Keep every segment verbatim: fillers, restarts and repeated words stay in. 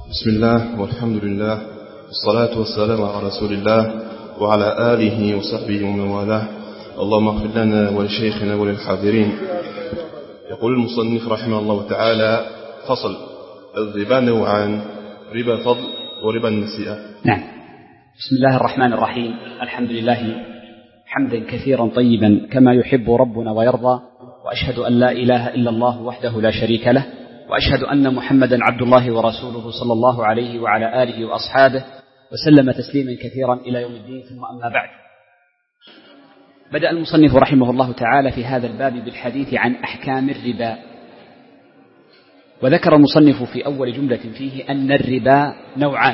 بسم الله والحمد لله والصلاة والسلام على رسول الله وعلى آله وصحبه ومن والاه. اللهم اغفر لنا ولشيخنا وللحاضرين. يقول المصنف رحمه الله تعالى: فصل: الربا نوعان، ربا الفضل وربا النسيئة. نعم. بسم الله الرحمن الرحيم. الحمد لله حمدا كثيرا طيبا كما يحب ربنا ويرضى، وأشهد أن لا إله إلا الله وحده لا شريك له، وأشهد أن محمدا عبد الله ورسوله صلى الله عليه وعلى آله وأصحابه وسلم تسليما كثيرا إلى يوم الدين. ثم أما بعد، بدأ المصنف رحمه الله تعالى في هذا الباب بالحديث عن أحكام الربا، وذكر المصنف في أول جملة فيه أن الربا نوعان: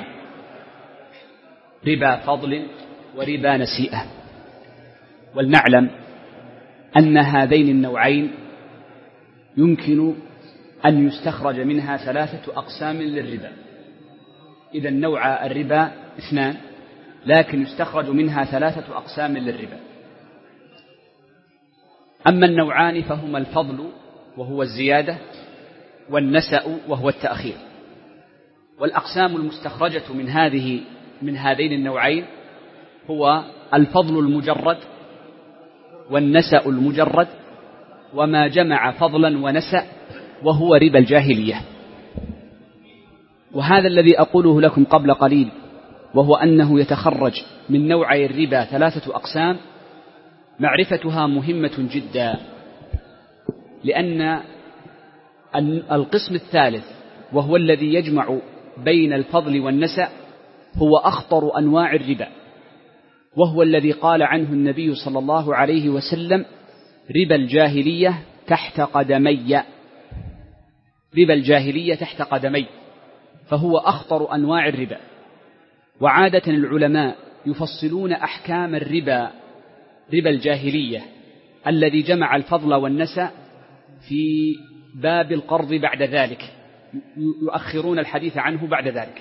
ربا فضل وربا نسيئة. ولنعلم أن هذين النوعين يمكن أن يستخرج منها ثلاثة أقسام للربا. إذا نوع الربا اثنان، لكن يستخرج منها ثلاثة أقسام للربا. أما النوعان فهما الفضل وهو الزيادة، والنسأ وهو التأخير. والأقسام المستخرجة من هذه من هذين النوعين هو الفضل المجرد والنسأ المجرد، وما جمع فضلا ونسأ وهو ربا الجاهلية. وهذا الذي أقوله لكم قبل قليل، وهو أنه يتخرج من نوعي الربا ثلاثة أقسام، معرفتها مهمة جدا، لأن القسم الثالث وهو الذي يجمع بين الفضل والنسأ هو أخطر أنواع الربا، وهو الذي قال عنه النبي صلى الله عليه وسلم: ربا الجاهلية تحت قدمي. ربا الجاهلية تحت قدمي، فهو أخطر أنواع الربا. وعادة العلماء يفصلون أحكام الربا، ربا الجاهلية الذي جمع الفضل والنسأ، في باب القرض بعد ذلك، يؤخرون الحديث عنه بعد ذلك.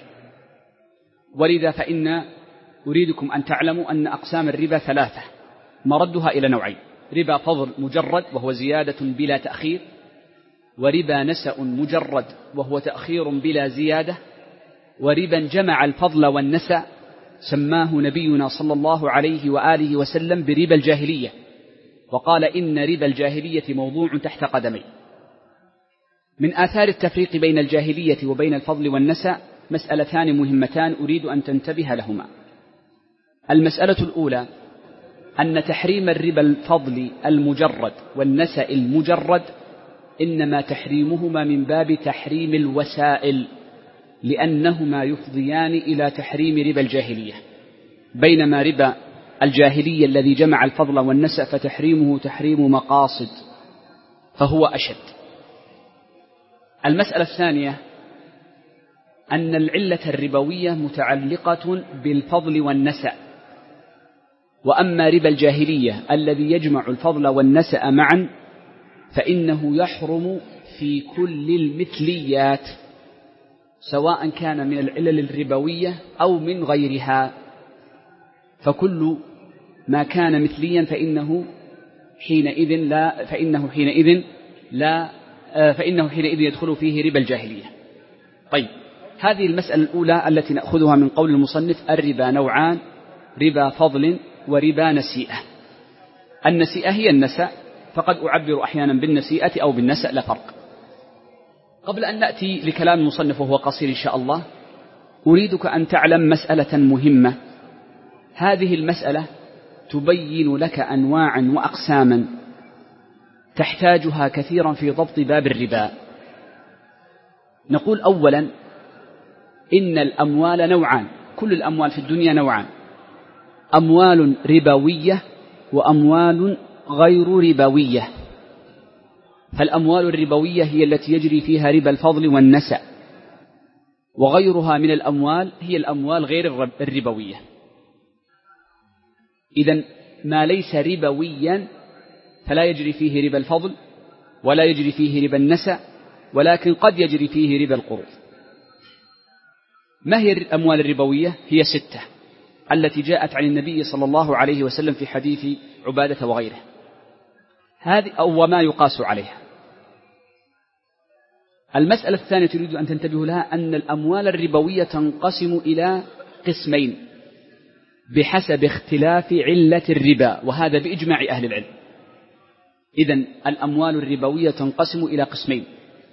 ولذا فإن أريدكم أن تعلموا أن أقسام الربا ثلاثة، مردها إلى نوعين: ربا فضل مجرد وهو زيادة بلا تأخير، وربا نسأ مجرد وهو تأخير بلا زيادة، وربا جمع الفضل والنسأ سماه نبينا صلى الله عليه وآله وسلم بربا الجاهلية، وقال: إن ربا الجاهلية موضوع تحت قدمي. من آثار التفريق بين الجاهلية وبين الفضل والنسأ مسألتان مهمتان أريد أن تنتبه لهما. المسألة الأولى أن تحريم الربا الفضل المجرد والنسأ المجرد إنما تحريمهما من باب تحريم الوسائل، لأنهما يفضيان إلى تحريم ربا الجاهلية، بينما ربا الجاهلية الذي جمع الفضل والنسأ فتحريمه تحريم مقاصد، فهو أشد. المسألة الثانية أن العلة الربوية متعلقة بالفضل والنسأ، وأما ربا الجاهلية الذي يجمع الفضل والنسأ معا فإنه يحرم في كل المثليات، سواء كان من العلل الربوية أو من غيرها. فكل ما كان مثليا فإنه حينئذ لا فإنه حينئذ لا فإنه حينئذ يدخل فيه ربا الجاهلية. طيب، هذه المسألة الأولى التي نأخذها من قول المصنف: الربا نوعان، ربا فضل وربا نسيئة. النسيئة هي النسأ، فقد أعبر أحيانا بالنسيئة أو بالنسأ، لا فرق. قبل أن نأتي لكلام المصنف وهو قصير إن شاء الله، أريدك أن تعلم مسألة مهمة. هذه المسألة تبين لك أنواعا وأقساما تحتاجها كثيرا في ضبط باب الربا. نقول أولا إن الأموال نوعان، كل الأموال في الدنيا نوعان: أموال ربوية وأموال غير ربوية. فالأموال الربوية هي التي يجري فيها ربا الفضل والنسأ، وغيرها من الأموال هي الأموال غير الربوية. إذن ما ليس ربويا فلا يجري فيه ربا الفضل ولا يجري فيه ربا النسأ، ولكن قد يجري فيه ربا القروض. ما هي الأموال الربوية؟ هي ستة التي جاءت عن النبي صلى الله عليه وسلم في حديث عبادة وغيره، هذه أو وما يقاس عليها. المسألة الثانية تريد أن تنتبهوا لها أن الأموال الربوية تنقسم إلى قسمين بحسب اختلاف علة الربا، وهذا بإجماع أهل العلم. إذن الأموال الربوية تنقسم إلى قسمين،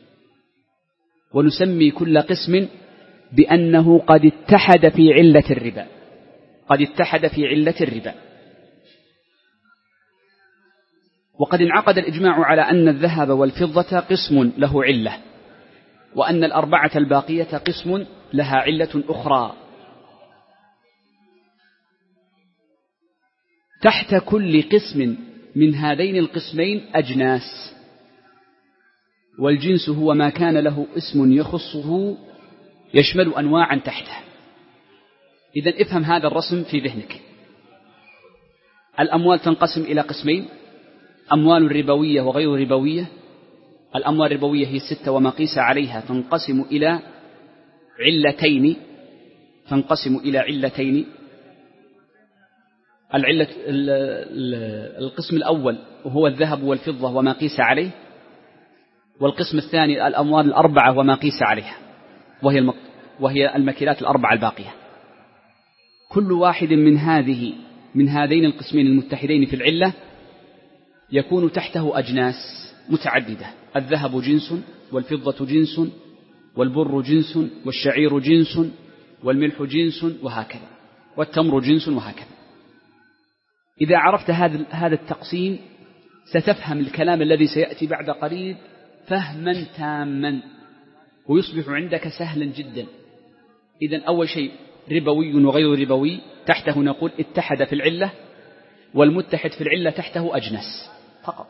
ونسمي كل قسم بأنه قد اتحد في علة الربا، قد اتحد في علة الربا. وقد انعقد الإجماع على أن الذهب والفضة قسم له علة، وأن الأربعة الباقية قسم لها علة أخرى. تحت كل قسم من هذين القسمين أجناس، والجنس هو ما كان له اسم يخصه يشمل أنواعا تحته. إذن افهم هذا الرسم في ذهنك. الأموال تنقسم إلى قسمين: أموال ربوية وغير ربوية. الأموال الربوية هي الستة وما قيس عليها تنقسم إلى علتين تنقسم إلى علتين العلة القسم الأول وهو الذهب والفضة وما قيس عليه، والقسم الثاني الأموال الأربعة وما قيس عليها، وهي وهي المكيلات الأربعة الباقية. كل واحد من هذه من هذين القسمين المتحدين في العلة يكون تحته أجناس متعددة: الذهب جنس، والفضة جنس، والبر جنس، والشعير جنس، والملح جنس، وهكذا، والتمر جنس، وهكذا. إذا عرفت هذا هذا التقسيم ستفهم الكلام الذي سيأتي بعد قليل فهما تاما، ويصبح عندك سهلا جدا. إذن أول شيء ربوي وغير ربوي، تحته نقول اتحد في العلة، والمتحد في العلة تحته أجناس فقط.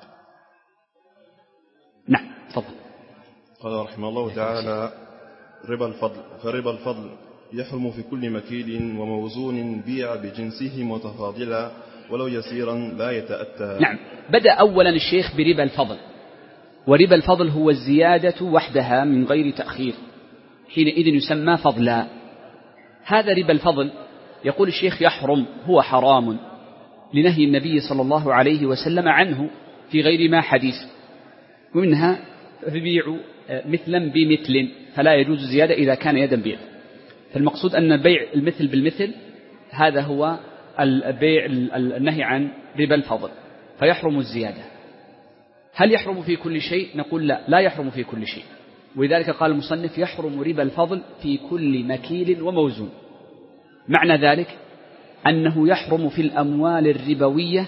نعم تفضل. قال رحمه الله تعالى: ربا الفضل. فربا الفضل يحرم في كل مكيل وموزون بيع بجنسه متفاضلا ولو يسيرا لا يتأتى. نعم، بدأ أولا الشيخ بربا الفضل، وربا الفضل هو الزيادة وحدها من غير تأخير، حينئذ يسمى فضلا. هذا ربا الفضل يقول الشيخ يحرم، هو حرام لنهي النبي صلى الله عليه وسلم عنه في غير ما حديث، ومنها بيع مثلا بمثل، فلا يجوز الزيادة إذا كان يدا بيع. فالمقصود أن بيع المثل بالمثل هذا هو البيع النهي عن ربا الفضل، فيحرم الزيادة. هل يحرم في كل شيء؟ نقول لا، لا يحرم في كل شيء، ولذلك قال المصنف: يحرم ربا الفضل في كل مكيل وموزون. معنى ذلك أنه يحرم في الأموال الربوية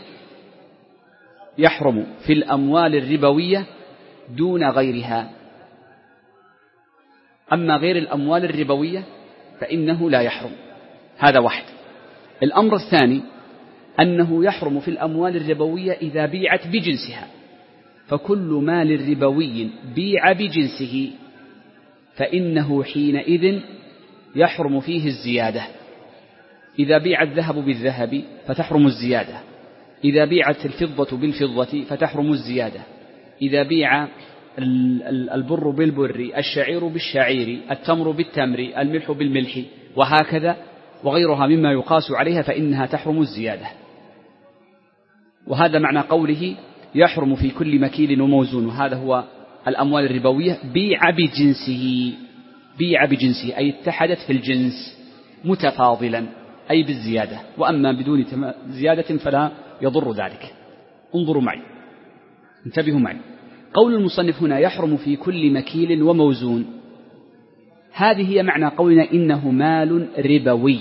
يحرم في الأموال الربوية دون غيرها، أما غير الأموال الربوية فإنه لا يحرم. هذا واحد. الأمر الثاني أنه يحرم في الأموال الربوية إذا بيعت بجنسها، فكل مال ربوي بيع بجنسه فإنه حينئذ يحرم فيه الزيادة. إذا بيع الذهب بالذهب فتحرم الزيادة، إذا بيعت الفضة بالفضة فتحرم الزيادة، إذا بيع البر بالبر، الشعير بالشعير، التمر بالتمر، الملح بالملح، وهكذا وغيرها مما يقاس عليها فإنها تحرم الزيادة. وهذا معنى قوله يحرم في كل مكيل وموزون، وهذا هو الأموال الربوية بيع بجنسه، بيع بجنسه أي اتحدت في الجنس متفاضلا أي بالزيادة، وأما بدون زيادة فلا يضر ذلك. انظروا معي، انتبهوا معي. قول المصنف هنا يحرم في كل مكيل وموزون، هذه هي معنى قولنا إنه مال ربوي،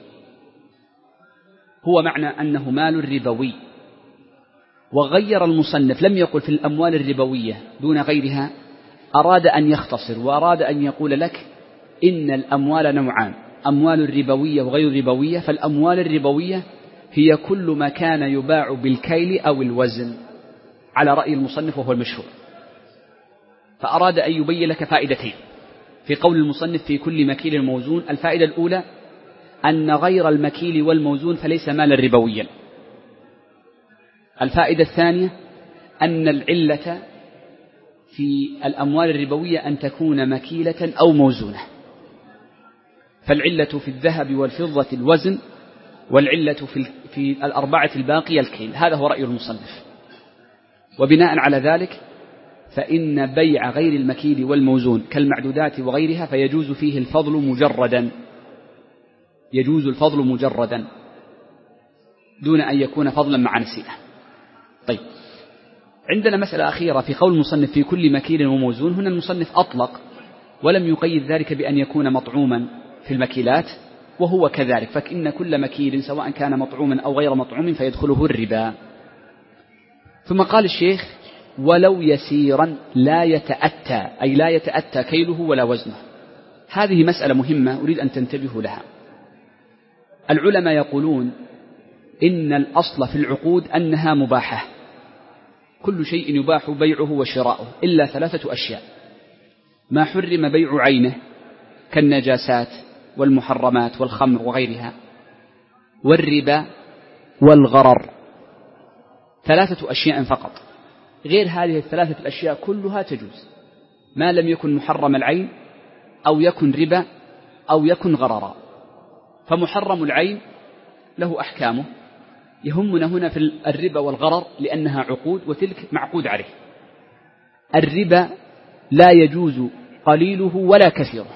هو معنى أنه مال ربوي. وغير المصنف، لم يقل في الأموال الربوية دون غيرها، أراد أن يختصر وأراد أن يقول لك إن الأموال نوعان: أموال ربوية وغير ربوية. فالأموال الربوية هي كل ما كان يباع بالكيل أو الوزن على رأي المصنف وهو المشهور. فأراد أن يبين لك فائدتين في قول المصنف في كل مكيل موزون. الفائدة الأولى أن غير المكيل والموزون فليس مالا ربويا. الفائدة الثانية أن العلة في الأموال الربوية أن تكون مكيلة أو موزونة، فالعلة في الذهب والفضة الوزن، والعلة في في الأربعة الباقية الكيل. هذا هو رأي المصنف. وبناء على ذلك فإن بيع غير المكيل والموزون كالمعدودات وغيرها فيجوز فيه الفضل مجردا، يجوز الفضل مجردا دون أن يكون فضلا مع نسيئة. طيب، عندنا مسألة أخيرة في قول المصنف في كل مكيل وموزون. هنا المصنف أطلق ولم يقيد ذلك بأن يكون مطعوما في المكيلات، وهو كذلك، فإن كل مكيل سواء كان مطعوما أو غير مطعوم فيدخله الربا. ثم قال الشيخ: ولو يسيرا لا يتأتى، أي لا يتأتى كيله ولا وزنه. هذه مسألة مهمة أريد أن تنتبهوا لها. العلماء يقولون إن الأصل في العقود أنها مباحة، كل شيء يباح بيعه وشراؤه إلا ثلاثة أشياء: ما حرم بيع عينه كالنجاسات والمحرمات والخمر وغيرها، والربا، والغرر. ثلاثة أشياء فقط، غير هذه الثلاثة الأشياء كلها تجوز ما لم يكن محرم العين أو يكن ربا أو يكن غررا. فمحرم العين له أحكامه، يهمنا هنا في الربا والغرر لأنها عقود وتلك معقود عليه. الربا لا يجوز قليله ولا كثيره،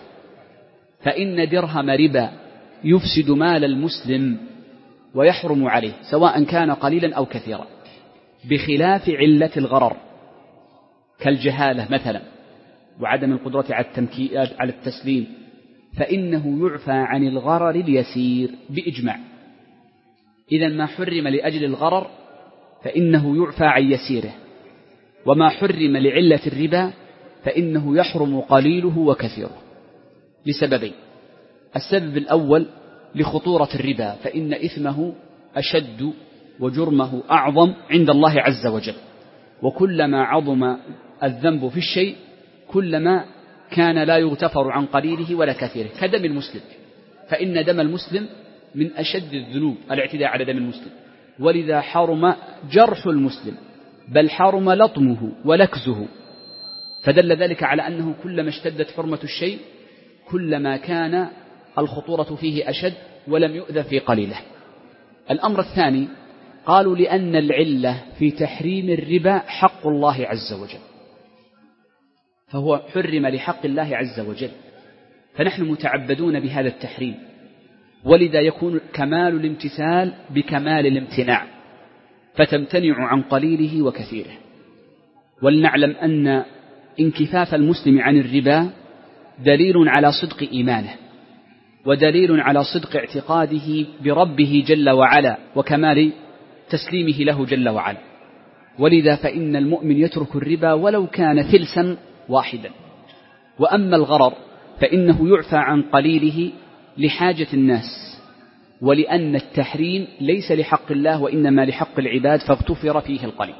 فإن درهم ربا يفسد مال المسلم ويحرم عليه سواء كان قليلا أو كثيرا، بخلاف علة الغرر كالجهالة مثلا وعدم القدرة على التسليم، فإنه يعفى عن الغرر اليسير بإجماع. إذن ما حرم لأجل الغرر فإنه يعفى عن يسيره، وما حرم لعلة الربا فإنه يحرم قليله وكثيره لسببين: السبب الأول لخطورة الربا، فإن إثمه أشد وجرمه أعظم عند الله عز وجل، وكلما عظم الذنب في الشيء كلما كان لا يغتفر عن قليله ولا كثيره، كدم المسلم، فإن دم المسلم من أشد الذنوب الاعتداء على دم المسلم، ولذا حرم جرح المسلم، بل حرم لطمه ولكزه، فدل ذلك على أنه كلما اشتدت حرمة الشيء كلما كان الخطورة فيه أشد ولم يؤذى في قليله. الأمر الثاني، قالوا لأن العلة في تحريم الربا حق الله عز وجل، فهو حرم لحق الله عز وجل، فنحن متعبدون بهذا التحريم، ولذا يكون كمال الامتثال بكمال الامتناع، فتمتنع عن قليله وكثيره. ولنعلم أن انكفاف المسلم عن الربا دليل على صدق إيمانه، ودليل على صدق اعتقاده بربه جل وعلا وكمال تسليمه له جل وعلا. ولذا فإن المؤمن يترك الربا ولو كان فلسا واحدا. وأما الغرر فإنه يعفى عن قليله لحاجة الناس، ولأن التحريم ليس لحق الله وإنما لحق العباد، فاغتفر فيه القليل.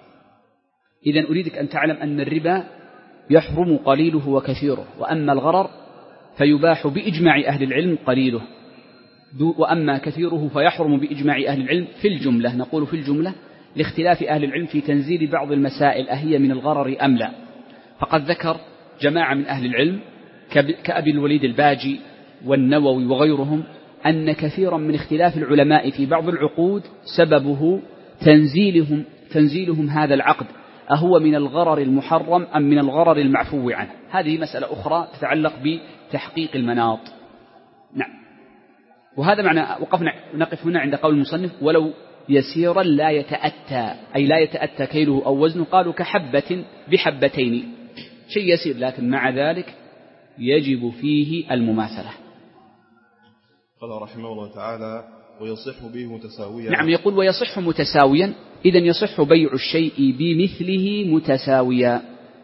إذن أريدك أن تعلم أن الربا يحرم قليله وكثيره، وأما الغرر فيباح بإجماع أهل العلم قليله، وأما كثيره فيحرم بإجماع أهل العلم في الجملة. نقول في الجملة لاختلاف أهل العلم في تنزيل بعض المسائل أهي من الغرر أم لا. فقد ذكر جماعة من أهل العلم كأبي الوليد الباجي والنووي وغيرهم أن كثيرا من اختلاف العلماء في بعض العقود سببه تنزيلهم, تنزيلهم هذا العقد أهو من الغرر المحرم أم من الغرر المعفو عنه. هذه مسألة أخرى تتعلق بتحقيق المناط. نعم. وهذا معنى وقفنا نقف هنا عند قول المصنف ولو يسيرا لا يتأتى، أي لا يتأتى كيله أو وزنه. قالوا كحبة بحبتين، شيء يسير لكن مع ذلك يجب فيه المماثلة. قال رحمه الله تعالى ويصح به متساويا. نعم، يقول ويصح متساويا، إذن يصح بيع الشيء بمثله متساويا.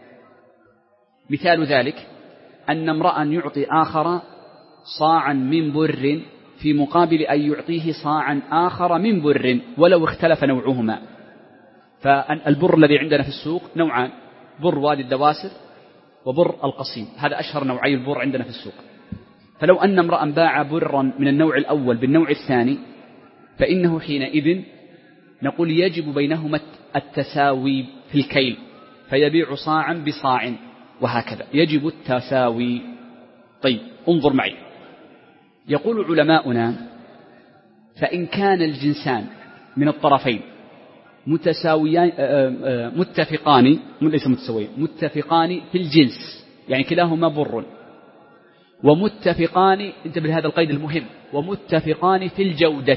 مثال ذلك أن امرأ يعطي آخر صاعا من بر في مقابل أن يعطيه صاعا آخر من بر ولو اختلف نوعهما. فالبر الذي عندنا في السوق نوعان: بر وادي الدواسر وبر القصيم، هذا أشهر نوعي البر عندنا في السوق. فلو أن امرأ باع برا من النوع الأول بالنوع الثاني فإنه حينئذ نقول يجب بينهما التساوي في الكيل، فيبيع صاعا بصاع وهكذا، يجب التساوي. طيب انظر معي، يقول علماؤنا فإن كان الجنسان من الطرفين متساويان متفقان ليس متساويان متفقان في الجنس، يعني كلاهما بر، ومتفقان، انتبه لهذا القيد المهم، ومتفقان في الجودة،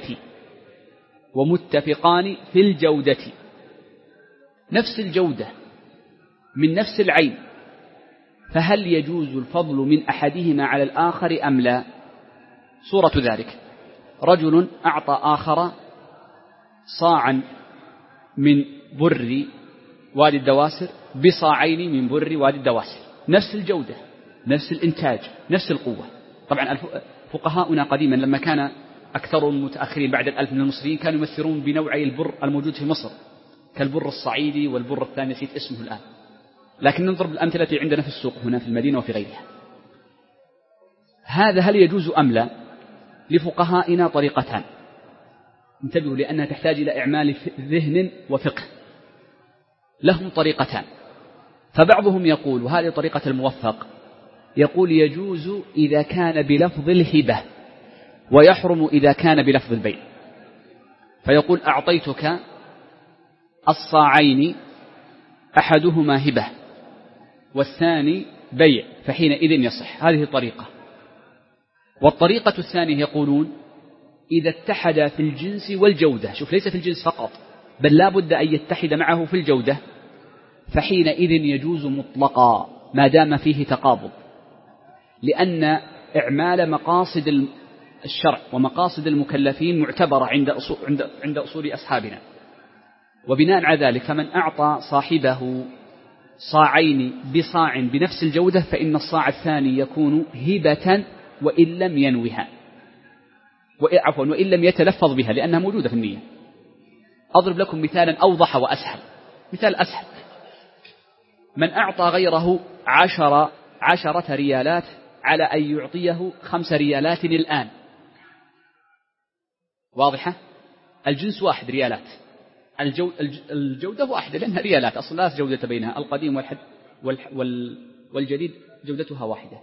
ومتفقان في الجودة، نفس الجودة من نفس العين، فهل يجوز الفضل من أحدهما على الآخر أم لا؟ صورة ذلك: رجل أعطى آخر صاعا من بر وادي الدواسر بصاعين من بر وادي الدواسر، نفس الجودة، نفس الإنتاج، نفس القوة. طبعا فقهاؤنا قديما لما كان أكثرهم متأخرين بعد الألف من المصريين كانوا يمثلون بنوعي البر الموجود في مصر، كالبر الصعيدي والبر الثاني نسيت اسمه الآن، لكن ننظر بالأمثلة التي عندنا في السوق هنا في المدينة وفي غيرها. هذا هل يجوز أم لا؟ لفقهائنا طريقتان، انتبهوا لأنها تحتاج إلى إعمال ذهن وفقه. لهم طريقتان، فبعضهم يقول، وهذه طريقة الموفق، يقول يجوز إذا كان بلفظ الهبة ويحرم إذا كان بلفظ البيع. فيقول أعطيتك الصاعين أحدهما هبة والثاني بيع، فحينئذ يصح. هذه طريقة. والطريقة الثانية يقولون إذا اتحد في الجنس والجودة، شوف ليس في الجنس فقط بل لا بد أن يتحد معه في الجودة، فحينئذ يجوز مطلقا ما دام فيه تقابض، لأن إعمال مقاصد الشرع ومقاصد المكلفين معتبرة عند أصول, عند عند أصول أصحابنا. وبناء على ذلك فمن أعطى صاحبه صاعين بصاع بنفس الجودة فإن الصاع الثاني يكون هبة وإن لم ينوها، عفوا وإن لم يتلفظ بها لأنها موجودة في النية. أضرب لكم مثالا أوضح وأسهل، مثال أسهل: من أعطى غيره عشر عشرة ريالات على أن يعطيه خمس ريالات الآن، واضحة؟ الجنس واحد ريالات، الجودة واحدة لأنها ريالات، أصلا لا جودة بينها، القديم والحد والجديد جودتها واحدة.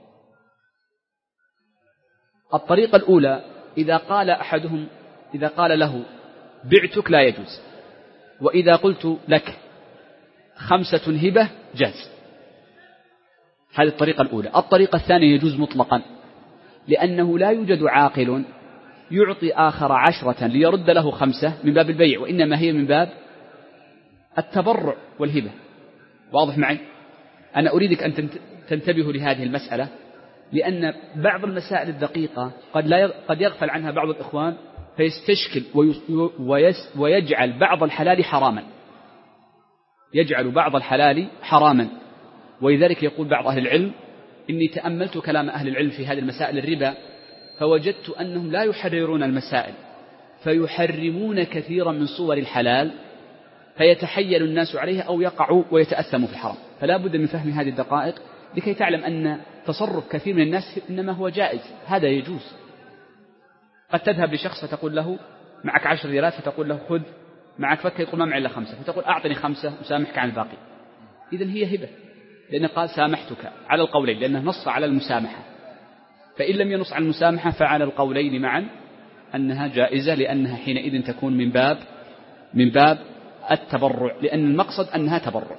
الطريقة الأولى إذا قال أحدهم إذا قال له بعتك لا يجوز، وإذا قلت لك خمسة هبة جاز. هذه الطريقة الأولى. الطريقة الثانية يجوز مطلقا، لأنه لا يوجد عاقل يعطي آخر عشرة ليرد له خمسة من باب البيع، وإنما هي من باب التبرع والهبة. واضح معي؟ أنا أريدك أن تنتبهوا لهذه المسألة، لأن بعض المسائل الدقيقة قد لا قد يغفل عنها بعض الإخوان فيستشكل ويجعل بعض الحلال حراما، يجعل بعض الحلال حراما. ولذلك يقول بعض أهل العلم: إني تأملت كلام أهل العلم في هذه المسائل الربا فوجدت أنهم لا يحررون المسائل، فيحرمون كثيرا من صور الحلال فيتحيل الناس عليها أو يقعوا ويتأثموا في الحرام. فلا بد من فهم هذه الدقائق لكي تعلم أن تصرف كثير من الناس إنما هو جائز، هذا يجوز. قد تذهب لشخص فتقول له معك عشر ريالات، فتقول له خذ معك فكة، يقول ما معي إلا خمسة، فتقول أعطني خمسة وسامحك عن الباقي. إذن هي هبة، لأنه قال سامحتك على القولين، لأنه نص على المسامحة. فإن لم ينص على المسامحة فعلى القولين معا أنها جائزة، لأنها حينئذ تكون من باب من باب التبرع، لأن المقصد أنها تبرع.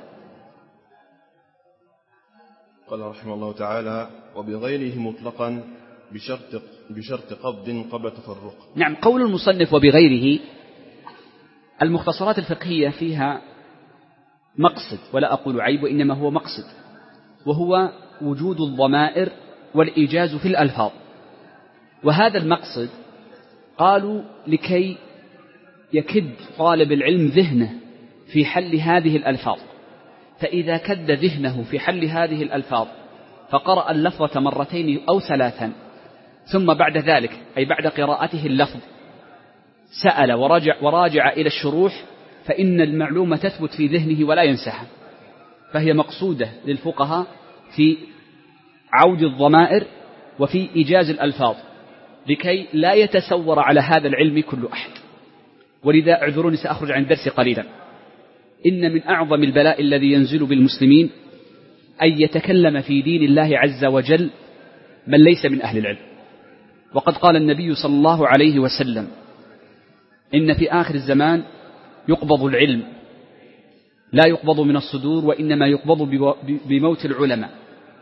قال رحمه الله تعالى: وبغيره مطلقا بشرط بشرط قبض قبل تفرق. نعم، قول المصنف وبغيره، المختصرات الفقهية فيها مقصد ولا أقول عيب، وإنما هو مقصد، وهو وجود الضمائر والإيجاز في الألفاظ. وهذا المقصد قالوا لكي يكد طالب العلم ذهنه في حل هذه الألفاظ، فإذا كد ذهنه في حل هذه الألفاظ فقرأ اللفظة مرتين أو ثلاثا، ثم بعد ذلك أي بعد قراءته اللفظ سأل وراجع, وراجع إلى الشروح، فإن المعلومة تثبت في ذهنه ولا ينساها. فهي مقصودة للفقهاء في عود الضمائر وفي إيجاز الألفاظ، لكي لا يتسور على هذا العلم كل أحد. ولذا اعذروني سأخرج عن درسي قليلا. إن من أعظم البلاء الذي ينزل بالمسلمين أن يتكلم في دين الله عز وجل من ليس من أهل العلم. وقد قال النبي صلى الله عليه وسلم: إن في آخر الزمان يقبض العلم لا يقبض من الصدور وإنما يقبض بموت العلماء.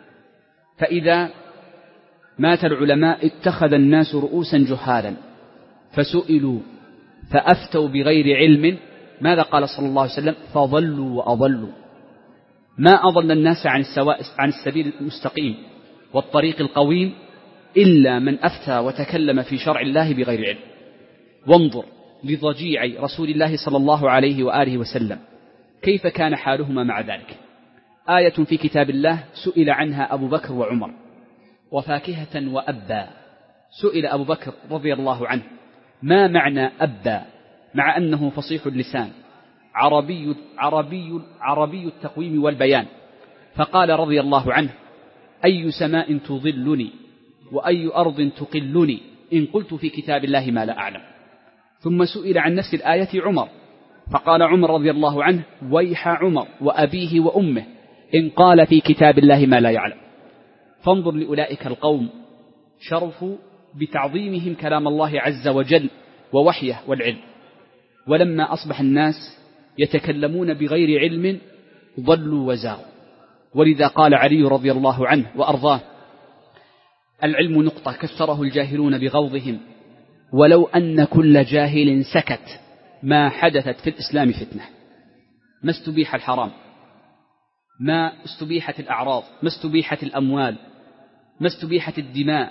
فإذا مات العلماء اتخذ الناس رؤوسا جهالا فسئلوا فأفتوا بغير علم، ماذا قال صلى الله عليه وسلم؟ فضلوا وأضلوا. ما أضل الناس عن السواء عن السبيل المستقيم والطريق القويم إلا من أفتى وتكلم في شرع الله بغير علم. وانظر لضجيع رسول الله صلى الله عليه وآله وسلم كيف كان حالهما مع ذلك. آية في كتاب الله سئل عنها أبو بكر وعمر، وفاكهة وأبا. سئل أبو بكر رضي الله عنه ما معنى أبا مع أنه فصيح اللسان عربي, عربي, عربي التقويم والبيان، فقال رضي الله عنه أي سماء تظلني وأي أرض تقلني إن قلت في كتاب الله ما لا أعلم. ثم سئل عن نفس الآية عمر، فقال عمر رضي الله عنه ويح عمر وأبيه وأمه إن قال في كتاب الله ما لا يعلم. فانظر لأولئك القوم شرفوا بتعظيمهم كلام الله عز وجل ووحيه والعلم، ولما أصبح الناس يتكلمون بغير علم ضلوا وزاغوا. ولذا قال علي رضي الله عنه وأرضاه العلم نقطة كسره الجاهلون بغوضهم، ولو أن كل جاهل سكت ما حدثت في الإسلام فتنة. ما استبيح الحرام، ما استبيحت الأعراض، ما استبيحت الأموال، ما استبيحت الدماء،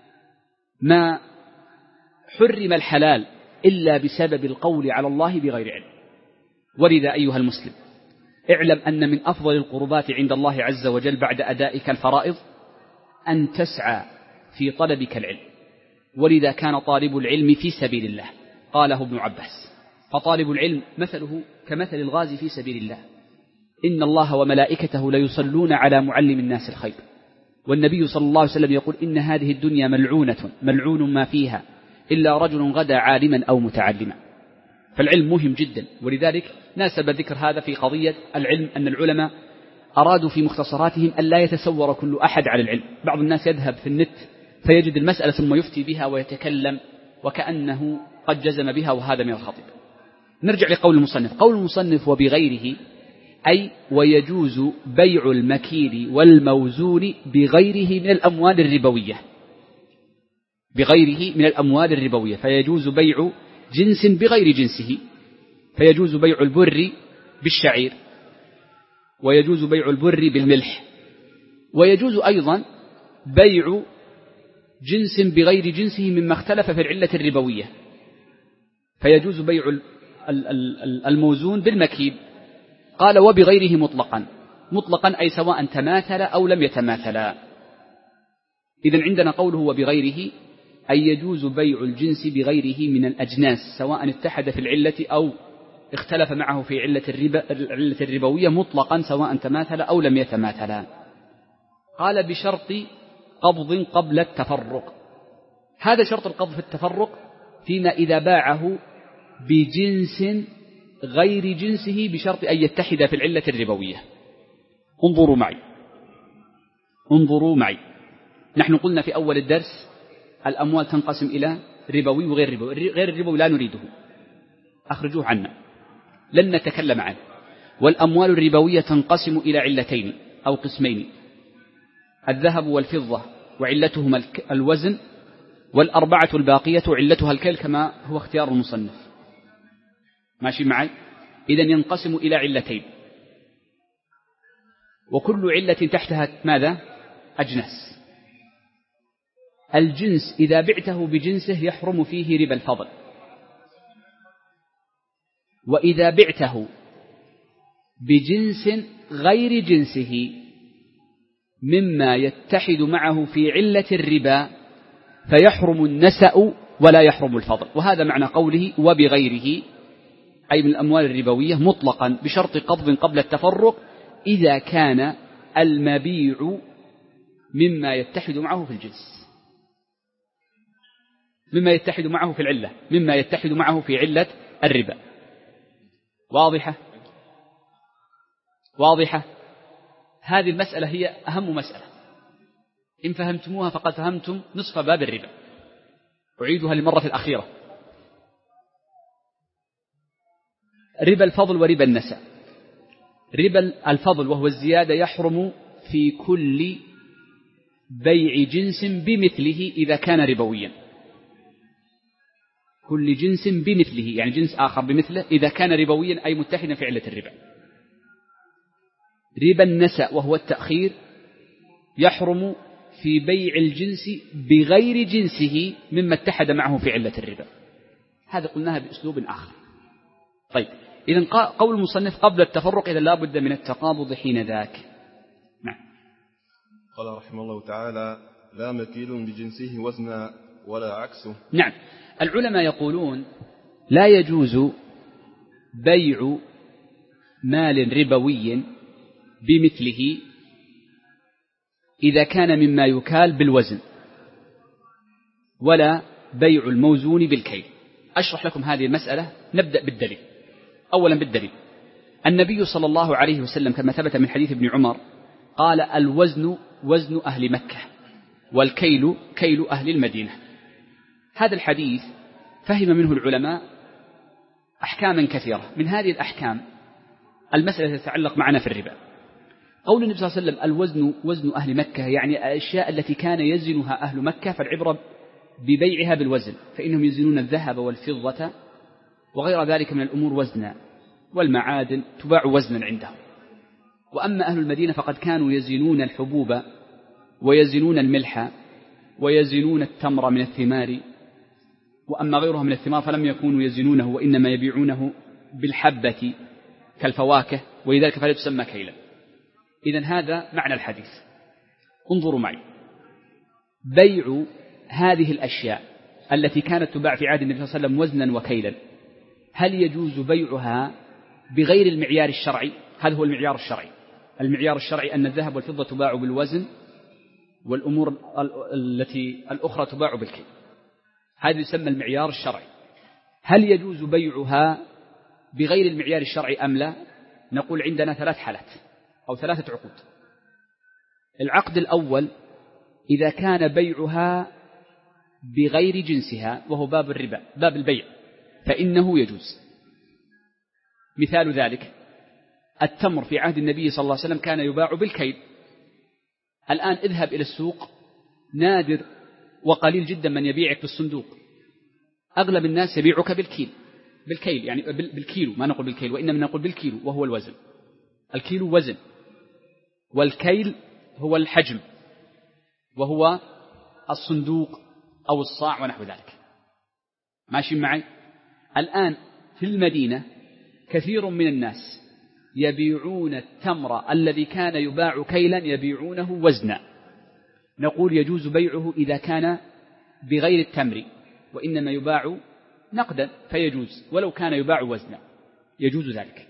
ما حرم الحلال إلا بسبب القول على الله بغير علم. ولذا أيها المسلم اعلم أن من أفضل القربات عند الله عز وجل بعد أدائك الفرائض أن تسعى في طلبك العلم. ولذا كان طالب العلم في سبيل الله، قاله ابن عباس، فطالب العلم مثله كمثل الغازي في سبيل الله. إن الله وملائكته ليصلون على معلم الناس الخير. والنبي صلى الله عليه وسلم يقول إن هذه الدنيا ملعونة ملعون ما فيها إلا رجل غدا عالما أو متعلما. فالعلم مهم جدا، ولذلك ناسب ذكر هذا في قضية العلم أن العلماء أرادوا في مختصراتهم أن لا يتسور كل أحد على العلم. بعض الناس يذهب في النت فيجد المسألة ثم يفتي بها ويتكلم وكأنه قد جزم بها، وهذا من الخطيب. نرجع لقول المصنف. قول المصنف وبغيره أي ويجوز بيع المكيل والموزون بغيره من الأموال الربوية، بغيره من الأموال الربوية، فيجوز بيع جنس بغير جنسه، فيجوز بيع البر بالشعير، ويجوز بيع البر بالملح، ويجوز أيضا بيع جنس بغير جنسه مما اختلف في العلة الربوية، فيجوز بيع الموزون بالمكيل. قال وبغيره مطلقا، مطلقا أي سواء تماثل أو لم يتماثلا. إذن عندنا قوله وبغيره أي يجوز بيع الجنس بغيره من الأجناس سواء اتحد في العلة أو اختلف معه في علة الربا العلة الربوية مطلقا سواء تماثل أو لم يتماثلا. قال بشرط قبض قبل التفرق. هذا شرط القبض في التفرق فيما إذا باعه بجنس غير جنسه بشرط أن يتحد في العلة الربوية. انظروا معي انظروا معي نحن قلنا في أول الدرس الأموال تنقسم إلى ربوي وغير ربوي. غير الربوي لا نريده، أخرجوه عنا، لن نتكلم عنه. والأموال الربوية تنقسم إلى علتين أو قسمين: الذهب والفضة وعلتهما الوزن، والأربعة الباقية علتها الكيل كما هو اختيار المصنف. ماشي معي؟ إذن ينقسم إلى علتين، وكل علة تحتها ماذا؟ أجناس. الجنس إذا بعته بجنسه يحرم فيه ربا الفضل، وإذا بعته بجنس غير جنسه مما يتحد معه في علة الربا فيحرم النسأ ولا يحرم الفضل. وهذا معنى قوله وبغيره، أي من الأموال الربوية مطلقا بشرط قبض قبل التفرق إذا كان المبيع مما يتحد معه في الجنس، مما يتحد معه في العلة، مما يتحد معه في علة الربا. واضحة؟ واضحة؟ هذه المسألة هي أهم مسألة، إن فهمتموها فقد فهمتم نصف باب الربا. أعيدها للمرة الأخيرة: ربا الفضل وربا النسأ. ربا الفضل وهو الزيادة يحرم في كل بيع جنس بمثله إذا كان ربويا، كل جنس بمثله يعني جنس آخر بمثله إذا كان ربويا أي متحدا في علة الربا. ربا النسأ وهو التأخير يحرم في بيع الجنس بغير جنسه مما اتحد معه في علة الربا. هذا قلناها بأسلوب آخر. طيب إذن قول المصنف قبل التفرق إذا لا بد من التقابض حين ذاك. نعم. قال رحمه الله تعالى: لا مكيل بجنسه وزنا ولا عكسه. نعم. العلماء يقولون لا يجوز بيع مال ربوي بمثله إذا كان مما يكال بالوزن، ولا بيع الموزون بالكيل. أشرح لكم هذه المسألة. نبدأ بالدليل. أولا بالدليل، النبي صلى الله عليه وسلم كما ثبت من حديث ابن عمر قال: الوزن وزن أهل مكة والكيل كيل أهل المدينة. هذا الحديث فهم منه العلماء أحكاما كثيرة. من هذه الأحكام المسألة تتعلق معنا في الربا. قول النبي صلى الله عليه وسلم: الوزن وزن أهل مكة، يعني الأشياء التي كان يزنها أهل مكة، فالعبرة ببيعها بالوزن، فإنهم يزنون الذهب والفضة وغير ذلك من الأمور وزنا، والمعادن تباع وزنا عندهم. وأما أهل المدينة فقد كانوا يزنون الحبوب ويزنون الملح ويزنون التمر من الثمار، وأما غيرها من الثمار فلم يكونوا يزنونه وإنما يبيعونه بالحبة كالفواكه، ولذلك فلا تسمى كيلا. إذن هذا معنى الحديث. انظروا معي، بيع هذه الأشياء التي كانت تباع في عهد النبي صلى الله عليه وسلم وزنا وكيلا، هل يجوز بيعها بغير المعيار الشرعي؟ هذا هو المعيار الشرعي. المعيار الشرعي أن الذهب والفضة تباع بالوزن والأمور التي الأخرى تباع بالكيل. هذا يسمى المعيار الشرعي. هل يجوز بيعها بغير المعيار الشرعي أم لا؟ نقول عندنا ثلاث حالات أو ثلاثة عقود. العقد الأول إذا كان بيعها بغير جنسها وهو باب الربا، باب البيع، فإنه يجوز. مثال ذلك التمر في عهد النبي صلى الله عليه وسلم كان يباع بالكيل. الآن اذهب إلى السوق، نادر وقليل جدا من يبيعك بالصندوق، أغلب الناس يبيعك بالكيل، بالكيل يعني بالكيلو، ما نقول بالكيل وإنما نقول بالكيلو وهو الوزن. الكيلو وزن، والكيل هو الحجم، وهو الصندوق أو الصاع ونحو ذلك. ماشي معي؟ الآن في المدينة كثير من الناس يبيعون التمر الذي كان يباع كيلا يبيعونه وزنا. نقول يجوز بيعه إذا كان بغير التمر وإنما يباع نقدا فيجوز، ولو كان يباع وزنا يجوز ذلك.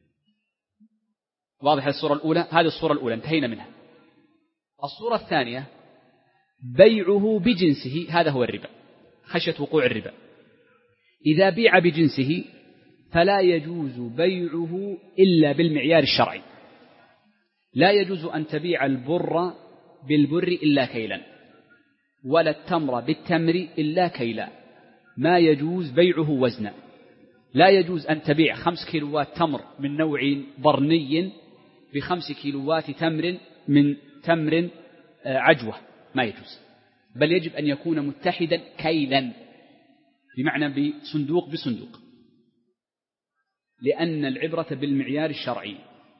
واضح الصورة الأولى؟ هذه الصورة الأولى انتهينا منها. الصورة الثانية بيعه بجنسه، هذا هو الربا، خشية وقوع الربا. إذا بيع بجنسه فلا يجوز بيعه إلا بالمعيار الشرعي. لا يجوز أن تبيع البر بالبر إلا كيلا، ولا التمر بالتمر إلا كيلا. ما يجوز بيعه وزنا. لا يجوز أن تبيع خمس كيلوات تمر من نوع برني بخمس كيلوات تمر من تمر عجوة، ما يجوز. بل يجب أن يكون متحدا كيلا، بمعنى بصندوق بصندوق، لأن العبرة بالمعيار الشرعي.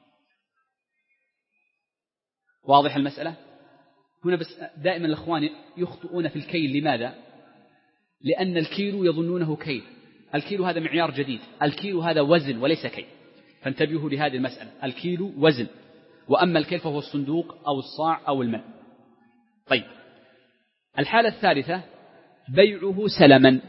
واضح المسألة؟ هنا بس دائما الأخوان يخطئون في الكيل. لماذا؟ لأن الكيلو يظنونه كيل. الكيلو هذا معيار جديد، الكيلو هذا وزن وليس كيل، فانتبهوا لهذه المسألة. الكيلو وزن، وأما الكيل فهو الصندوق أو الصاع أو المن. طيب، الحالة الثالثة بيعه سلما.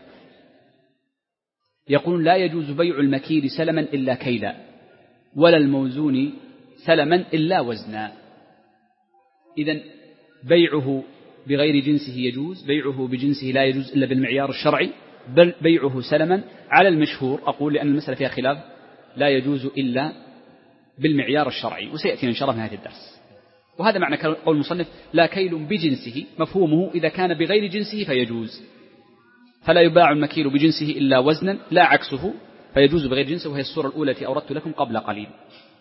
يقول لا يجوز بيع المكيل سلما إلا كيلا، ولا الموزون سلما إلا وزنا. إذن بيعه بغير جنسه يجوز، بيعه بجنسه لا يجوز إلا بالمعيار الشرعي، بل بيعه سلما على المشهور، أقول لأن المسألة فيها خلاف، لا يجوز إلا بالمعيار الشرعي، وسيأتي إن شاء الله في نهاية الدرس. وهذا معنى قول المصنف لا كيل بجنسه، مفهومه إذا كان بغير جنسه فيجوز، فلا يباع المكيل بجنسه إلا وزنا، لا عكسه، فيجوز بغير جنسه، وهي الصورة الأولى التي أوردت لكم قبل قليل. نعم.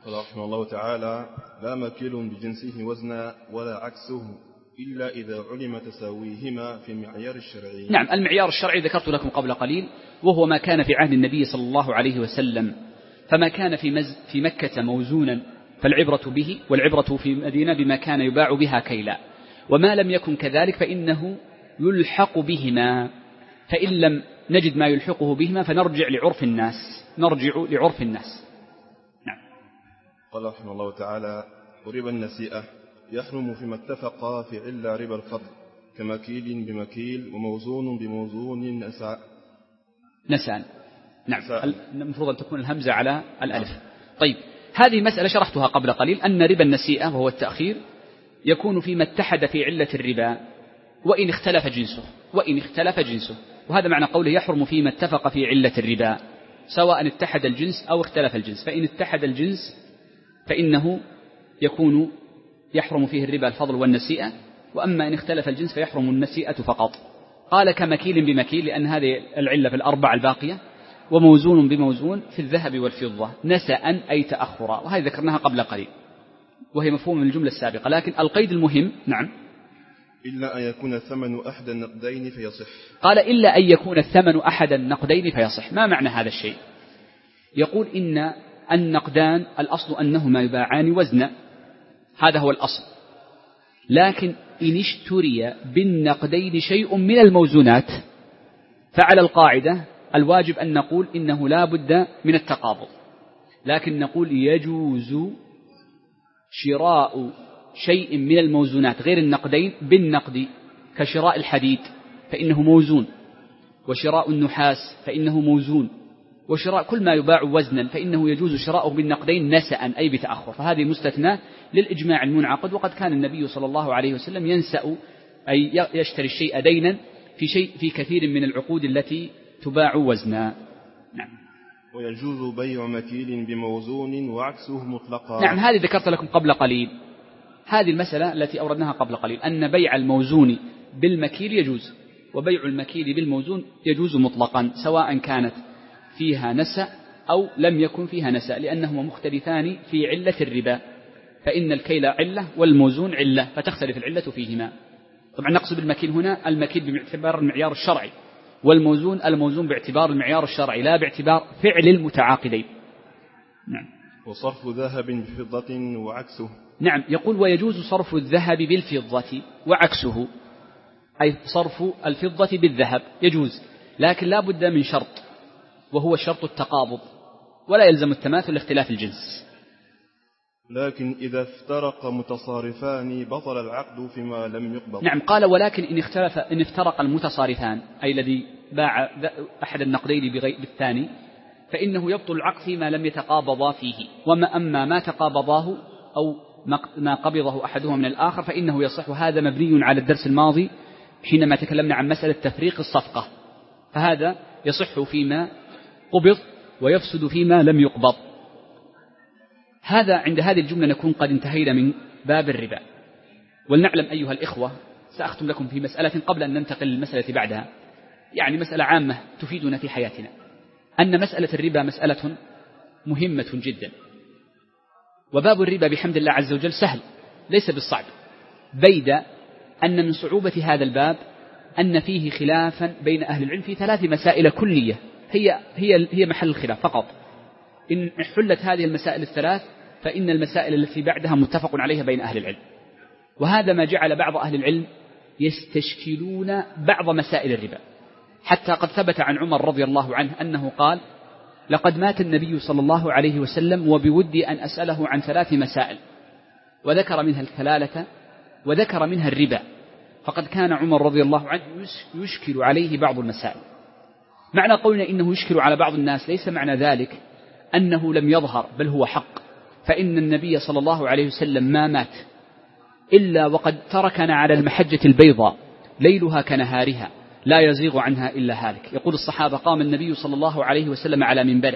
قال رحمه الله تعالى: لا مكيل بجنسه وزنا ولا عكسه إلا إذا علم تساويهما في المعيار الشرعي. نعم، المعيار الشرعي ذكرت لكم قبل قليل، وهو ما كان في عهد النبي صلى الله عليه وسلم، فما كان في, مز في مكة موزونا فالعبرة به، والعبرة في المدينة بما كان يباع بها كيلا، وما لم يكن كذلك فإنه يلحق بهما، فإن لم نجد ما يلحقه بهما فنرجع لعرف الناس نرجع لعرف الناس. نعم. قال رحمه الله تعالى: وربا النسيئة يحرم فيما اتفقا في علة ربا الفضل كمكيل بمكيل وموزون بموزون نساء نسان. نعم، نساء. المفروض أن تكون الهمزة على الألف. طيب، هذه مسألة شرحتها قبل قليل، أن ربا النسيئة وهو التأخير يكون فيما اتحد في علة الربا وإن اختلف جنسه وإن اختلف جنسه وهذا معنى قوله يحرم فيما اتفق في علة الربا، سواء اتحد الجنس أو اختلف الجنس. فإن اتحد الجنس فإنه يكون يحرم فيه الربا الفضل والنسيئة، وأما إن اختلف الجنس فيحرم النسيئة فقط. قال كمكيل بمكيل، لأن هذه العلة في الأربع الباقية، وموزون بموزون في الذهب والفضة نسأ أي تأخرا، وهذه ذكرناها قبل قليل وهي مفهوم من الجملة السابقة. لكن القيد المهم نعم إلا أن يكون الثمن أحد النقدين فيصح. قال إلا أن يكون الثمن أحد النقدين فيصح. ما معنى هذا الشيء؟ يقول إن النقدان الأصل أنهما يباعان وزنا، هذا هو الأصل، لكن إن اشتري بالنقدين شيء من الموزونات فعلى القاعدة الواجب أن نقول إنه لا بد من التقابض، لكن نقول يجوز شراء شيء من الموزونات غير النقدين بالنقد، كشراء الحديد فإنه موزون، وشراء النحاس فإنه موزون، وشراء كل ما يباع وزنا فإنه يجوز شراؤه بالنقدين نسأ أي بتأخر. فهذه مستثنى للإجماع المنعقد، وقد كان النبي صلى الله عليه وسلم ينسأ أي يشتري الشيء دينا في شيء في كثير من العقود التي تباع وزنا. نعم. ويجوز بيع مكيل بموزون وعكسه مطلقا. نعم، هذه ذكرت لكم قبل قليل، هذه المسألة التي أوردناها قبل قليل، أن بيع الموزون بالمكيل يجوز، وبيع المكيل بالموزون يجوز مطلقا، سواء كانت فيها نسأ أو لم يكن فيها نسأ، لأنهما مختلفان في علة الربا، فإن الكيل علة والموزون علة، فتختلف العلة فيهما. طبعا نقصد بالمكيل هنا المكيل باعتبار المعيار الشرعي، والموزون الموزون باعتبار المعيار الشرعي لا باعتبار فعل المتعاقدين. نعم. وصرف ذهب بفضة وعكسه. نعم، يقول ويجوز صرف الذهب بالفضة وعكسه، أي صرف الفضة بالذهب يجوز، لكن لا بد من شرط، وهو شرط التقابض، ولا يلزم التماثل لاختلاف الجنس. لكن إذا افترق متصارفان بطل العقد فيما لم يقبض. نعم، قال ولكن إن اختلف إن افترق المتصارفان، أي الذي باع أحد النقدين بالثاني، فإنه يبطل العقد فيما لم يتقابضا فيه، وما أما ما تقابضاه أو ما قبضه أحدهما من الآخر فإنه يصح. هذا مبني على الدرس الماضي حينما تكلمنا عن مسألة تفريق الصفقة، فهذا يصح فيما قبض ويفسد فيما لم يقبض. هذا عند هذه الجملة نكون قد انتهينا من باب الربا. ولنعلم أيها الإخوة، سأختم لكم في مسألة قبل أن ننتقل للمسألة بعدها، يعني مسألة عامة تفيدنا في حياتنا، أن مسألة الربا مسألة مهمة جدا، وباب الربا بحمد الله عز وجل سهل ليس بالصعب، بيد أن من صعوبة هذا الباب أن فيه خلافا بين أهل العلم في ثلاث مسائل كلية هي هي هي محل الخلاف فقط. إن حلت هذه المسائل الثلاث فإن المسائل التي بعدها متفق عليها بين أهل العلم، وهذا ما جعل بعض أهل العلم يستشكلون بعض مسائل الربا، حتى قد ثبت عن عمر رضي الله عنه أنه قال لقد مات النبي صلى الله عليه وسلم وبودي أن أسأله عن ثلاث مسائل، وذكر منها الكلالة وذكر منها الربا، فقد كان عمر رضي الله عنه يشكل عليه بعض المسائل. معنى قولنا إنه يشكل على بعض الناس ليس معنى ذلك أنه لم يظهر، بل هو حق، فإن النبي صلى الله عليه وسلم ما مات إلا وقد تركنا على المحجة البيضاء ليلها كنهارها لا يزيغ عنها إلا هالك. يقول الصحابة قام النبي صلى الله عليه وسلم على منبره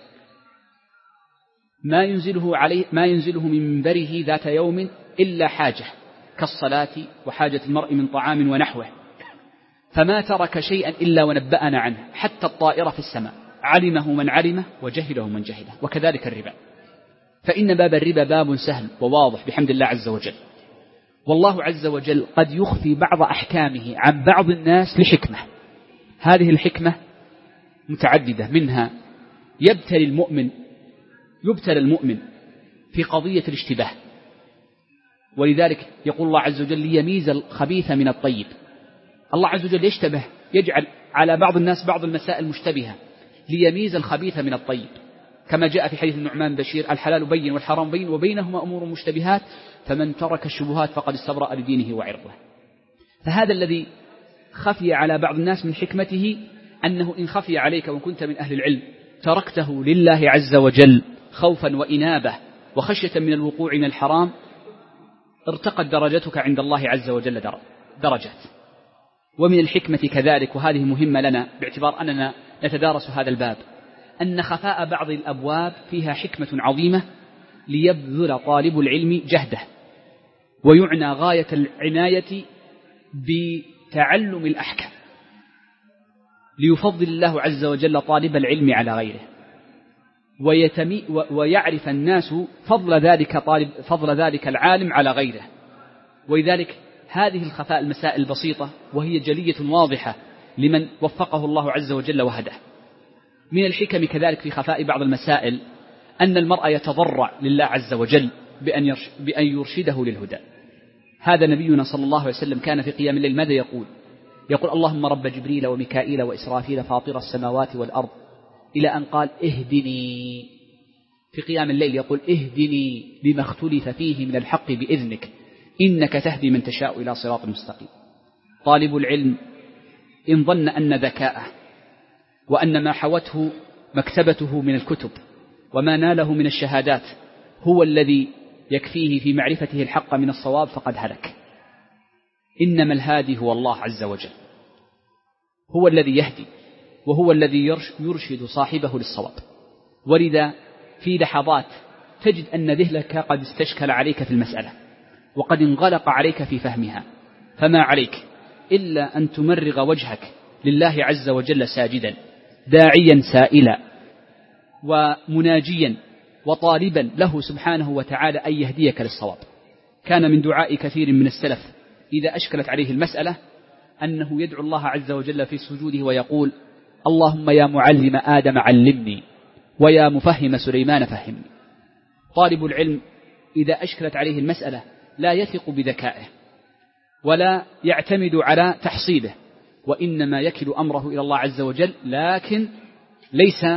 ما ينزله, عليه ما ينزله من منبره ذات يوم إلا حاجة كالصلاة وحاجة المرء من طعام ونحوه، فما ترك شيئا إلا ونبأنا عنه، حتى الطائرة في السماء علمه من علمه وجهله من جهله، وكذلك الربا. فإن باب الربا باب سهل وواضح بحمد الله عز وجل، والله عز وجل قد يخفي بعض أحكامه عن بعض الناس لحكمة، هذه الحكمة متعددة، منها يبتلي المؤمن يبتلى المؤمن في قضية الاشتباه، ولذلك يقول الله عز وجل ليميز الخبيث من الطيب. الله عز وجل يشتبه، يجعل على بعض الناس بعض المسائل مشتبهة ليميز الخبيث من الطيب، كما جاء في حديث النعمان بشير الحلال بين والحرام بين وبينهما أمور مشتبهات فمن ترك الشبهات فقد استبرأ لدينه وعرضه. فهذا الذي خفي على بعض الناس من حكمته أنه إن خفي عليك وإن كنت من أهل العلم تركته لله عز وجل خوفا وإنابة وخشية من الوقوع من الحرام ارتقت درجتك عند الله عز وجل درجات. ومن الحكمة كذلك، وهذه مهمة لنا باعتبار أننا نتدارس هذا الباب، أن خفاء بعض الأبواب فيها حكمة عظيمة ليبذل طالب العلم جهده، ويعنى غاية العناية بتعلم الأحكام ليفضل الله عز وجل طالب العلم على غيره، ويتمي ويعرف الناس فضل ذلك طالب فضل ذلك العالم على غيره. ولذلك هذه الخفاء المسائل البسيطة وهي جلية واضحة لمن وفقه الله عز وجل وهداه. من الحكم كذلك في خفاء بعض المسائل أن المرء يتضرع لله عز وجل بأن بأن يرشده للهدى. هذا نبينا صلى الله عليه وسلم كان في قيام الليل ماذا يقول؟ يقول اللهم رب جبريل وميكائيل وإسرافيل فاطر السماوات والأرض، إلى أن قال اهدني. في قيام الليل يقول اهدني لما اختلف فيه من الحق بإذنك إنك تهدي من تشاء إلى صراط مستقيم. طالب العلم إن ظن أن ذكاءه وأن ما حوته مكتبته من الكتب وما ناله من الشهادات هو الذي يكفيه في معرفته الحق من الصواب فقد هلك. إنما الهادي هو الله عز وجل، هو الذي يهدي وهو الذي يرشد صاحبه للصواب. ولذا في لحظات تجد أن ذهنك قد استشكل عليك في المسألة وقد انغلق عليك في فهمها، فما عليك إلا أن تمرغ وجهك لله عز وجل ساجدا داعيا سائلا ومناجيا وطالبا له سبحانه وتعالى أن يهديك للصواب. كان من دعاء كثير من السلف إذا أشكلت عليه المسألة أنه يدعو الله عز وجل في سجوده ويقول اللهم يا معلم آدم علمني ويا مفهم سليمان فهمني. طالب العلم إذا أشكلت عليه المسألة لا يثق بذكائه ولا يعتمد على تحصيله، وإنما يكل أمره إلى الله عز وجل، لكن ليس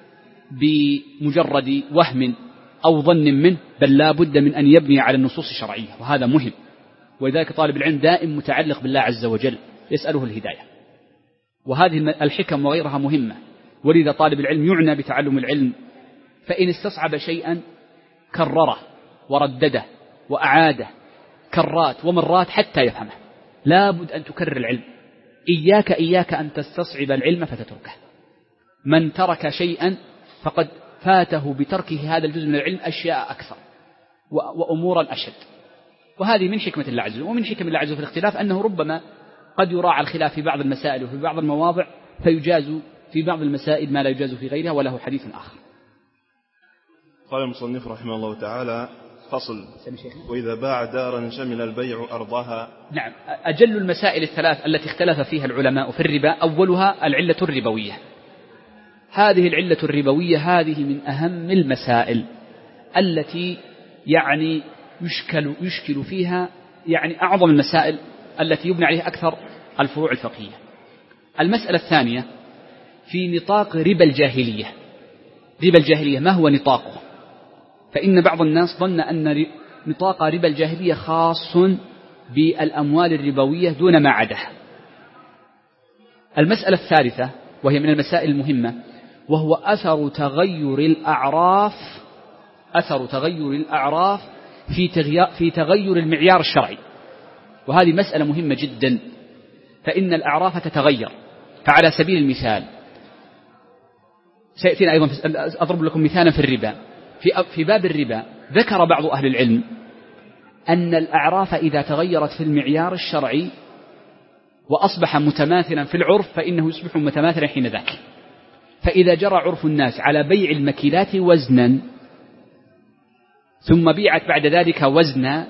بمجرد وهم أو ظن منه، بل لا بد من أن يبني على النصوص الشرعية، وهذا مهم. ولذلك طالب العلم دائم متعلق بالله عز وجل يسأله الهداية، وهذه الحكم وغيرها مهمة. ولذا طالب العلم يعنى بتعلم العلم، فإن استصعب شيئا كرره وردده وأعاده كرات ومرات حتى يفهمه. لا بد أن تكرر العلم. إياك إياك أن تستصعب العلم فتتركه. من ترك شيئا فقد فاته بتركه هذا الجزء من العلم أشياء أكثر وأمورا أشد. وهذه من حكمة الله عز وجل. ومن حكم الله عز وجل في الاختلاف أنه ربما قد يراعى الخلاف في بعض المسائل وفي بعض المواضع فيجاز في بعض المسائل ما لا يجاز في غيرها، وله حديث آخر. قال المصنف رحمه الله تعالى: فصل: وإذا باع دارا شمل البيع أرضها. نعم، أجل المسائل الثلاث التي اختلف فيها العلماء في الربا أولها العلة الربوية. هذه العلة الربوية هذه من أهم المسائل التي يعني يشكل, يشكل فيها يعني أعظم المسائل التي يبنى عليها أكثر الفروع الفقهية. المسألة الثانية في نطاق ربا الجاهلية. ربا الجاهلية ما هو نطاقه؟ فإن بعض الناس ظن أن نطاق ربا الجاهلية خاص بالأموال الربوية دون ما عداها. المسألة الثالثة وهي من المسائل المهمة، وهو أثر تغير الأعراف أثر تغير الأعراف في تغيير, في تغير المعيار الشرعي. وهذه مسألة مهمة جدا، فإن الأعراف تتغير. فعلى سبيل المثال سيأتينا أيضا أضرب لكم مثالا في الربا. في في باب الربا ذكر بعض أهل العلم أن الأعراف إذا تغيرت في المعيار الشرعي وأصبح متماثلا في العرف فإنه يصبح متماثلا حين ذاك. فإذا جرى عرف الناس على بيع المكيلات وزنا ثم بيعت بعد ذلك وزنا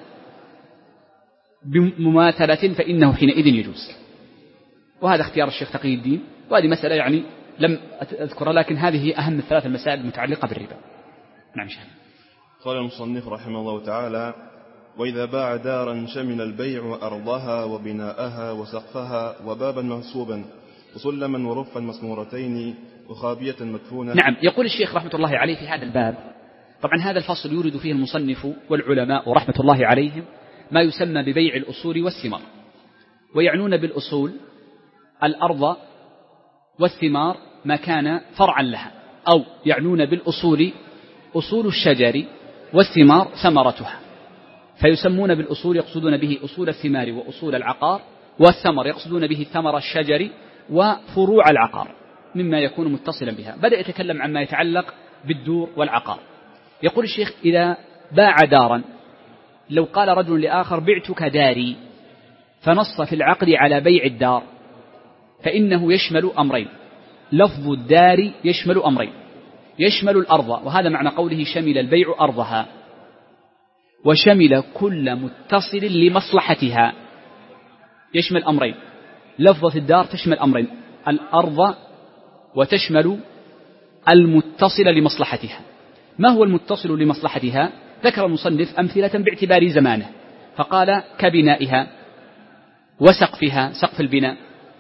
بمماثلة فإنه حينئذ يجوز. وهذا اختيار الشيخ تقي الدين، وهذه مسألة يعني لم أذكرها، لكن هذه هي أهم الثلاث المسائل المتعلقة بالربا. نعم شيخ. قال المصنف رحمه الله تعالى: وإذا باع دارا شمل البيع أرضها وبناءها وسقفها وبابا منصوبا وسلما ورفا مسمورتين وخابية مدفونة. نعم. يقول الشيخ رحمة الله عليه في هذا الباب، طبعا هذا الفصل يورد فيه المصنف والعلماء رحمة الله عليهم ما يسمى ببيع الأصول والثمار، ويعنون بالأصول الأرض، والثمار ما كان فرعا لها، أو يعنون بالأصول أصول الشجر والثمار ثمرتها، فيسمون بالأصول يقصدون به أصول الثمار وأصول العقار، والثمر يقصدون به ثمر الشجر وفروع العقار مما يكون متصلا بها. بدأ يتكلم عما يتعلق بالدور والعقار. يقول الشيخ: إذا باع دارا، لو قال رجل لآخر بعتك داري، فنص في العقد على بيع الدار، فإنه يشمل أمرين. لفظ الدار يشمل أمرين، يشمل الأرض، وهذا معنى قوله شمل البيع أرضها، وشمل كل متصل لمصلحتها، يشمل أمرين. لفظة الدار تشمل أمرين: الأرض وتشمل المتصل لمصلحتها. ما هو المتصل لمصلحتها؟ ذكر المصنف أمثلة باعتبار زمانه، فقال: كبنائها وسقفها، سقف البناء.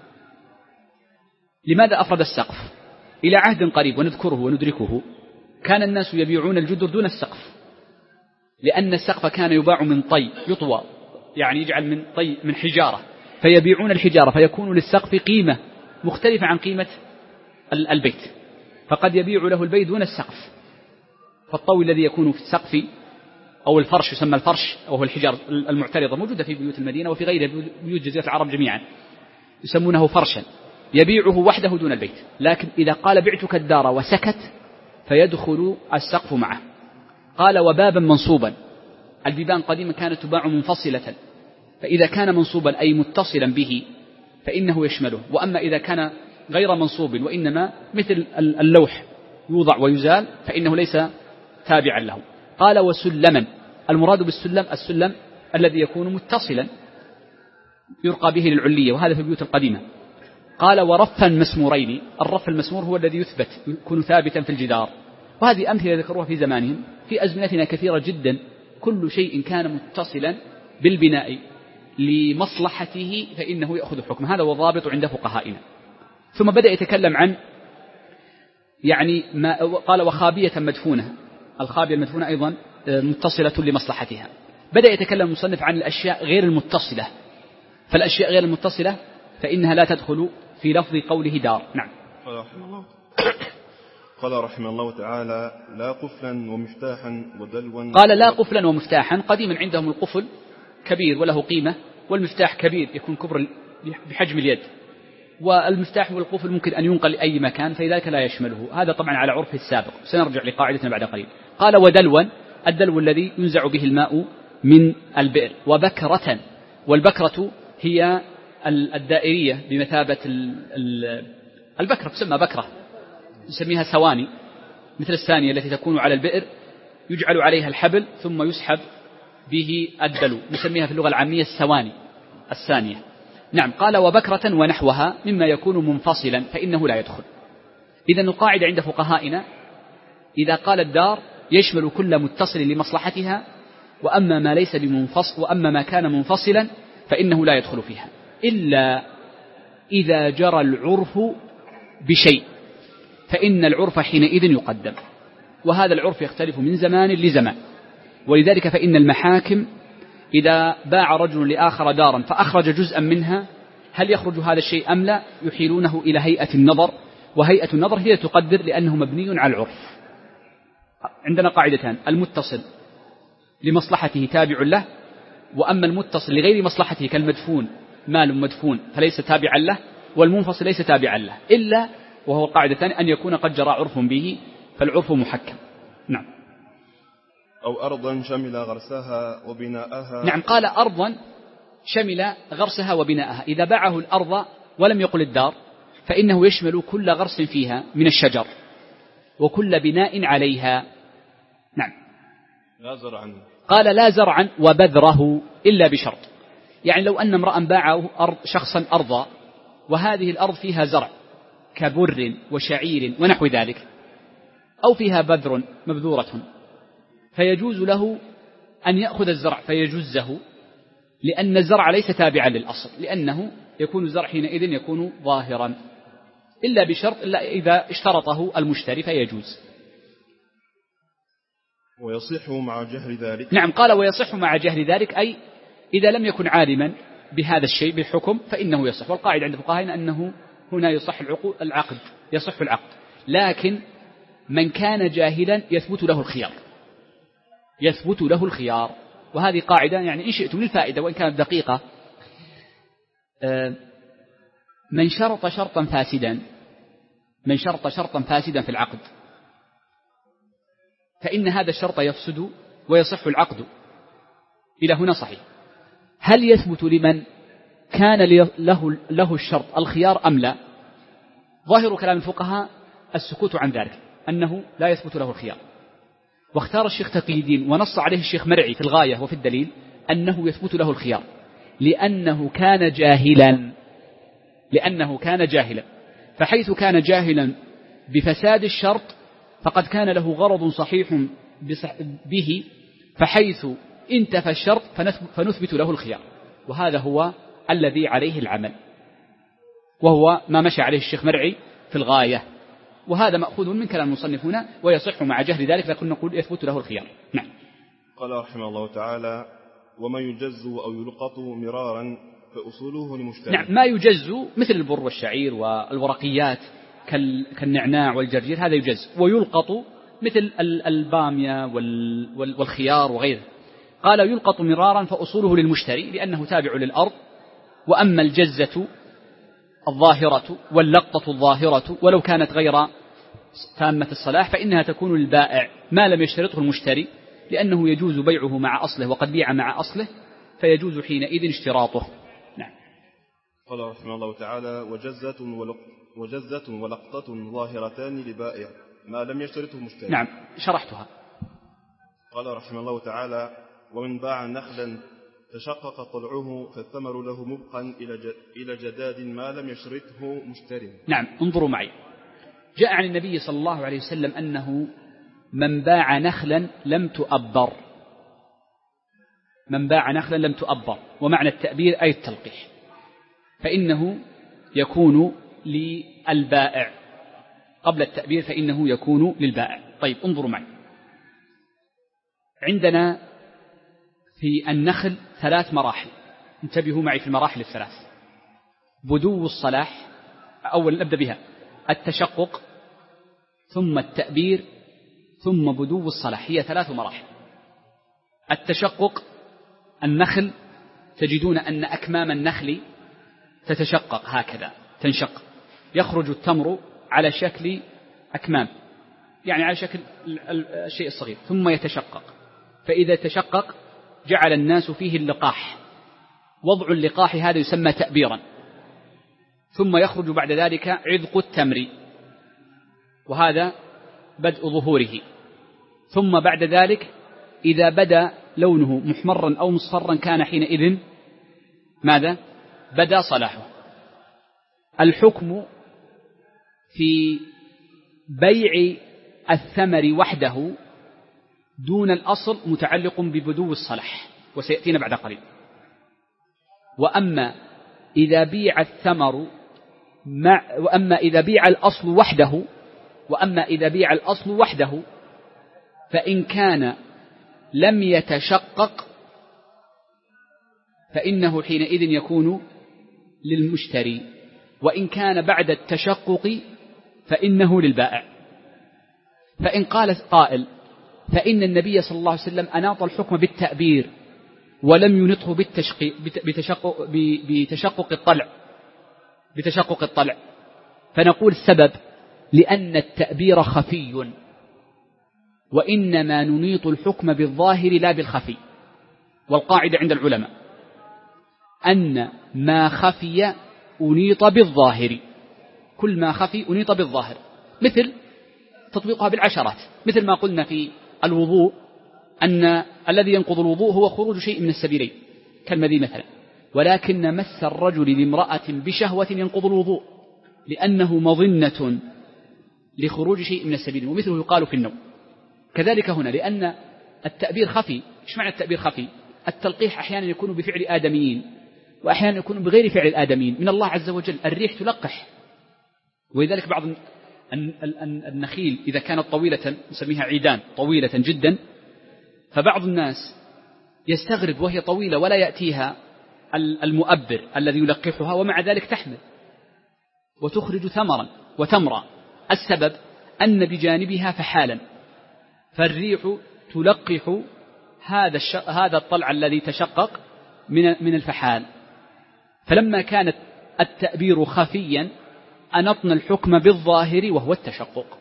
لماذا أفرد السقف؟ إلى عهد قريب ونذكره وندركه كان الناس يبيعون الجدر دون السقف، لأن السقف كان يباع من طي، يطوى، يعني يجعل من طي من حجارة، فيبيعون الحجارة، فيكون للسقف قيمة مختلفة عن قيمة البيت، فقد يبيع له البيت دون السقف. فالطوي الذي يكون في السقف أو الفرش يسمى الفرش، وهو الحجار المعترضة، موجودة في بيوت المدينة وفي غيرها بيوت جزيرة العرب جميعا، يسمونه فرشا، يبيعه وحده دون البيت. لكن إذا قال بعتك الدار وسكت فيدخل السقف معه. قال: وبابا منصوبا، البيبان قديما كانت تباع منفصلة، فإذا كان منصوبا أي متصلا به فإنه يشمله. وأما إذا كان غير منصوب وإنما مثل اللوح يوضع ويزال فإنه ليس تابعا له. قال: وسلما، المراد بالسلم السلم الذي يكون متصلا يرقى به للعلية، وهذا في البيوت القديمة. قال: ورفا مسمورين، الرف المسمور هو الذي يثبت يكون ثابتا في الجدار. وهذه أمثلة ذكروها في زمانهم. في أزمنتنا كثيرة جدا، كل شيء كان متصلا بالبناء لمصلحته فإنه يأخذ حكم. هذا هو الضابط عند فقهائنا. ثم بدأ يتكلم عن يعني ما قال: وخابية مدفونة، الخابية المدفونة أيضا متصلة لمصلحتها. بدأ يتكلم المصنف عن الأشياء غير المتصلة، فالأشياء غير المتصلة فإنها لا تدخل في لفظ قوله دار. نعم. قال رحمه الله, قال رحمه الله تعالى: لا قفلا ومفتاحا ودلوا. قال: لا قفلا ومفتاحا. قديما عندهم القفل كبير وله قيمة، والمفتاح كبير يكون كبر بحجم اليد، والمفتاح والقفل ممكن أن ينقل لأي مكان، فلذلك لا يشمله. هذا طبعا على عرفه السابق، سنرجع لقاعدتنا بعد قليل. قال: ودلوا، الدلو الذي ينزع به الماء من البئر. وبكرة، والبكرة هي الدائرية بمثابة البكرة، تسمى بكرة، نسميها ثواني، مثل الثانية التي تكون على البئر، يجعل عليها الحبل ثم يسحب به الدلو، نسميها في اللغة العامية الثواني الثانية. نعم. قال: وبكرة ونحوها مما يكون منفصلا فإنه لا يدخل. إذن القاعدة عند فقهائنا: إذا قال الدار يشمل كل متصل لمصلحتها، وأما ما ليس بمنفصل وأما ما كان منفصلا فإنه لا يدخل فيها، إلا إذا جرى العرف بشيء، فإن العرف حينئذ يقدم، وهذا العرف يختلف من زمان لزمان. ولذلك فإن المحاكم إذا باع رجل لآخر دارا فأخرج جزءا منها، هل يخرج هذا الشيء أم لا، يحيلونه إلى هيئة النظر، وهيئة النظر هي تقدر لأنه مبني على العرف. عندنا قاعدتان: المتصل لمصلحته تابع له، وأما المتصل لغير مصلحته كالمدفون، مال مدفون فليس تابعا له، والمنفصل ليس تابعا له، إلا وهو القاعدتان أن يكون قد جرى عرف به، فالعرف محكم. نعم. أو أرضا شمل غرسها وبناءها. نعم. قال: أرضا شمل غرسها وبناءها. إذا باعه الأرض ولم يقل الدار فإنه يشمل كل غرس فيها من الشجر وكل بناء عليها. نعم. لا زرعا. قال لا زرعا وبذره إلا بشرط. يعني لو أن امرأ باعه أرض شخصا أرضا وهذه الأرض فيها زرع كبر وشعير ونحو ذلك، أو فيها بذر مبذورة، فيجوز له أن يأخذ الزرع فيجزه، لأن الزرع ليس تابعا للأصل، لأنه يكون الزرع حينئذ يكون ظاهرا، إلا بشرط، إلا إذا اشترطه المشتري فيجوز. ويصح مع جهل ذلك. نعم، قال ويصح مع جهل ذلك، أي إذا لم يكن عالما بهذا الشيء بالحكم فإنه يصح. والقاعدة عند الفقهاء أنه هنا يصح العقد، يصح العقد، لكن من كان جاهلا يثبت له الخيار، يثبت له الخيار. وهذه قاعدة يعني إن شئتم للفائدة وإن كانت دقيقة. من شرط شرطا فاسدا من شرط شرطا فاسدا في العقد فإن هذا الشرط يفسد ويصح العقد. إلى هنا صحيح. هل يثبت لمن كان له, له الشرط الخيار أم لا؟ ظاهر كلام الفقهاء السكوت عن ذلك، أنه لا يثبت له الخيار. واختار الشيخ تقي الدين ونص عليه الشيخ مرعي في الغاية وفي الدليل أنه يثبت له الخيار، لأنه كان جاهلا لأنه كان جاهلا فحيث كان جاهلا بفساد الشرط فقد كان له غرض صحيح به، فحيث انتفى الشرط فنثبت له الخيار. وهذا هو الذي عليه العمل، وهو ما مشى عليه الشيخ مرعي في الغاية، وهذا مأخوذ من كلام المصنف هنا، ويصح مع جهل ذلك، لكن نقول يثبت له الخيار. نعم. قال رحمه الله تعالى: وما يجز أو يلقط مرارا فأصوله لمشتري. نعم، ما يجز مثل البر والشعير والورقيات كالنعناع والجرجير، هذا يجز. ويلقط مثل البامية والخيار وغيره. قال يلقط مرارا فأصوله للمشتري لأنه تابع للأرض. وأما الجزة الظاهرة واللقطة الظاهرة ولو كانت غير تامة الصلاح فإنها تكون للبائع ما لم يشترطه المشتري، لأنه يجوز بيعه مع أصله وقد بيع مع أصله، فيجوز حينئذ اشتراطه. نعم. قال رحمه الله تعالى: وجزة ولق وجزة ولقطة ظاهرتان لبائع ما لم يشترطه المشتري. نعم، شرحتها. قال رحمه الله تعالى: ومن باع نخلا تشقق طلعه فالثمر له مبقا إلى جداد ما لم يشرطه مشتري. نعم، انظروا معي. جاء عن النبي صلى الله عليه وسلم أنه من باع نخلا لم تؤبر من باع نخلا لم تؤبر ومعنى التأبير أي التلقيح، فإنه يكون للبائع قبل التأبير، فإنه يكون للبائع. طيب انظروا معي. عندنا في النخل ثلاث مراحل، انتبهوا معي في المراحل الثلاث. بدو الصلاح، أول نبدأ بها التشقق، ثم التأبير، ثم بدو الصلاح، هي ثلاث مراحل. التشقق، النخل تجدون أن أكمام النخل تتشقق هكذا، تنشق، يخرج التمر على شكل أكمام، يعني على شكل الشيء الصغير، ثم يتشقق. فإذا تشقق جعل الناس فيه اللقاح، وضع اللقاح هذا يسمى تأبيرا، ثم يخرج بعد ذلك عذق التمر، وهذا بدء ظهوره. ثم بعد ذلك إذا بدا لونه محمرا أو مصفرا كان حينئذ ماذا؟ بدا صلاحه. الحكم في بيع الثمر وحده دون الأصل متعلق ببدو الصلاح، وسيأتينا بعد قليل. وأما إذا بيع الثمر مع وأما إذا بيع الأصل وحده وأما إذا بيع الأصل وحده فإن كان لم يتشقق فإنه حينئذ يكون للمشتري، وإن كان بعد التشقق فإنه للبائع. فإن قال قائل فإن النبي صلى الله عليه وسلم أناط الحكم بالتأبير ولم ينطه بتشقق, بتشقق الطلع بتشقق الطلع فنقول السبب لأن التأبير خفي، وإنما ننيط الحكم بالظاهر لا بالخفي. والقاعدة عند العلماء أن ما خفي أنيط بالظاهر، كل ما خفي أنيط بالظاهر، مثل تطبيقها بالعشرات، مثل ما قلنا في الوضوء أن الذي ينقض الوضوء هو خروج شيء من السبيلين كالمذي مثلا، ولكن مس الرجل لامرأة بشهوة ينقض الوضوء لأنه مظنة لخروج شيء من السبيلين، ومثله يقال في النوم. كذلك هنا لأن التأبير خفي. إيش معنى التأبير خفي؟ التلقيح أحيانا يكون بفعل آدميين وأحيانا يكون بغير فعل الآدميين من الله عز وجل. الريح تلقح، ولذلك بعض النخيل إذا كانت طويلة نسميها عيدان طويلة جدا، فبعض الناس يستغرب وهي طويلة ولا يأتيها المؤبر الذي يلقحها، ومع ذلك تحمل وتخرج ثمرا وتمرا. السبب أن بجانبها فحالا، فالريح تلقح هذا هذا الطلع الذي تشقق من من الفحال. فلما كانت التأبير خفيا أنطنا الحكم بالظاهر وهو التشقق.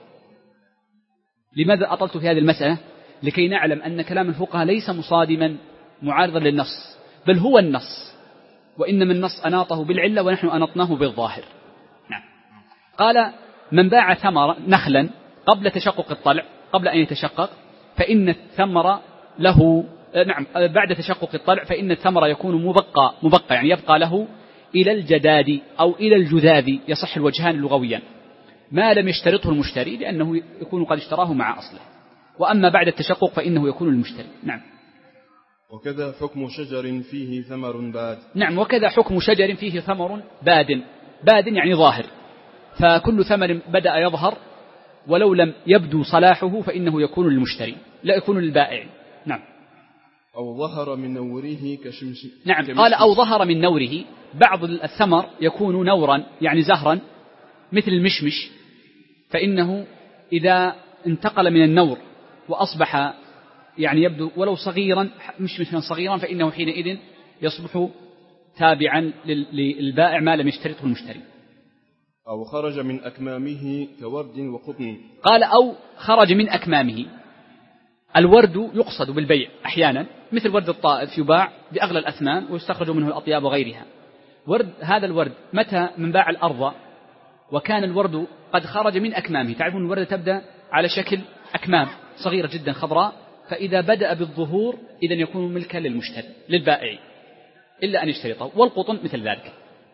لماذا أطلت في هذه المسألة؟ لكي نعلم أن كلام الفقهاء ليس مصادما معارضا للنص، بل هو النص، وإنما النص أناطه بالعلة ونحن أنطناه بالظاهر. نعم. قال: من باع ثمر نخلا قبل تشقق الطلع، قبل أن يتشقق، فإن الثمر له نعم بعد تشقق الطلع فإن الثمر يكون مبقى مبقى يعني يبقى له إلى الجداد أو إلى الجذاذ، يصح الوجهان لغويا، ما لم يشترطه المشتري لأنه يكون قد اشتراه مع أصله. وأما بعد التشقق فإنه يكون المشتري. نعم. وكذا حكم شجر فيه ثمر باد. نعم، وكذا حكم شجر فيه ثمر باد. باد يعني ظاهر، فكل ثمر بدأ يظهر ولو لم يبدو صلاحه فإنه يكون للمشتري لا يكون للبائع. نعم. أو ظهر من نوره كشمس. نعم. قال: أو ظهر من نوره. بعض الثمر يكون نورا يعني زهرا مثل المشمش، فإنه إذا انتقل من النور وأصبح يعني يبدو ولو صغيرا مشمشا صغيرا فإنه حينئذ يصبح تابعا للبائع ما لم يشترطه المشتري. أو خرج من أكمامه كورد وقطن. قال: أو خرج من أكمامه. الورد يقصد بالبيع أحيانا، مثل ورد الطائف يباع بأغلى الأثمان ويستخرج منه الأطياب وغيرها. ورد هذا الورد متى من باع الأرض وكان الورد قد خرج من أكمامه. تعرفون الوردة تبدأ على شكل أكمام صغيرة جدا خضراء، فإذا بدأ بالظهور إذن يكون ملكا للمشتري للبائع إلا أن يشترطه. والقطن مثل ذلك.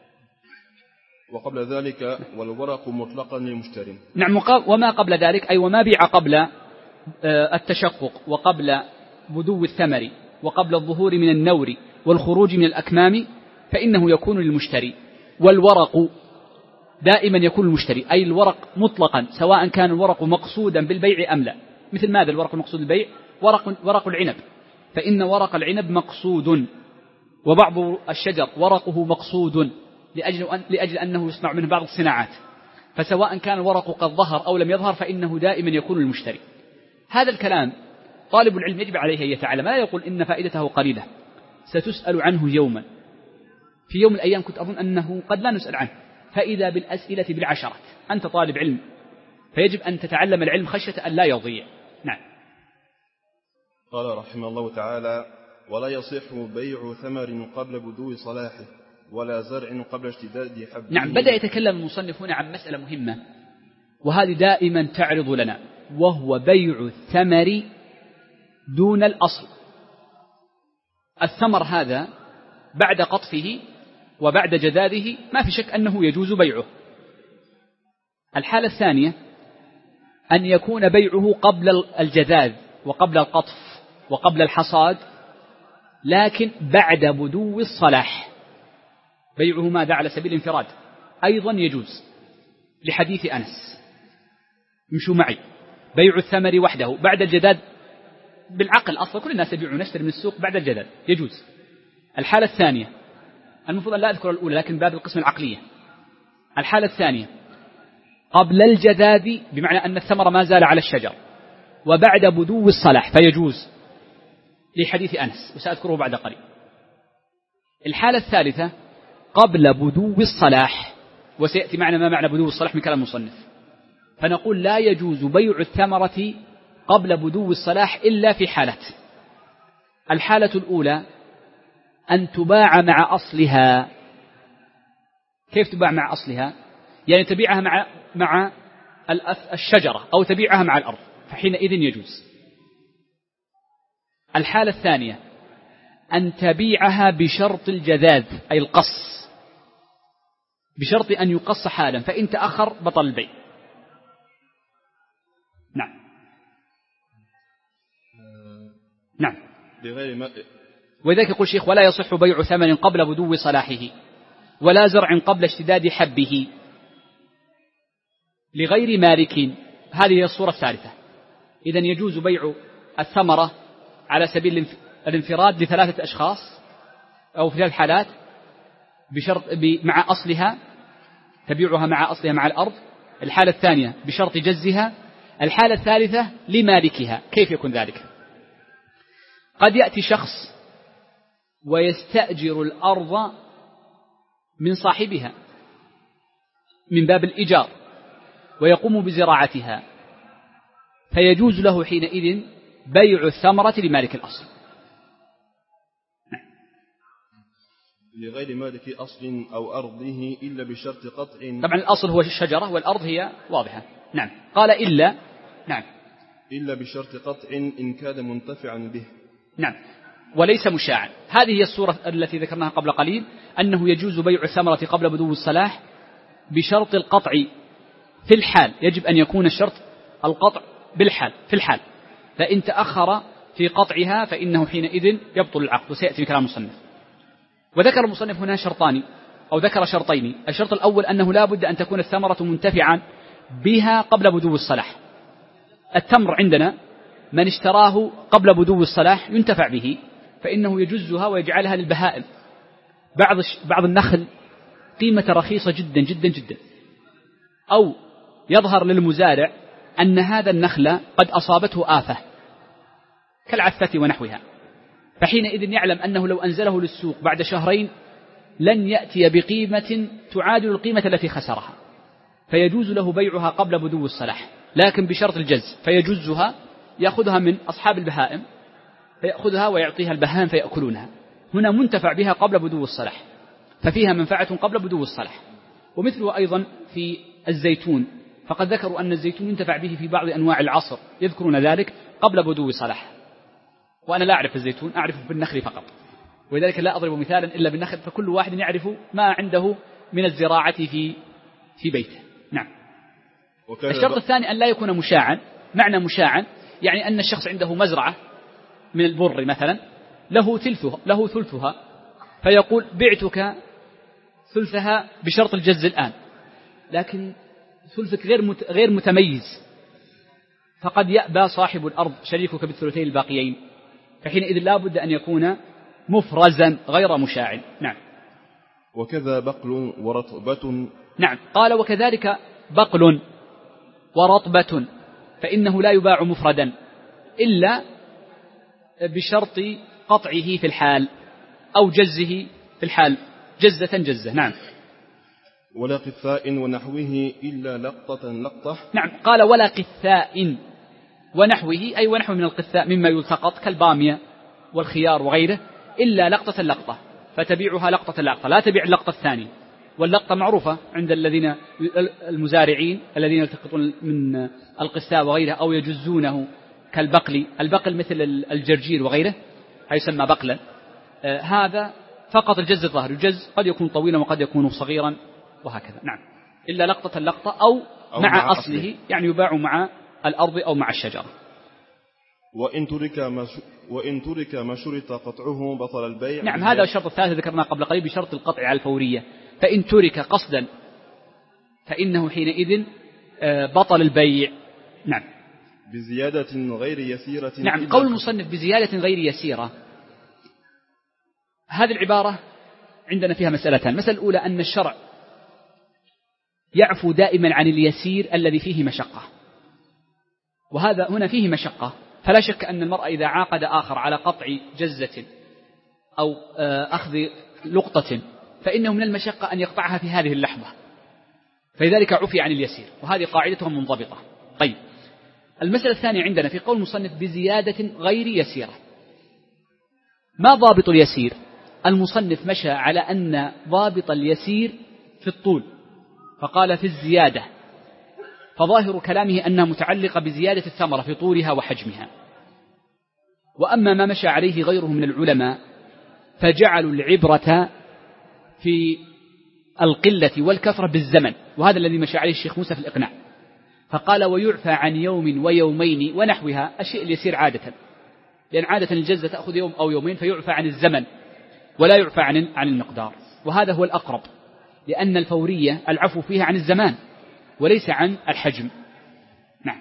وقبل ذلك والورق مطلقا للمشتري. نعم. وما قبل ذلك أي وما بيع قبل التشقق وقبل بدو الثمر وقبل الظهور من النور والخروج من الأكمام فإنه يكون للمشتري. والورق دائما يكون للمشتري، أي الورق مطلقا سواء كان الورق مقصودا بالبيع أم لا. مثل ماذا الورق المقصود بالبيع؟ ورق, ورق العنب، فإن ورق العنب مقصود، وبعض الشجر ورقه مقصود لأجل, أن لأجل أنه يصنع منه بعض الصناعات، فسواء كان الورق قد ظهر أو لم يظهر فإنه دائما يكون للمشتري. هذا الكلام طالب العلم يجب عليه أن يتعلم، لا يقول إن فائدته قليلة، ستسأل عنه يوما. في يوم من الأيام كنت أظن أنه قد لا نسأل عنه، فإذا بالأسئلة بالعشرات. أنت طالب علم فيجب أن تتعلم العلم خشية أن لا يضيع. نعم. قال رحمه الله تعالى: ولا يصح بيع ثمر قبل بدو صلاحه ولا زرع قبل اشتداد حبه. نعم. بدأ يتكلم المصنفون عن مسألة مهمة وهذه دائما تعرض لنا، وهو بيع الثمر دون الأصل. الثمر هذا بعد قطفه وبعد جذاذه ما في شك أنه يجوز بيعه. الحالة الثانية أن يكون بيعه قبل الجذاذ وقبل القطف وقبل الحصاد، لكن بعد بدو الصلاح. بيعه ماذا على سبيل الانفراد أيضا يجوز، لحديث أنس. امشوا معي. بيع الثمر وحده بعد الجذاذ بالعقل أصلا كل الناس يبيعون نشتري من السوق بعد الجذاذ يجوز. الحالة الثانية، المفروض أن لا أذكر الأولى لكن باب القسم العقلية. الحالة الثانية قبل الجذاذ بمعنى أن الثمر ما زال على الشجر، وبعد بدو الصلاح فيجوز لحديث أنس وسأذكره بعد قليل. الحالة الثالثة قبل بدو الصلاح، وسيأتي معنا ما معنى بدو الصلاح من كلام المصنف. فنقول لا يجوز بيع الثمرة قبل بدو الصلاح إلا في حالات. الحالة الأولى أن تباع مع أصلها. كيف تباع مع أصلها؟ يعني تبيعها مع مع الشجرة أو تبيعها مع الأرض، فحينئذ يجوز. الحالة الثانية أن تبيعها بشرط الجذاذ أي القص، بشرط أن يقص حالا، فإن تأخر بطل البيع. نعم نعم. بغير ما وذلك يقول الشيخ: ولا يصح بيع ثمن قبل بدو صلاحه، ولا زرع قبل اشتداد حبه لغير مالك. هذه هي الصورة الثالثة. إذن يجوز بيع الثمرة على سبيل الانفراد لثلاثة أشخاص أو في ثلاث حالات بشرط مع أصلها، تبيعها مع أصلها مع الأرض. الحالة الثانية بشرط جزها. الحالة الثالثة لمالكها. كيف يكون ذلك؟ قد يأتي شخص ويستأجر الأرض من صاحبها من باب الإيجار ويقوم بزراعتها، فيجوز له حينئذ بيع الثمرة لمالك الأصل. لغير مالك أصل أو أرضه إلا بشرط قطع. طبعا الأصل هو الشجرة والأرض هي واضحة. نعم. قال إلا. نعم. إلا بشرط قطع إن كان منتفعا به. نعم. وليس مشاعا. هذه هي الصورة التي ذكرناها قبل قليل، أنه يجوز بيع الثمرة قبل بدو الصلاح بشرط القطع في الحال. يجب أن يكون الشرط القطع بالحال في الحال، فإن تأخر في قطعها فإنه حينئذ يبطل العقد، وسيأتي كلام المصنف. وذكر المصنف هنا شرطان أو ذكر شرطين. الشرط الأول أنه لا بد أن تكون الثمرة منتفعا بها قبل بدو الصلاح. التمر عندنا من اشتراه قبل بدو الصلاح ينتفع به، فإنه يجزها ويجعلها للبهائم. بعض بعض النخل قيمة رخيصة جدا جدا جدا، أو يظهر للمزارع أن هذا النخل قد أصابته آفة كالعثة ونحوها، فحينئذ يعلم أنه لو أنزله للسوق بعد شهرين لن يأتي بقيمة تعادل القيمة التي خسرها، فيجوز له بيعها قبل بدو الصلاح، لكن بشرط الجز. فيجزها، يأخذها من أصحاب البهائم فيأخذها ويعطيها البهائم فيأكلونها. هنا منتفع بها قبل بدو الصلاح، ففيها منفعة قبل بدو الصلاح. ومثله أيضا في الزيتون، فقد ذكروا أن الزيتون ينتفع به في بعض أنواع العصر، يذكرون ذلك قبل بدو صلاح. وأنا لا أعرف الزيتون، أعرف بالنخل فقط، ولذلك لا أضرب مثالا إلا بالنخل، فكل واحد يعرف ما عنده من الزراعة في في بيته. نعم. الشرط الثاني أن لا يكون مشاعا. معنى مشاعا يعني أن الشخص عنده مزرعة من البر مثلا، له ثلثها له ثلثها فيقول بعتك ثلثها بشرط الجز الآن، لكن ثلثك غير غير متميز، فقد يأبى صاحب الأرض شريكك بالثلثين الباقيين، فحينئذ لا بد أن يكون مفرزا غير مشاع. نعم. وكذا بقل ورطبة. نعم. قال: وكذلك بقل ورطبة، فإنه لا يباع مفردا إلا بشرط قطعه في الحال أو جزه في الحال، جزة جزة. نعم. ولا قثاء ونحوه إلا لقطة لقطة. نعم. قال: ولا قثاء ونحوه، أي ونحوه من القثاء مما يلتقط كالبامية والخيار وغيره، إلا لقطة لقطة، فتبيعها لقطة لقطة، لا تبيع اللقطة الثانية. واللقطة معروفة عند الذين المزارعين الذين يلتقطون من القثاء وغيره أو يجزونه كالبقل. البقل مثل الجرجير وغيره يسمى بقلا. آه هذا فقط الجز الظاهر، الجز قد يكون طويلا وقد يكون صغيرا وهكذا. نعم. إلا لقطة اللقطة أو, أو مع, مع أصله, أصله، يعني يباع مع الأرض أو مع الشجرة. وإن ترك ما وإن ترك ما شرط قطعه بطل البيع. نعم. هذا الشرط الثالث ذكرناه قبل قليل بشرط القطع على الفورية، فإن ترك قصدا فإنه حينئذ بطل البيع. نعم. بزيادة غير يسيرة. نعم. قول المصنف بزيادة غير يسيرة، هذه العبارة عندنا فيها مسألتان. المسألة الأولى أن الشرع يعفو دائما عن اليسير الذي فيه مشقة، وهذا هنا فيه مشقة، فلا شك أن المرأة إذا عاقد آخر على قطع جزة أو أخذ لقطة فإنه من المشقة أن يقطعها في هذه اللحظة، فلذلك عفي عن اليسير، وهذه قاعدتهم منضبطة. طيب، المسألة الثانية عندنا في قول المصنف بزيادة غير يسيرة. ما ضابط اليسير؟ المصنف مشى على أن ضابط اليسير في الطول، فقال في الزيادة، فظاهر كلامه أنها متعلقة بزيادة الثمرة في طولها وحجمها. وأما ما مشى عليه غيره من العلماء فجعلوا العبرة في القلة والكثرة بالزمن، وهذا الذي مشى عليه الشيخ موسى في الإقناع، فقال ويعفى عن يوم ويومين ونحوها، الشيء اللي يصير عادة، لأن عادة الجزة تأخذ يوم أو يومين فيعفى عن الزمن ولا يعفى عن عن المقدار، وهذا هو الأقرب، لأن الفورية العفو فيها عن الزمان وليس عن الحجم. نعم.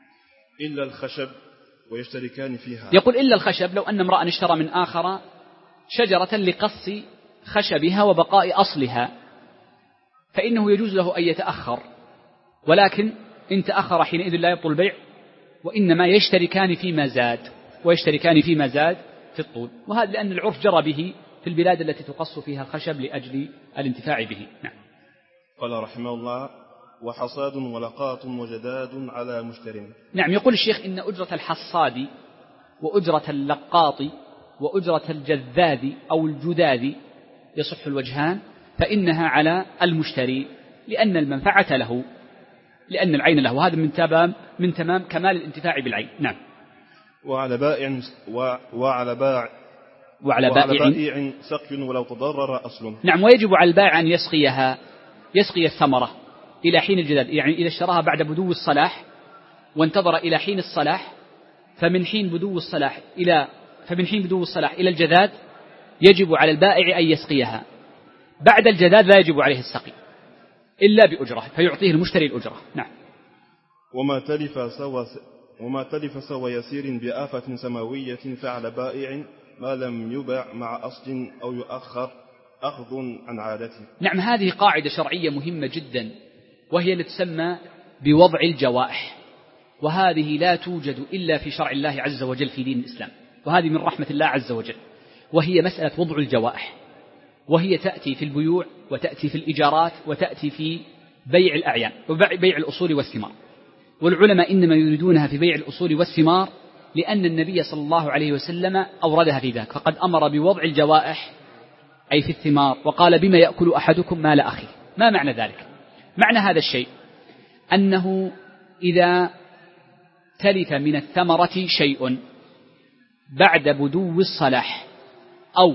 إلا الخشب ويشتركان فيها. يقول إلا الخشب، لو أن امرأ اشترى من آخر شجرة لقص خشبها وبقاء أصلها فإنه يجوز له أن يتأخر، ولكن إن تأخر حينئذ لا يبطل البيع، وإنما يشتركان فيما زاد ويشتركان فيما زاد في الطول، وهذا لأن العرف جرى به في البلاد التي تقص فيها الخشب لأجل الانتفاع به. نعم. قال رحمه الله وحصاد ولقاط وجداد على مشتر. نعم. يقول الشيخ إن أجرة الحصاد وأجرة اللقاط وأجرة الجذاذ أو الجذاذ يصح الوجهان، فإنها على المشتري لأن المنفعة له، لأن العين له، وهذا من تمام من تمام كمال الانتفاع بالعين. نعم. وعلى بائع وعلى باع وعلى بائع سقي ولو تضرر أصل. نعم. ويجب على البائع أن يسقيها، يسقي الثمرة إلى حين الجداد، يعني إذا اشتراها بعد بدو الصلاح وانتظر إلى حين الصلاح، فمن حين بدو الصلاح إلى فمن حين بدو الصلاح إلى الجداد يجب على البائع أن يسقيها. بعد الجداد لا يجب عليه السقي إلا بأجرة، فيعطيه المشتري الأجرة. نعم. وما تلف سوى وما تلف سوى يسير بآفة سماوية فعلى بائع ما لم يباع مع أصل أو يؤخر أخذ عن عادته. نعم. هذه قاعدة شرعية مهمة جدا، وهي التي تسمى بوضع الجوائح، وهذه لا توجد إلا في شرع الله عز وجل في دين الإسلام، وهذه من رحمة الله عز وجل، وهي مسألة وضع الجوائح، وهي تأتي في البيوع وتأتي في الإيجارات وتأتي في بيع الأعيان وبيع الأصول والثمار، والعلماء إنما يريدونها في بيع الأصول والثمار لأن النبي صلى الله عليه وسلم أوردها في ذاك، فقد أمر بوضع الجوائح أي في الثمار، وقال بما يأكل أحدكم مال أخيه. ما معنى ذلك؟ معنى هذا الشيء أنه إذا تلف من الثمرة شيء بعد بدو الصلاح أو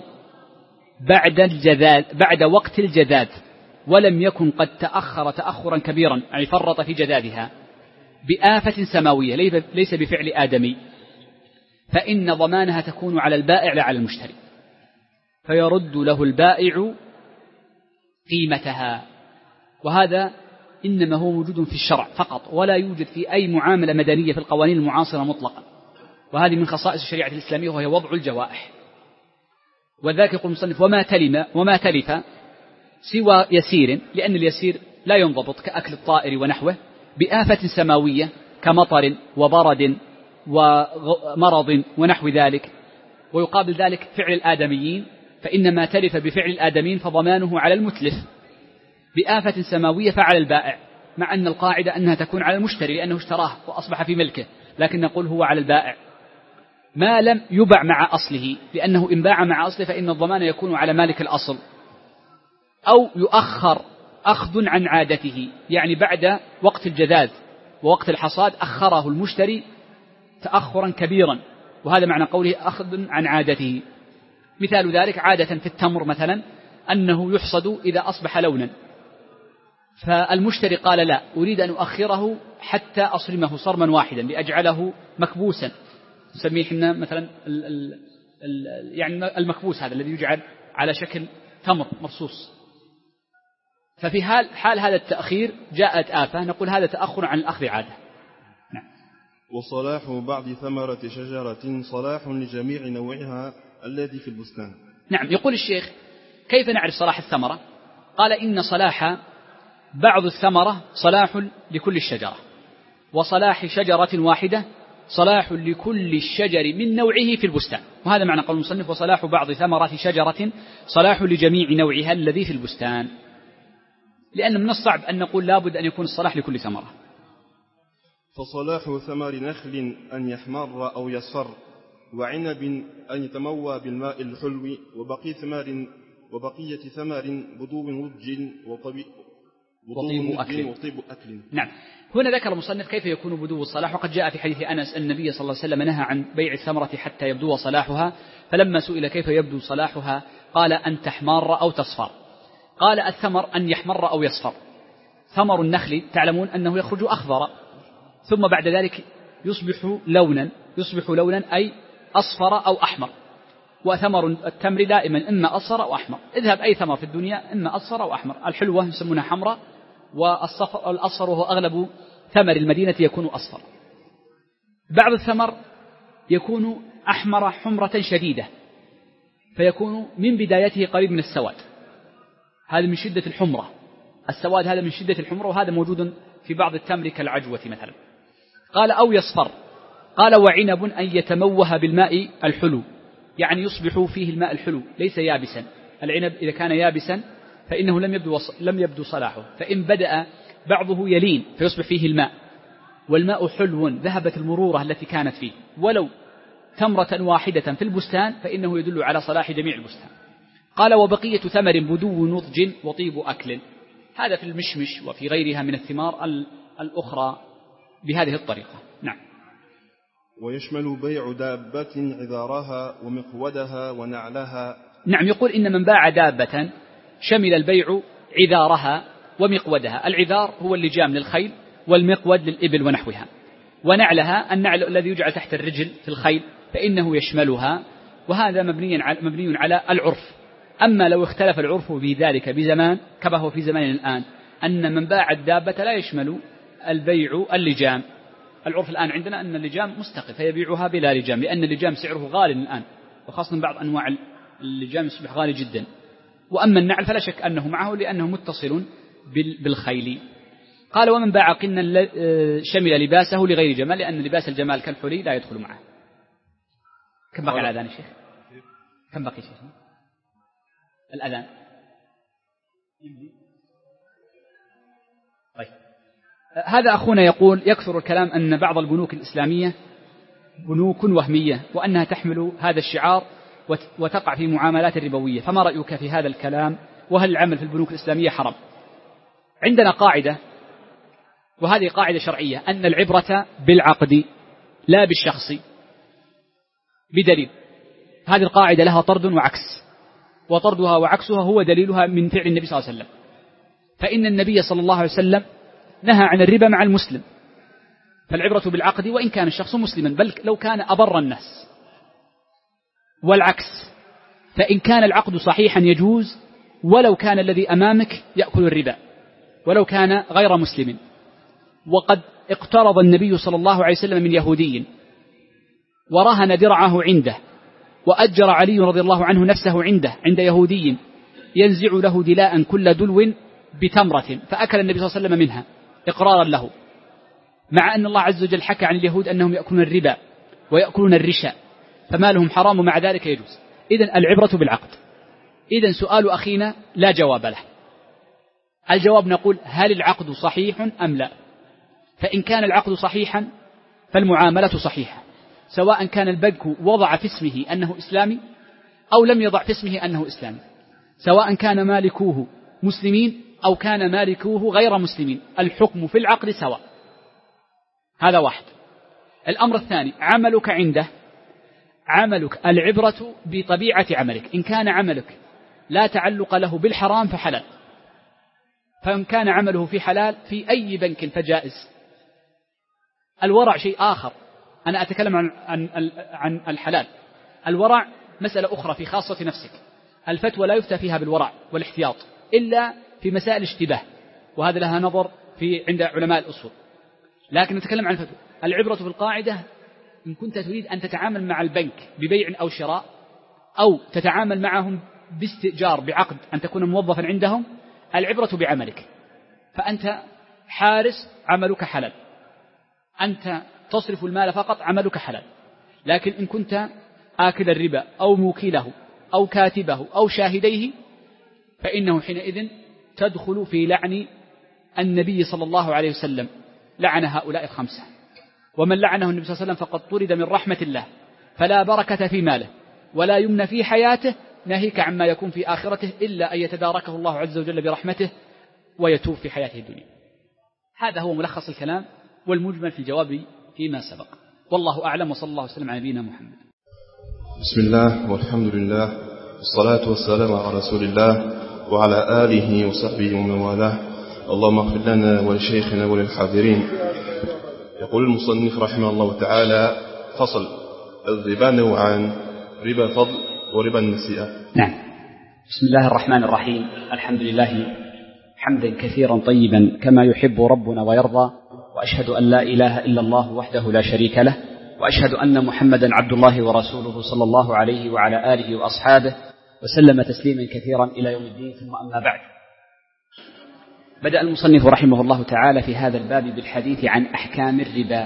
بعد الجذاذ بعد وقت الجذاذ ولم يكن قد تأخر تأخرا كبيرا، يعني فرط في جذاذها بآفة سماوية ليس بفعل آدمي، فإن ضمانها تكون على البائع لا على المشتري، فيرد له البائع قيمتها، وهذا إنما هو موجود في الشرع فقط، ولا يوجد في أي معاملة مدنية في القوانين المعاصرة مطلقا، وهذه من خصائص الشريعة الإسلامية وهي وضع الجوائح. وذاك يقول المصنف وما تلم وما تلف سوى يسير، لأن اليسير لا ينضبط كأكل الطائر ونحوه، بآفة سماوية كمطر وبرد ومرض ونحو ذلك، ويقابل ذلك فعل الآدميين، فإنما تلف بفعل الآدميين فضمانه على المتلف، بآفة سماوية فعلى البائع، مع أن القاعدة أنها تكون على المشتري لأنه اشتراه وأصبح في ملكه، لكن نقول هو على البائع ما لم يبع مع أصله، لأنه إن باع مع أصله فإن الضمان يكون على مالك الأصل، أو يؤخر أخذ عن عادته، يعني بعد وقت الجذاذ ووقت الحصاد أخره المشتري تأخرا كبيرا، وهذا معنى قوله أخذ عن عادته. مثال ذلك عادة في التمر مثلا أنه يحصد إذا أصبح لونا، فالمشتري قال لا أريد أن أؤخره حتى أصرمه صرما واحدا لأجعله مكبوسا، نسميه حنا مثلا ال ال ال يعني المكبوس هذا الذي يجعل على شكل تمر مرصوص، ففي حال, حال هذا التأخير جاءت آفة نقول هذا تأخر عن الأخذ عادة. نعم. وصلاح بعض ثمرة شجرة صلاح لجميع نوعها الذي في البستان. نعم. يقول الشيخ كيف نعرف صلاح الثمرة؟ قال إن صلاح بعض الثمرة صلاح لكل الشجرة، وصلاح شجرة واحدة صلاح لكل الشجر من نوعه في البستان، وهذا معنى قول المصنف وصلاح بعض ثمرة شجرة صلاح لجميع نوعها الذي في البستان، لأن من الصعب أن نقول لابد أن يكون الصلاح لكل ثمرة. فصلاح ثمر نخل أن يحمر أو يصفر، وعنب أن يتموى بالماء الحلو، وبقي ثمار وبقية ثمر بدو وج وطبي وطيب أكل. وطيب أكل. نعم. هنا ذكر المصنف كيف يكون بدو الصلاح، وقد جاء في حديث أنس أن النبي صلى الله عليه وسلم نهى عن بيع الثمرة حتى يبدو صلاحها، فلما سئل كيف يبدو صلاحها قال أن تحمار أو تصفر. قال الثمر أن يحمر أو يصفر. ثمر النخل تعلمون أنه يخرج أخضر ثم بعد ذلك يصبح لونا يصبح لونا أي أصفر أو أحمر، وثمر التمر دائما إما أصفر أو أحمر. اذهب أي ثمر في الدنيا إما أصفر أو أحمر. الحلوة يسمونها حمراء، والأصفر وهو أغلب ثمر المدينة يكون أصفر. بعض الثمر يكون أحمر حمرة شديدة فيكون من بدايته قريب من السواد، هذا من شدة الحمرة. السواد هذا من شدة الحمرة، وهذا موجود في بعض التمر كالعجوة مثلا. قال أو يصفر. قال وعنب أن يتموه بالماء الحلو، يعني يصبح فيه الماء الحلو ليس يابسا. العنب إذا كان يابسا فإنه لم يبدو, لم يبدو صلاحه، فإن بدأ بعضه يلين فيصبح فيه الماء والماء حلو ذهبت المرورة التي كانت فيه، ولو تمرة واحدة في البستان فإنه يدل على صلاح جميع البستان. قال وبقية ثمر بدو نضج وطيب أكل. هذا في المشمش وفي غيرها من الثمار الأخرى بهذه الطريقة. نعم. ويشمل بيع دابة عذارها ومقودها ونعلها. نعم، يقول إن من باع دابة شمل البيع عذارها ومقودها. العذار هو اللجام للخيل، والمقود للإبل ونحوها، ونعلها النعل الذي يجعل تحت الرجل في الخيل فإنه يشملها، وهذا مبني على, مبني على العرف. أما لو اختلف العرف بذلك بزمان كما هو في زمان الآن، أن من باع الدابة لا يشمل البيع اللجام. العرف الآن عندنا أن اللجام مستقل فيبيعها بلا لجام، لأن اللجام سعره غالي الآن، وخاصة بعض أنواع اللجام يصبح غالي جدا. وأما النعل فلا شك أنه معه لأنه متصل بالخيل. قال ومن باع قنا شمل لباسه لغير جمال، لأن لباس الجمال كالحلي لا يدخل معه. كم بقي الأذان يا شيخ؟ كم بقي شيخ الأذان؟ طيب. هذا أخونا يقول يكثر الكلام أن بعض البنوك الإسلامية بنوك وهمية، وأنها تحمل هذا الشعار وتقع في معاملات ربوية، فما رأيك في هذا الكلام؟ وهل العمل في البنوك الإسلامية حرام؟ عندنا قاعدة، وهذه قاعدة شرعية، أن العبرة بالعقد لا بالشخص، بدليل. هذه القاعدة لها طرد وعكس، وطردها وعكسها هو دليلها من فعل النبي صلى الله عليه وسلم. فإن النبي صلى الله عليه وسلم نهى عن الربا مع المسلم، فالعبرة بالعقد وإن كان الشخص مسلما، بل لو كان أبر الناس. والعكس، فإن كان العقد صحيحا يجوز ولو كان الذي أمامك يأكل الربا ولو كان غير مسلم. وقد اقترض النبي صلى الله عليه وسلم من يهودي ورهن درعه عنده، وأجر علي رضي الله عنه نفسه عنده عند يهودي ينزع له دلاء كل دلو بتمرة، فأكل النبي صلى الله عليه وسلم منها إقرارا له، مع أن الله عز وجل حكى عن اليهود أنهم يأكلون الربا ويأكلون الرشا فمالهم حرام ومع ذلك يجوز. إذن العبرة بالعقد. إذن سؤال أخينا لا جواب له. الجواب نقول هل العقد صحيح أم لا؟ فإن كان العقد صحيحا فالمعاملة صحيحة، سواء كان البنك وضع في اسمه أنه إسلامي أو لم يضع في اسمه أنه إسلامي، سواء كان مالكوه مسلمين أو كان مالكوه غير مسلمين، الحكم في العقد سواء. هذا واحد. الأمر الثاني، عملك عنده، عملك العبرة بطبيعة عملك. إن كان عملك لا تعلق له بالحرام فحلال، فإن كان عمله في حلال في أي بنك فجائز. الورع شيء آخر، أنا أتكلم عن, عن, عن الحلال. الورع مسألة أخرى في خاصة نفسك. الفتوى لا يفتى فيها بالورع والاحتياط إلا في مسائل اشتباه، وهذا لها نظر في عند علماء الأصول، لكن نتكلم عن الفتوى. العبرة في القاعدة، إن كنت تريد أن تتعامل مع البنك ببيع أو شراء، أو تتعامل معهم باستئجار بعقد أن تكون موظفا عندهم، العبرة بعملك. فأنت حارس عملك حلال، أنت تصرف المال فقط عملك حلال. لكن إن كنت آكل الربا أو موكله أو كاتبه أو شاهديه فإنه حينئذ تدخل في لعن النبي صلى الله عليه وسلم، لعن هؤلاء الخمسة. ومن لعنه النبي صلى الله عليه وسلم فقد طرد من رحمة الله، فلا بركة في ماله ولا يمن في حياته، ناهيك عما يكون في آخرته إلا أن يتداركه الله عز وجل برحمته ويتوب في حياته الدنيا. هذا هو ملخص الكلام والمجمل في الجواب فيما سبق، والله أعلم، وصلى الله وسلم على نبينا محمد. بسم الله والحمد لله والصلاة والسلام على رسول الله وعلى آله وصحبه ومن والاه. اللهم اغفر لنا ولشيخنا وللحاضرين. يقول المصنف رحمه الله تعالى: فصل: الربا نوعان، ربا الفضل وربا النسيئة. نعم. بسم الله الرحمن الرحيم. الحمد لله حمدا كثيرا طيبا كما يحب ربنا ويرضى، وأشهد أن لا إله إلا الله وحده لا شريك له، وأشهد أن محمدا عبد الله ورسوله صلى الله عليه وعلى آله وأصحابه وسلم تسليما كثيرا إلى يوم الدين. ثم أما بعد، بدأ المصنف رحمه الله تعالى في هذا الباب بالحديث عن أحكام الربا،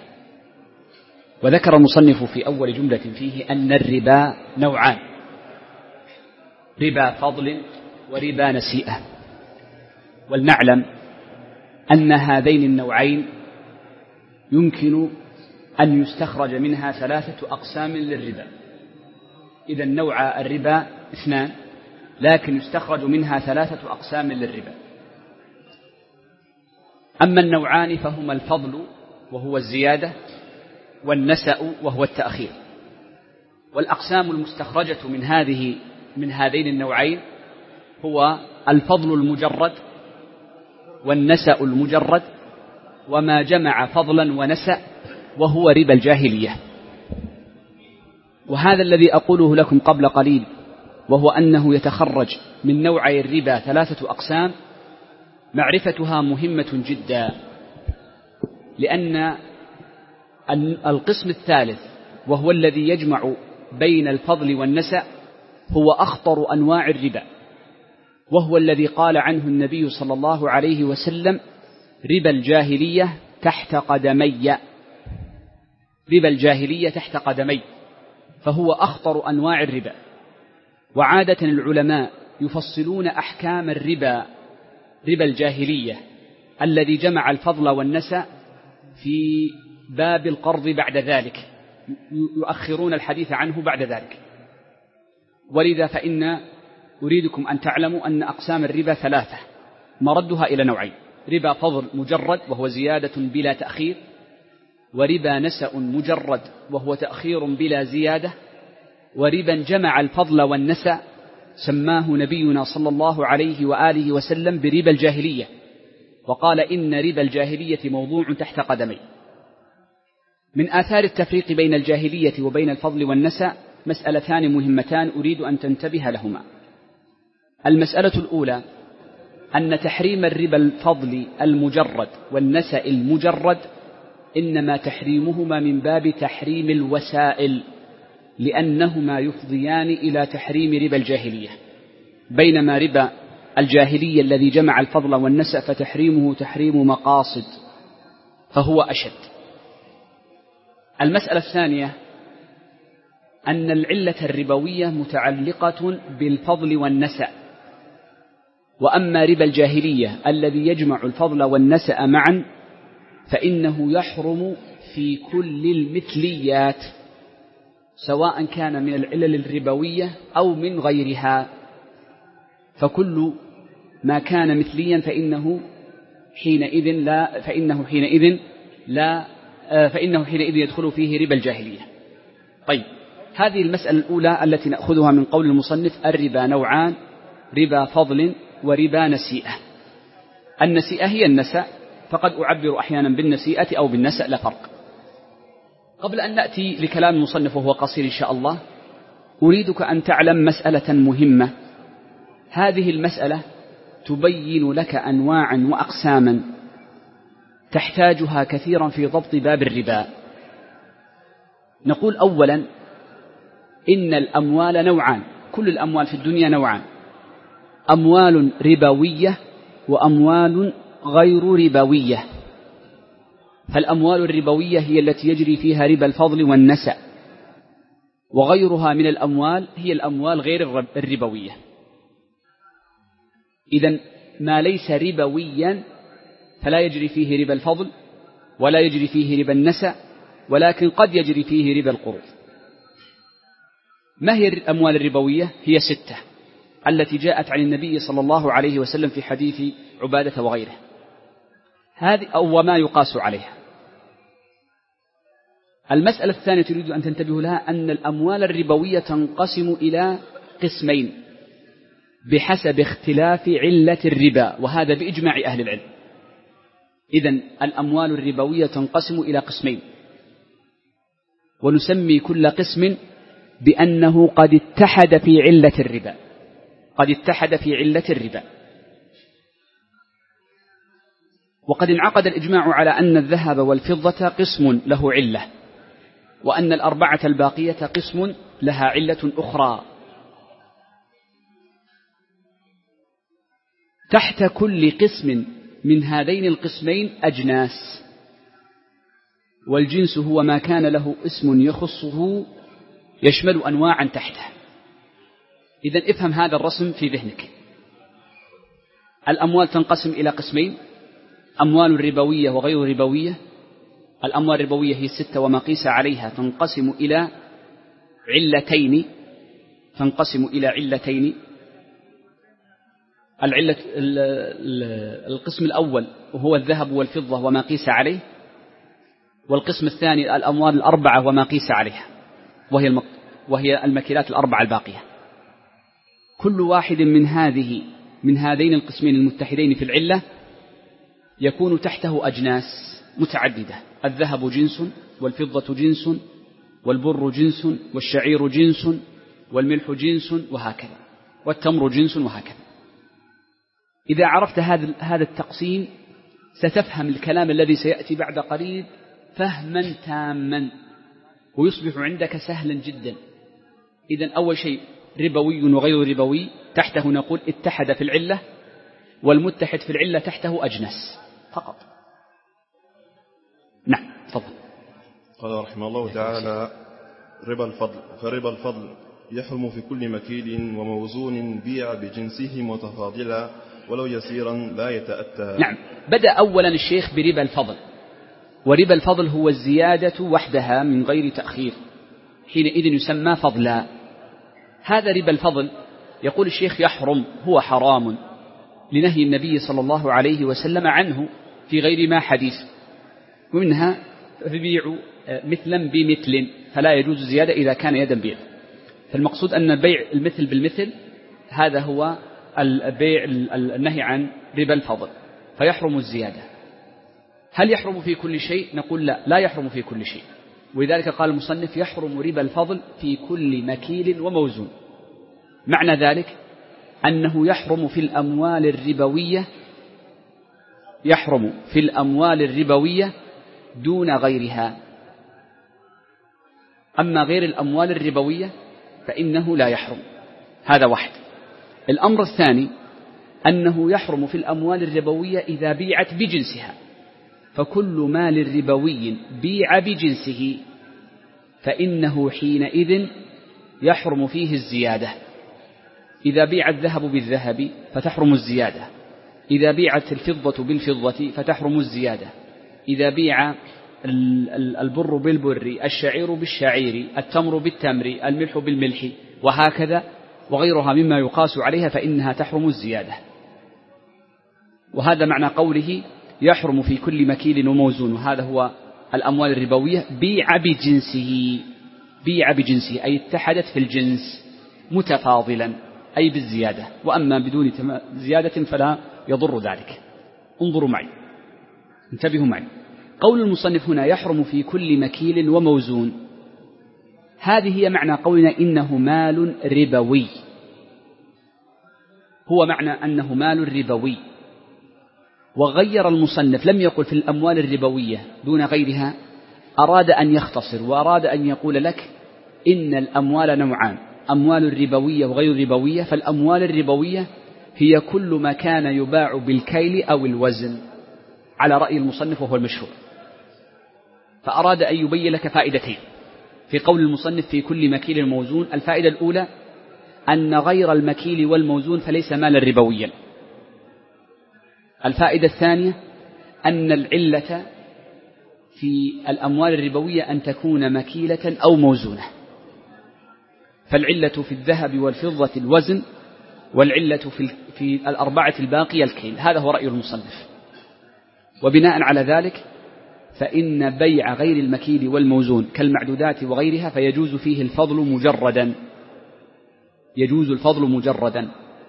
وذكر المصنف في أول جملة فيه أن الربا نوعان: ربا فضل وربا نسيئة. ولنعلم أن هذين النوعين يمكن أن يستخرج منها ثلاثة أقسام للربا. إذا نوع الربا اثنان، لكن يستخرج منها ثلاثة أقسام للربا. أما النوعان فهما الفضل وهو الزيادة، والنسأ وهو التأخير. والأقسام المستخرجة من هذه من هذين النوعين هو الفضل المجرد والنسأ المجرد، وما جمع فضلا ونسأ وهو ربا الجاهلية. وهذا الذي أقوله لكم قبل قليل، وهو أنه يتخرج من نوعي الربا ثلاثة أقسام، معرفتها مهمة جدا، لأن القسم الثالث وهو الذي يجمع بين الفضل والنسأ هو أخطر أنواع الربا، وهو الذي قال عنه النبي صلى الله عليه وسلم: ربا الجاهلية تحت قدمي. ربا الجاهلية تحت قدمي، فهو أخطر أنواع الربا. وعادة العلماء يفصلون أحكام الربا، ربا الجاهلية الذي جمع الفضل والنسأ، في باب القرض بعد ذلك، يؤخرون الحديث عنه بعد ذلك. ولذا فإن أريدكم أن تعلموا أن أقسام الربا ثلاثة، مردها إلى نوعين: ربا فضل مجرد وهو زيادة بلا تأخير، وربا نسأ مجرد وهو تأخير بلا زيادة، وربا جمع الفضل والنسأ سماه نبينا صلى الله عليه وآله وسلم بربا الجاهلية، وقال: إن ربا الجاهلية موضوع تحت قدمي. من آثار التفريق بين الجاهلية وبين الفضل والنسأ مسألتان مهمتان أريد أن تنتبه لهما. المسألة الأولى أن تحريم الربا الفضل المجرد والنسأ المجرد إنما تحريمهما من باب تحريم الوسائل، لأنهما يفضيان إلى تحريم ربا الجاهلية، بينما ربا الجاهلية الذي جمع الفضل والنسأ فتحريمه تحريم مقاصد، فهو أشد. المسألة الثانية أن العلة الربوية متعلقة بالفضل والنسأ، وأما ربا الجاهلية الذي يجمع الفضل والنسأ معا فإنه يحرم في كل المثليات، سواء كان من العلل الربوية أو من غيرها. فكل ما كان مثليا فإنه حينئذ لا فإنه حينئذ لا فإنه حينئذ يدخل فيه ربا الجاهلية. طيب، هذه المسألة الأولى التي نأخذها من قول المصنف: الربا نوعان، ربا فضل وربا نسيئة. النسيئة هي النسأ، فقد أعبر أحيانا بالنسيئة أو بالنسأ، لا فرق. قبل أن نأتي لكلام المصنف وهو قصير إن شاء الله، أريدك أن تعلم مسألة مهمة. هذه المسألة تبين لك أنواعا وأقساما تحتاجها كثيرا في ضبط باب الربا. نقول أولا إن الأموال نوعان، كل الأموال في الدنيا نوعان: أموال ربوية وأموال غير ربوية. فالأموال الربوية هي التي يجري فيها ربا الفضل والنسأ، وغيرها من الأموال هي الأموال غير الربوية. إذن ما ليس ربويا فلا يجري فيه ربا الفضل ولا يجري فيه ربا النسأ، ولكن قد يجري فيه ربا القروض. ما هي الأموال الربوية؟ هي ستة: التي جاءت عن النبي صلى الله عليه وسلم في حديث عبادة وغيره، هذه أو وما يقاس عليها. المسألة الثانية تريد أن تنتبه لها أن الأموال الربوية تنقسم إلى قسمين بحسب اختلاف علة الربا، وهذا بإجماع أهل العلم. إذن الأموال الربوية تنقسم إلى قسمين، ونسمي كل قسم بأنه قد اتحد في علة الربا، قد اتحد في علة الربا. وقد انعقد الإجماع على أن الذهب والفضة قسم له علة، وأن الأربعة الباقية قسم لها علة أخرى. تحت كل قسم من هذين القسمين أجناس، والجنس هو ما كان له اسم يخصه يشمل أنواعا تحته. إذن افهم هذا الرسم في ذهنك. الأموال تنقسم إلى قسمين: أموال ربوية وغير ربوية. الأموال الربوية هي ستة وما قيس عليها تنقسم إلى علتين تنقسم إلى علتين العلة القسم الأول وهو الذهب والفضة وما قيس عليه، والقسم الثاني الأموال الأربعة وما قيس عليها، وهي وهي المكيلات الأربعة الباقية. كل واحد من هذه من هذين القسمين المتحدين في العلة يكون تحته أجناس متعددة: الذهب جنس، والفضة جنس، والبر جنس، والشعير جنس، والملح جنس، وهكذا، والتمر جنس، وهكذا. إذا عرفت هذا هذا التقسيم ستفهم الكلام الذي سيأتي بعد قليل فهما تاما، ويصبح عندك سهلا جدا. إذن أول شيء ربوي وغير ربوي، تحته نقول اتحد في العلة، والمتحد في العلة تحته أجناس فقط. نعم تفضل. قال رحمه الله تعالى: ربا الفضل. فربا الفضل يحرم في كل مكيل وموزون بيع بجنسه متفاضلا ولو يسيرا لا يتأتى. نعم، بدأ أولا الشيخ بربا الفضل، وربا الفضل هو الزيادة وحدها من غير تأخير، حينئذ يسمى فضلا. هذا ربا الفضل يقول الشيخ يحرم، هو حرام لنهي النبي صلى الله عليه وسلم عنه في غير ما حديث، ومنها بيع مثلا بمثل، فلا يجوز الزيادة إذا كان يدا بيد. فالمقصود أن البيع المثل بالمثل هذا هو البيع النهي عن ربا الفضل، فيحرم الزيادة. هل يحرم في كل شيء؟ نقول لا، لا يحرم في كل شيء، ولذلك قال المصنف: يحرم ربا الفضل في كل مكيل وموزون. معنى ذلك أنه يحرم في الأموال الربوية يحرم في الأموال الربوية دون غيرها، أما غير الأموال الربوية فإنه لا يحرم. هذا واحد. الأمر الثاني أنه يحرم في الأموال الربوية إذا بيعت بجنسها، فكل مال ربوي بيع بجنسه فإنه حينئذ يحرم فيه الزيادة. إذا بيع الذهب بالذهب فتحرم الزيادة، إذا بيعت الفضة بالفضة فتحرم الزيادة، إذا بيع البر بالبر، الشعير بالشعير، التمر بالتمر، الملح بالملح، وهكذا وغيرها مما يقاس عليها فإنها تحرم الزيادة. وهذا معنى قوله يحرم في كل مكيل وموزون، وهذا هو الأموال الربوية بيع بجنسه، بيع بجنسه أي اتحدت في الجنس متفاضلا أي بالزيادة، وأما بدون زيادة فلا يضر ذلك. انظروا معي، انتبهوا معي. قول المصنف هنا يحرم في كل مكيل وموزون، هذه هي معنى قولنا إنه مال ربوي، هو معنى أنه مال ربوي. وغير المصنف، لم يقل في الأموال الربوية دون غيرها، أراد أن يختصر وأراد أن يقول لك إن الأموال نوعان: أموال ربوية وغير ربوية. فالأموال الربوية هي كل ما كان يباع بالكيل أو الوزن على رأي المصنف وهو المشهور. فأراد أن يبين لك فائدتين في قول المصنف في كل مكيل موزون. الفائدة الأولى أن غير المكيل والموزون فليس مالا ربويا. الفائدة الثانية أن العلة في الأموال الربوية أن تكون مكيلة أو موزونة. فالعلة في الذهب والفضة الوزن، والعلة في, في الأربعة الباقية الكيل. هذا هو رأي المصنف. وبناء على ذلك فإن بيع غير المكيل والموزون كالمعدودات وغيرها فيجوز فيه الفضل مجردا، يجوز الفضل مجردا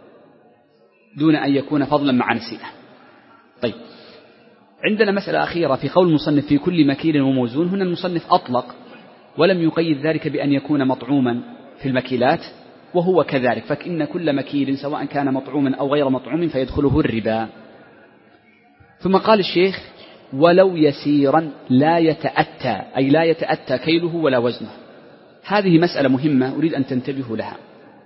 دون أن يكون فضلا مع نسيئة. طيب، عندنا مسألة أخيرة في قول المصنف في كل مكيل وموزون. هنا المصنف أطلق ولم يقيد ذلك بأن يكون مطعوما في المكيلات، وهو كذلك، فإن كل مكيل سواء كان مطعوما أو غير مطعوم فيدخله الربا. ثم قال الشيخ ولو يسيرا لا يتأتى، أي لا يتأتى كيله ولا وزنه. هذه مسألة مهمة أريد أن تنتبهوا لها.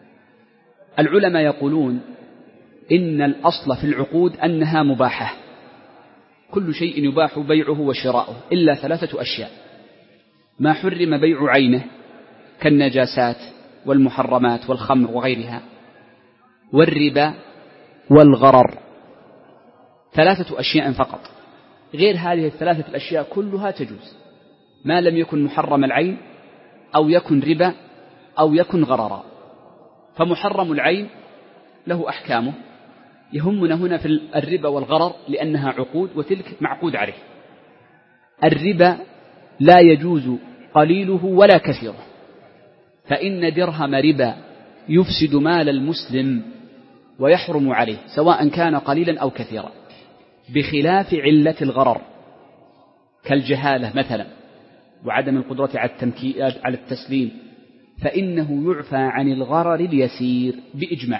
العلماء يقولون إن الأصل في العقود أنها مباحة، كل شيء يباح بيعه وشراؤه إلا ثلاثة أشياء: ما حرم بيع عينه كالنجاسات والمحرمات والخمر وغيرها، والربا، والغرر. ثلاثة أشياء فقط، غير هذه الثلاثة الأشياء كلها تجوز ما لم يكن محرم العين أو يكن ربا أو يكن غررا. فمحرم العين له أحكامه، يهمنا هنا في الربا والغرر لأنها عقود وتلك معقود عليه. الربا لا يجوز قليله ولا كثيره، فإن درهم ربا يفسد مال المسلم ويحرم عليه سواء كان قليلا أو كثيرا، بخلاف علة الغرر كالجهالة مثلا وعدم القدرة على التسليم، فإنه يعفى عن الغرر اليسير بإجماع.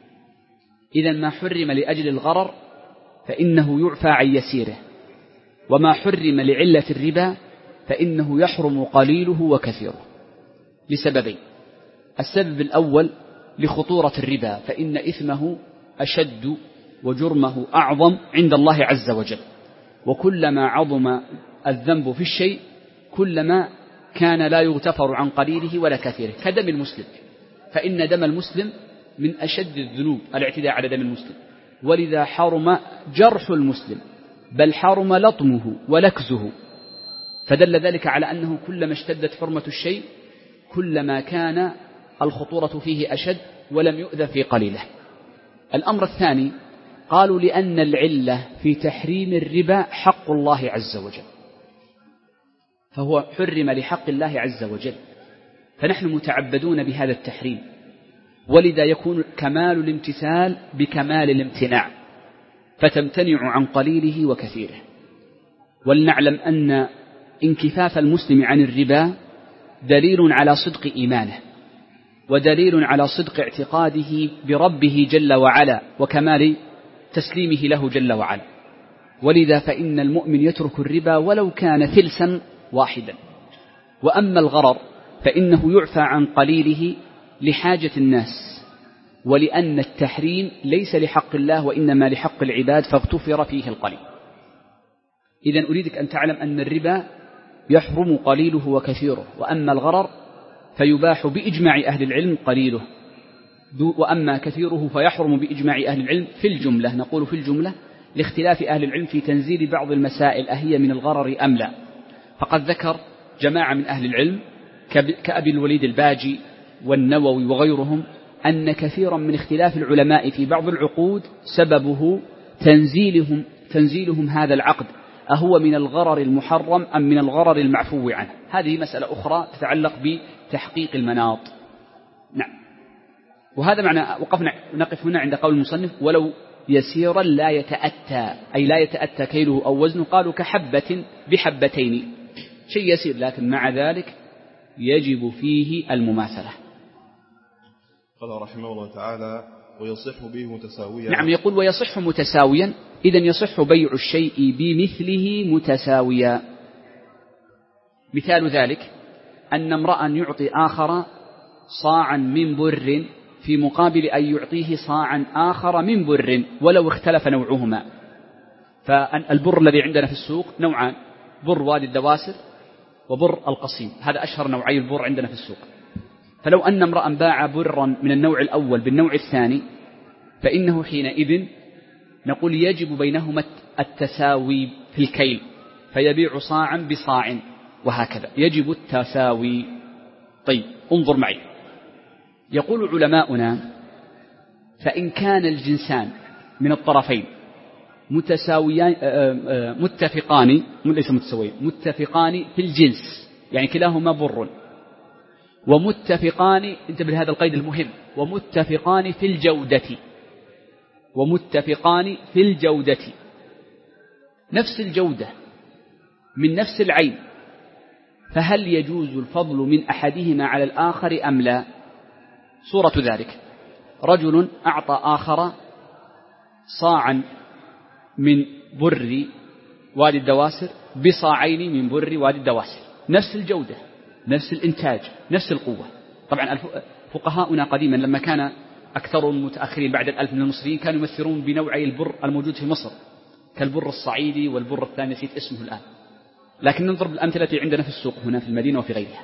إذن ما حرم لأجل الغرر فإنه يعفى عن يسيره، وما حرم لعلة الربا فإنه يحرم قليله وكثيره لسببين: السبب الأول لخطورة الربا، فإن إثمه أشد وجرمه أعظم عند الله عز وجل، وكلما عظم الذنب في الشيء كلما كان لا يغتفر عن قليله ولا كثيره، كدم المسلم، فإن دم المسلم من أشد الذنوب الاعتداء على دم المسلم، ولذا حرم جرح المسلم، بل حرم لطمه ولكزه، فدل ذلك على أنه كلما اشتدت حرمة الشيء كلما كان الخطورة فيه أشد ولم يؤذى في قليله. الأمر الثاني قالوا لأن العلة في تحريم الربا حق الله عز وجل، فهو حرم لحق الله عز وجل، فنحن متعبدون بهذا التحريم، ولذا يكون كمال الامتثال بكمال الامتناع، فتمتنع عن قليله وكثيره. ولنعلم أن انكفاف المسلم عن الربا دليل على صدق إيمانه، ودليل على صدق اعتقاده بربه جل وعلا وكمال تسليمه له جل وعلا. ولذا فإن المؤمن يترك الربا ولو كان فلسا واحدا. وأما الغرر فإنه يعفى عن قليله لحاجة الناس، ولأن التحريم ليس لحق الله وإنما لحق العباد، فاغتفر فيه القليل. إذن أريدك أن تعلم أن الربا يحرم قليله وكثيره، وأما الغرر فيباح بإجماع أهل العلم قليله، وأما كثيره فيحرم بإجماع أهل العلم في الجملة. نقول في الجملة لاختلاف أهل العلم في تنزيل بعض المسائل أهي من الغرر أم لا. فقد ذكر جماعة من أهل العلم كأبي الوليد الباجي والنووي وغيرهم أن كثيرا من اختلاف العلماء في بعض العقود سببه تنزيلهم, تنزيلهم هذا العقد أهو من الغرر المحرم أم من الغرر المعفو عنه. هذه مسألة أخرى تتعلق بتحقيق المناط. نعم. وهذا معنى وقفنا نقف هنا عند قول المصنف ولو يسيرا لا يتأتى، أي لا يتأتى كيله أو وزنه. قالوا كحبة بحبتين، شيء يسير لكن مع ذلك يجب فيه المماثلة. قال رحمه الله تعالى ويصح به متساويا. نعم، يقول ويصح متساويا، إذن يصح بيع الشيء بمثله متساويا. مثال ذلك أن امرأ يعطي آخر صاعا من بر في مقابل أن يعطيه صاعا آخر من بر ولو اختلف نوعهما. فالبر الذي عندنا في السوق نوعان: بر وادي الدواسر وبر القصيم، هذا أشهر نوعي البر عندنا في السوق. فلو أن امرأ باع برا من النوع الأول بالنوع الثاني فإنه حينئذ نقول يجب بينهما التساوي في الكيل، فيبيع صاعا بصاع وهكذا، يجب التساوي. طيب انظر معي، يقول علماؤنا فإن كان الجنسان من الطرفين متساويان متفقان ليس متساويين متفقان في الجنس، يعني كلاهما بر، ومتفقان، انتبه لهذا القيد المهم، ومتفقان في الجودة، ومتفقان في الجودة، نفس الجودة من نفس العين، فهل يجوز الفضل من أحدهما على الآخر أم لا؟ صورة ذلك: رجل أعطى آخر صاعا من بر وادي الدواسر بصاعين من بر وادي الدواسر، نفس الجودة، نفس الإنتاج، نفس القوة. طبعا فقهاؤنا قديما لما كان أكثر المتأخرين بعد الألف من المصريين كانوا يمثلون بنوعي البر الموجود في مصر، كالبر الصعيدي والبر الثاني نسيت اسمه الآن، لكن ننظر بالأمثلة التي عندنا في السوق هنا في المدينة وفي غيرها.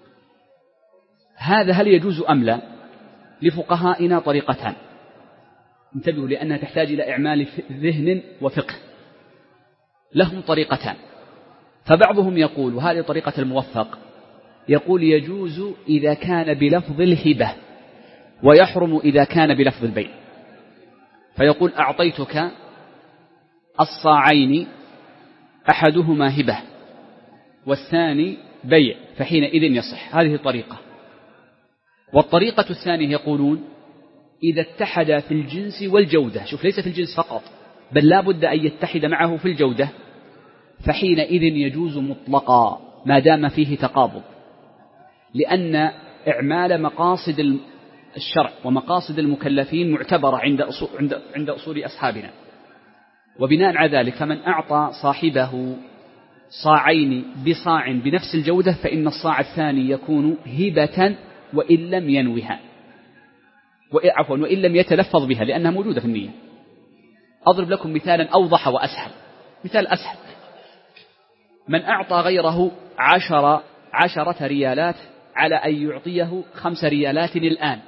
هذا هل يجوز أم لا؟ لفقهائنا طريقتان، انتبهوا لأنها تحتاج إلى إعمال ذهن وفقه. لهم طريقتان، فبعضهم يقول، وهذه طريقة الموفق، يقول يجوز إذا كان بلفظ الهبة ويحرم إذا كان بلفظ البيع. فيقول أعطيتك الصاعين أحدهما هبة والثاني بيع، فحينئذ يصح. هذه طريقة. والطريقة الثانية يقولون إذا اتحد في الجنس والجودة، شوف ليس في الجنس فقط بل لا بد أن يتحد معه في الجودة، فحينئذ يجوز مطلقا ما دام فيه تقابض، لأن إعمال مقاصد الشرع ومقاصد المكلفين معتبرة عند أصول, عند عند أصول أصحابنا. وبناء على ذلك فمن أعطى صاحبه صاعين بصاع بنفس الجودة فإن الصاع الثاني يكون هبة وإن لم ينوها، عفوا وإن لم يتلفظ بها لأنها موجودة في النية. أضرب لكم مثالا أوضح وأسهل، مثال أسهل: من أعطى غيره عشر عشرة ريالات على أن يعطيه خمس ريالات الآن،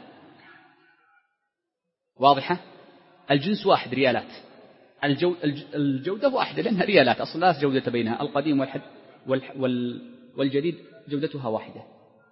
واضحة؟ الجنس واحد ريالات، الجو الجودة واحدة لأنها ريالات، أصلا لا جودة بينها، القديم والحد والجديد جودتها واحدة.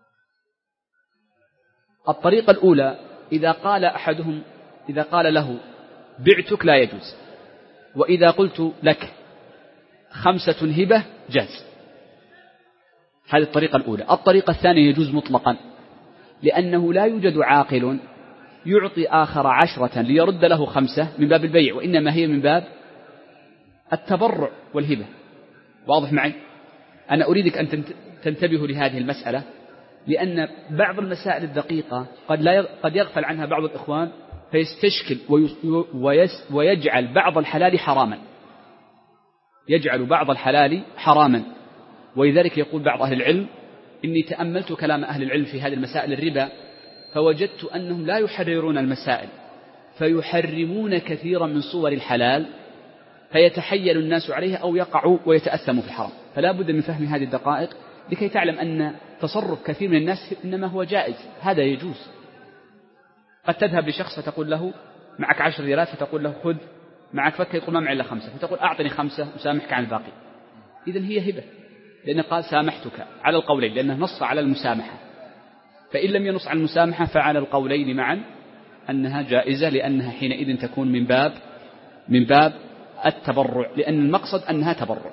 الطريقة الأولى إذا قال أحدهم إذا قال له بعتك لا يجوز، وإذا قلت لك خمسة هبة جاز. هذه الطريقة الأولى. الطريقة الثانية يجوز مطلقا، لأنه لا يوجد عاقل يعطي آخر عشرة ليرد له خمسة من باب البيع، وإنما هي من باب التبرع والهبة. واضح معي؟ أنا أريدك أن تنتبهوا لهذه المسألة، لأن بعض المسائل الدقيقة قد لا قد يغفل عنها بعض الإخوان فيستشكل ويجعل بعض الحلال حراما، يجعل بعض الحلال حراما. ولذلك يقول بعض أهل العلم: إني تأملت كلام أهل العلم في هذه المسائل الربا فوجدت أنهم لا يحررون المسائل فيحرمون كثيرا من صور الحلال، فيتحيل الناس عليها أو يقعوا ويتأثموا في الحرام. فلا بد من فهم هذه الدقائق لكي تعلم أن تصرف كثير من الناس إنما هو جائز، هذا يجوز. قد تذهب لشخص فتقول له معك عشر ريالات، فتقول له خذ معك فكة، يقول ما معي إلا خمسة، فتقول أعطني خمسة وسامحك عن الباقي. إذن هي هبة، لأنه قال سامحتك على القولين، لأنه نص على المسامحة. فإن لم ينص على المسامحة فعلى القولين معا أنها جائزة، لأنها حينئذ تكون من باب من باب التبرع، لأن المقصد أنها تبرع.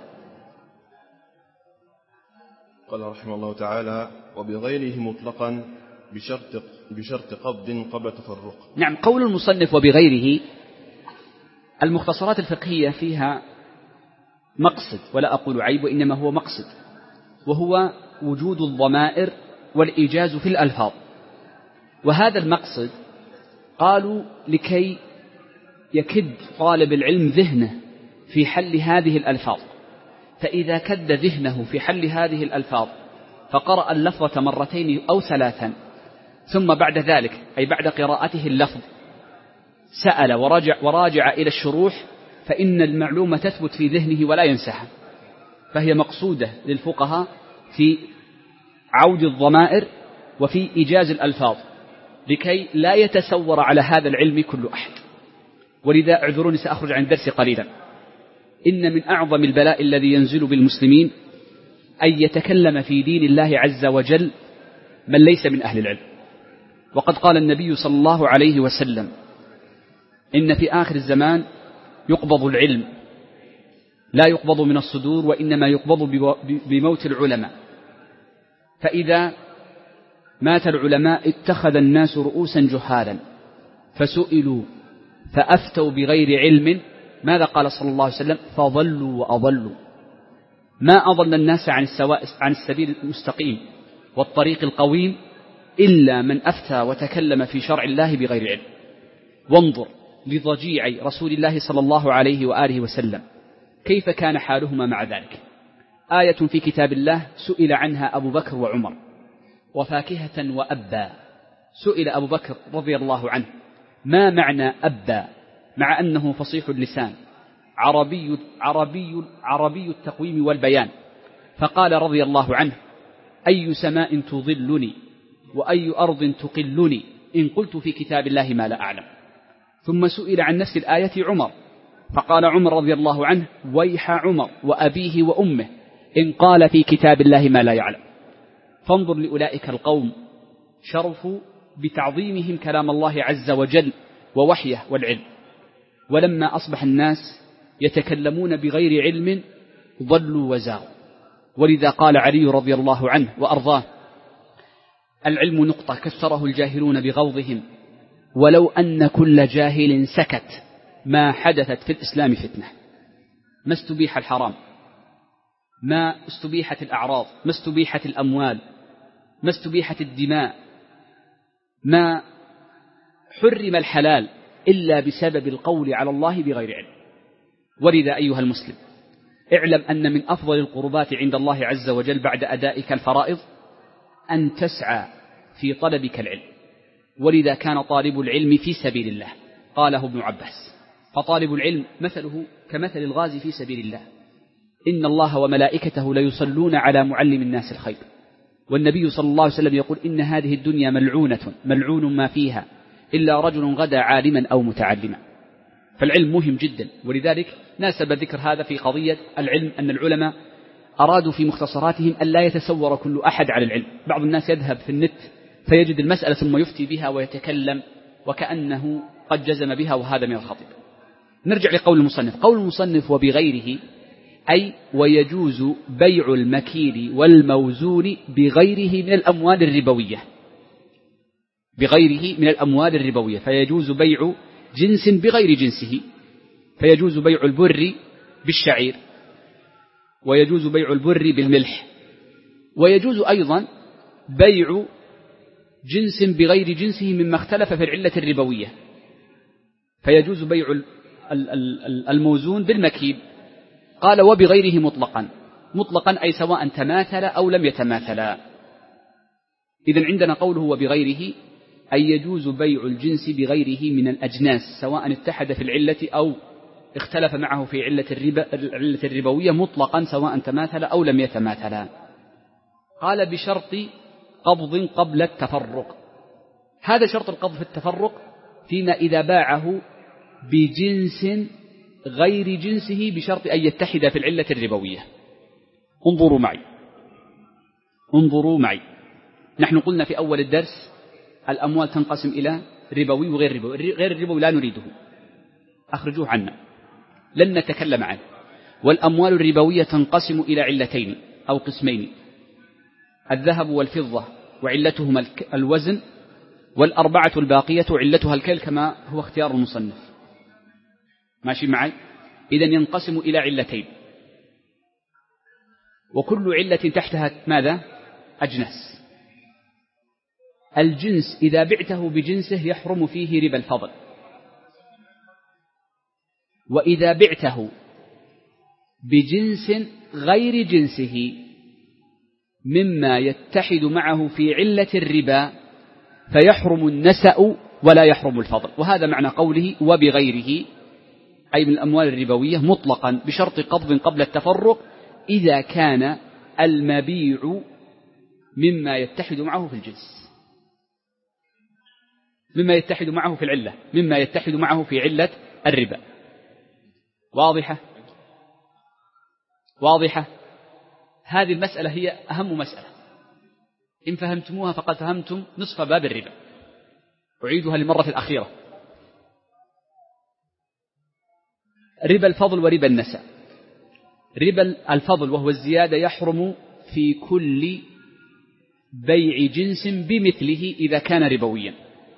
قال رحمه الله تعالى: وبغيره مطلقا بشرط بشرط قبض قبل تفرق. نعم، قول المصنف وبغيره، المختصرات الفقهية فيها مقصد، ولا أقول عيب، وإنما هو مقصد، وهو وجود الضمائر والإيجاز في الألفاظ. وهذا المقصد قالوا لكي يكد طالب العلم ذهنه في حل هذه الألفاظ، فإذا كد ذهنه في حل هذه الألفاظ فقرأ اللفظة مرتين أو ثلاثا، ثم بعد ذلك أي بعد قراءته اللفظ سأل وراجع, وراجع إلى الشروح، فإن المعلومة تثبت في ذهنه ولا ينساها. فهي مقصودة للفقهاء في عود الضمائر وفي إيجاز الألفاظ، لكي لا يتسور على هذا العلم كل أحد. ولذا اعذروني سأخرج عن الدرس قليلا. إن من أعظم البلاء الذي ينزل بالمسلمين أن يتكلم في دين الله عز وجل من ليس من أهل العلم. وقد قال النبي صلى الله عليه وسلم: إن في آخر الزمان يقبض العلم، لا يقبض من الصدور وإنما يقبض بموت العلماء، فإذا مات العلماء اتخذ الناس رؤوسا جهالا فسئلوا فأفتوا بغير علم، ماذا قال صلى الله عليه وسلم؟ فضلوا وأضلوا. ما أضل الناس عن السواء عن السبيل المستقيم والطريق القويم إلا من أفتى وتكلم في شرع الله بغير علم. وانظر لضجيع رسول الله صلى الله عليه وآله وسلم كيف كان حالهما مع ذلك. آية في كتاب الله سئل عنها أبو بكر وعمر، وفاكهة وأبا. سئل أبو بكر رضي الله عنه ما معنى أبا مع أنه فصيح اللسان عربي, عربي, عربي التقويم والبيان، فقال رضي الله عنه أي سماء تظلني وأي أرض تقلني إن قلت في كتاب الله ما لا أعلم. ثم سئل عن نفس الآية عمر، فقال عمر رضي الله عنه ويح عمر وأبيه وأمه إن قال في كتاب الله ما لا يعلم. فانظر لأولئك القوم شرفوا بتعظيمهم كلام الله عز وجل ووحيه والعلم، ولما أصبح الناس يتكلمون بغير علم ضلوا وزاغوا. ولذا قال علي رضي الله عنه وأرضاه العلم نقطة كسره الجاهلون بغوضهم، ولو أن كل جاهل سكت ما حدثت في الإسلام فتنة. ما استبيح الحرام، ما استبيحت الأعراض، ما استبيحت الأموال، ما استبيحت الدماء، ما حرم الحلال إلا بسبب القول على الله بغير علم. ولذا أيها المسلم اعلم أن من أفضل القربات عند الله عز وجل بعد أدائك الفرائض أن تسعى في طلبك العلم. ولذا كان طالب العلم في سبيل الله، قاله ابن عباس، فطالب العلم مثله كمثل الغازي في سبيل الله. إن الله وملائكته ليصلون على معلم الناس الخير، والنبي صلى الله عليه وسلم يقول إن هذه الدنيا ملعونة ملعون ما فيها إلا رجل غدا عالما أو متعلما. فالعلم مهم جدا، ولذلك ناسب ذكر هذا في قضية العلم أن العلماء أرادوا في مختصراتهم أن لا يتسور كل أحد على العلم. بعض الناس يذهب في النت فيجد المسألة ثم يفتي بها ويتكلم وكأنه قد جزم بها، وهذا من الخطيب. نرجع لقول المصنف. قول المصنف وبغيره أي ويجوز بيع المكيل والموزون بغيره من الأموال الربوية، بغيره من الأموال الربوية، فيجوز بيع جنس بغير جنسه، فيجوز بيع البر بالشعير، ويجوز بيع البر بالملح، ويجوز أيضا بيع جنس بغير جنسه مما اختلف في العلة الربوية، فيجوز بيع الموزون بالمكيل. قال وبغيره مطلقا، مطلقا أي سواء تماثل أو لم يتماثلا. إذن عندنا قوله وبغيره أي يجوز بيع الجنس بغيره من الأجناس سواء اتحد في العلة أو اختلف معه في علة الربا العلة الربوية مطلقا سواء تماثل أو لم يتماثلا. قال بشرط قبض قبل التفرق. هذا شرط القبض في التفرق فيما إذا باعه بجنس غير جنسه بشرط أن يتحد في العلة الربوية. انظروا معي انظروا معي نحن قلنا في أول الدرس الأموال تنقسم إلى ربوي وغير ربوي. غير الربوي لا نريده، أخرجوه عنا، لن نتكلم عنه. والأموال الربوية تنقسم إلى علتين أو قسمين: الذهب والفضة وعلتهما الوزن، والأربعة الباقية علتها الكيل كما هو اختيار المصنف. ماشي معي؟ إذن ينقسم إلى علتين، وكل علة تحتها ماذا؟ أجناس. الجنس إذا بعته بجنسه يحرم فيه ربا الفضل، وإذا بعته بجنس غير جنسه مما يتحد معه في علة الربا فيحرم النسأ ولا يحرم الفضل. وهذا معنى قوله وبغيره أي من الأموال الربوية مطلقا بشرط قبض قبل التفرق إذا كان المبيع مما يتحد معه في الجنس، مما يتحد معه في العلة، مما يتحد معه في علة الربا. واضحة؟ واضحة؟ هذه المسألة هي أهم مسألة، إن فهمتموها فقد فهمتم نصف باب الربا. أعيدها للمرة الأخيرة. ربا الفضل وربا النسأ. ربا الفضل وهو الزيادة يحرم في كل بيع جنس بمثله إذا كان ربويا،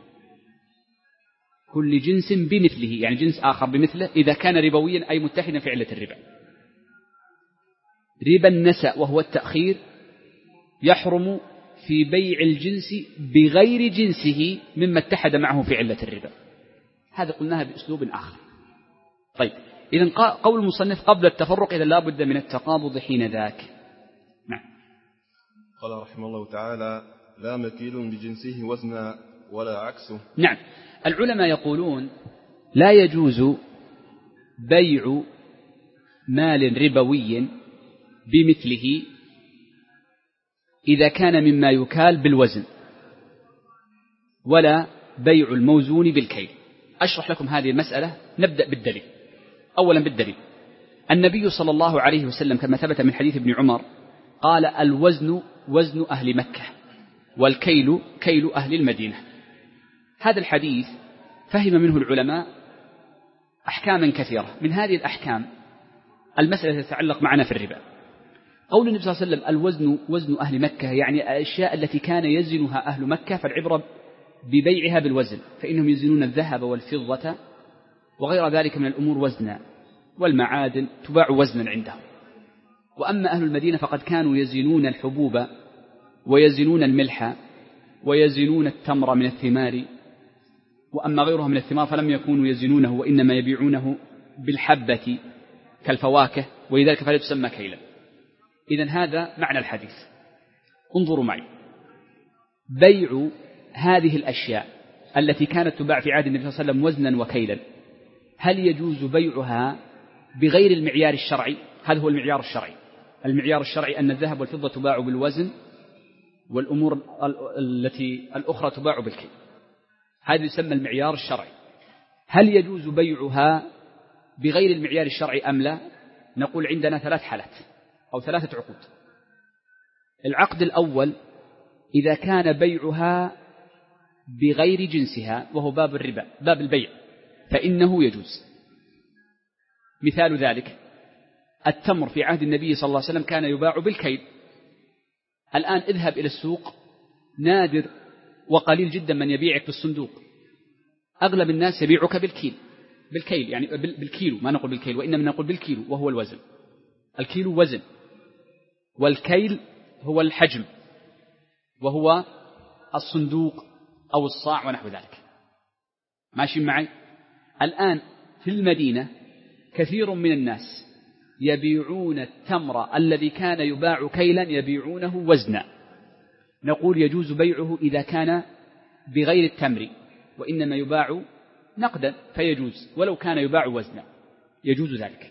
كل جنس بمثله يعني جنس آخر بمثله إذا كان ربويا أي متحدا في علة الربا. ربا النسأ وهو التأخير يحرم في بيع الجنس بغير جنسه مما اتحد معه في علة الربا. هذا قلناها بأسلوب آخر. طيب إذن قول المصنف قبل التفرق إذا لا بد من التقابض حين ذاك. نعم. قال رحمه الله تعالى لا مكيل بجنسه وزنا ولا عكسه. نعم. العلماء يقولون لا يجوز بيع مال ربوي بمثله إذا كان مما يكال بالوزن، ولا بيع الموزون بالكيل. أشرح لكم هذه المسألة. نبدأ بالدليل. أولا بالدليل، النبي صلى الله عليه وسلم كما ثبت من حديث ابن عمر قال الوزن وزن أهل مكة والكيل كيل أهل المدينة. هذا الحديث فهم منه العلماء أحكاما كثيرة. من هذه الأحكام المسألة تتعلق معنا في الربا. قول النبي صلى الله عليه وسلم الوزن وزن أهل مكة يعني الأشياء التي كان يزنها أهل مكة، فالعبرة ببيعها بالوزن، فإنهم يزنون الذهب والفضة وغير ذلك من الأمور وزنا، والمعادن تباع وزنا عندهم. وأما أهل المدينة فقد كانوا يزنون الحبوب ويزنون الملح ويزنون التمر من الثمار، وأما غيرها من الثمار فلم يكونوا يزنونه وإنما يبيعونه بالحبة كالفواكه، ولذلك فلا تسمى كيلا. إذن هذا معنى الحديث. انظروا معي، بيع هذه الأشياء التي كانت تباع في عهد النبي صلى الله عليه وسلم وزنا وكيلا، هل يجوز بيعها بغير المعيار الشرعي؟ هذا هو المعيار الشرعي. المعيار الشرعي أن الذهب والفضة تباع بالوزن والأمور التي الأخرى تباع بالكيل. هذا يسمى المعيار الشرعي. هل يجوز بيعها بغير المعيار الشرعي أم لا؟ نقول عندنا ثلاث حالات أو ثلاثة عقود. العقد الأول إذا كان بيعها بغير جنسها وهو باب الربا، باب البيع، فإنه يجوز. مثال ذلك التمر في عهد النبي صلى الله عليه وسلم كان يباع بالكيل. الآن اذهب إلى السوق، نادر وقليل جدا من يبيعك بالصندوق، أغلب الناس يبيعك بالكيل، بالكيل يعني بالكيلو، ما نقول بالكيل وإنما نقول بالكيلو وهو الوزن. الكيلو وزن، والكيل هو الحجم، وهو الصندوق أو الصاع ونحو ذلك. ماشي معي؟ الآن في المدينة كثير من الناس يبيعون التمر الذي كان يباع كيلا يبيعونه وزنا. نقول يجوز بيعه إذا كان بغير التمر وإنما يباع نقدا فيجوز، ولو كان يباع وزنا يجوز ذلك.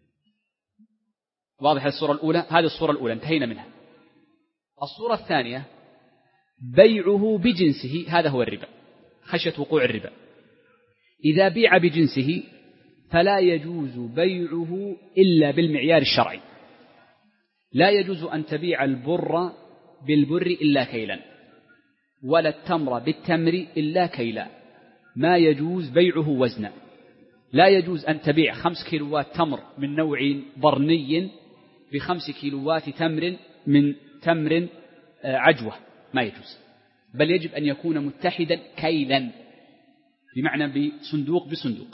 واضح الصورة الأولى؟ هذه الصورة الأولى انتهينا منها. الصورة الثانية بيعه بجنسه، هذا هو الربا، خشية وقوع الربا. إذا بيع بجنسه فلا يجوز بيعه إلا بالمعيار الشرعي. لا يجوز أن تبيع البر بالبر إلا كيلا، ولا التمر بالتمر إلا كيلا. ما يجوز بيعه وزنا. لا يجوز أن تبيع خمس كيلوات تمر من نوع برني بخمس كيلوات تمر من تمر عجوة، ما يجوز. بل يجب أن يكون متحدا كيلا، بمعنى بصندوق بصندوق،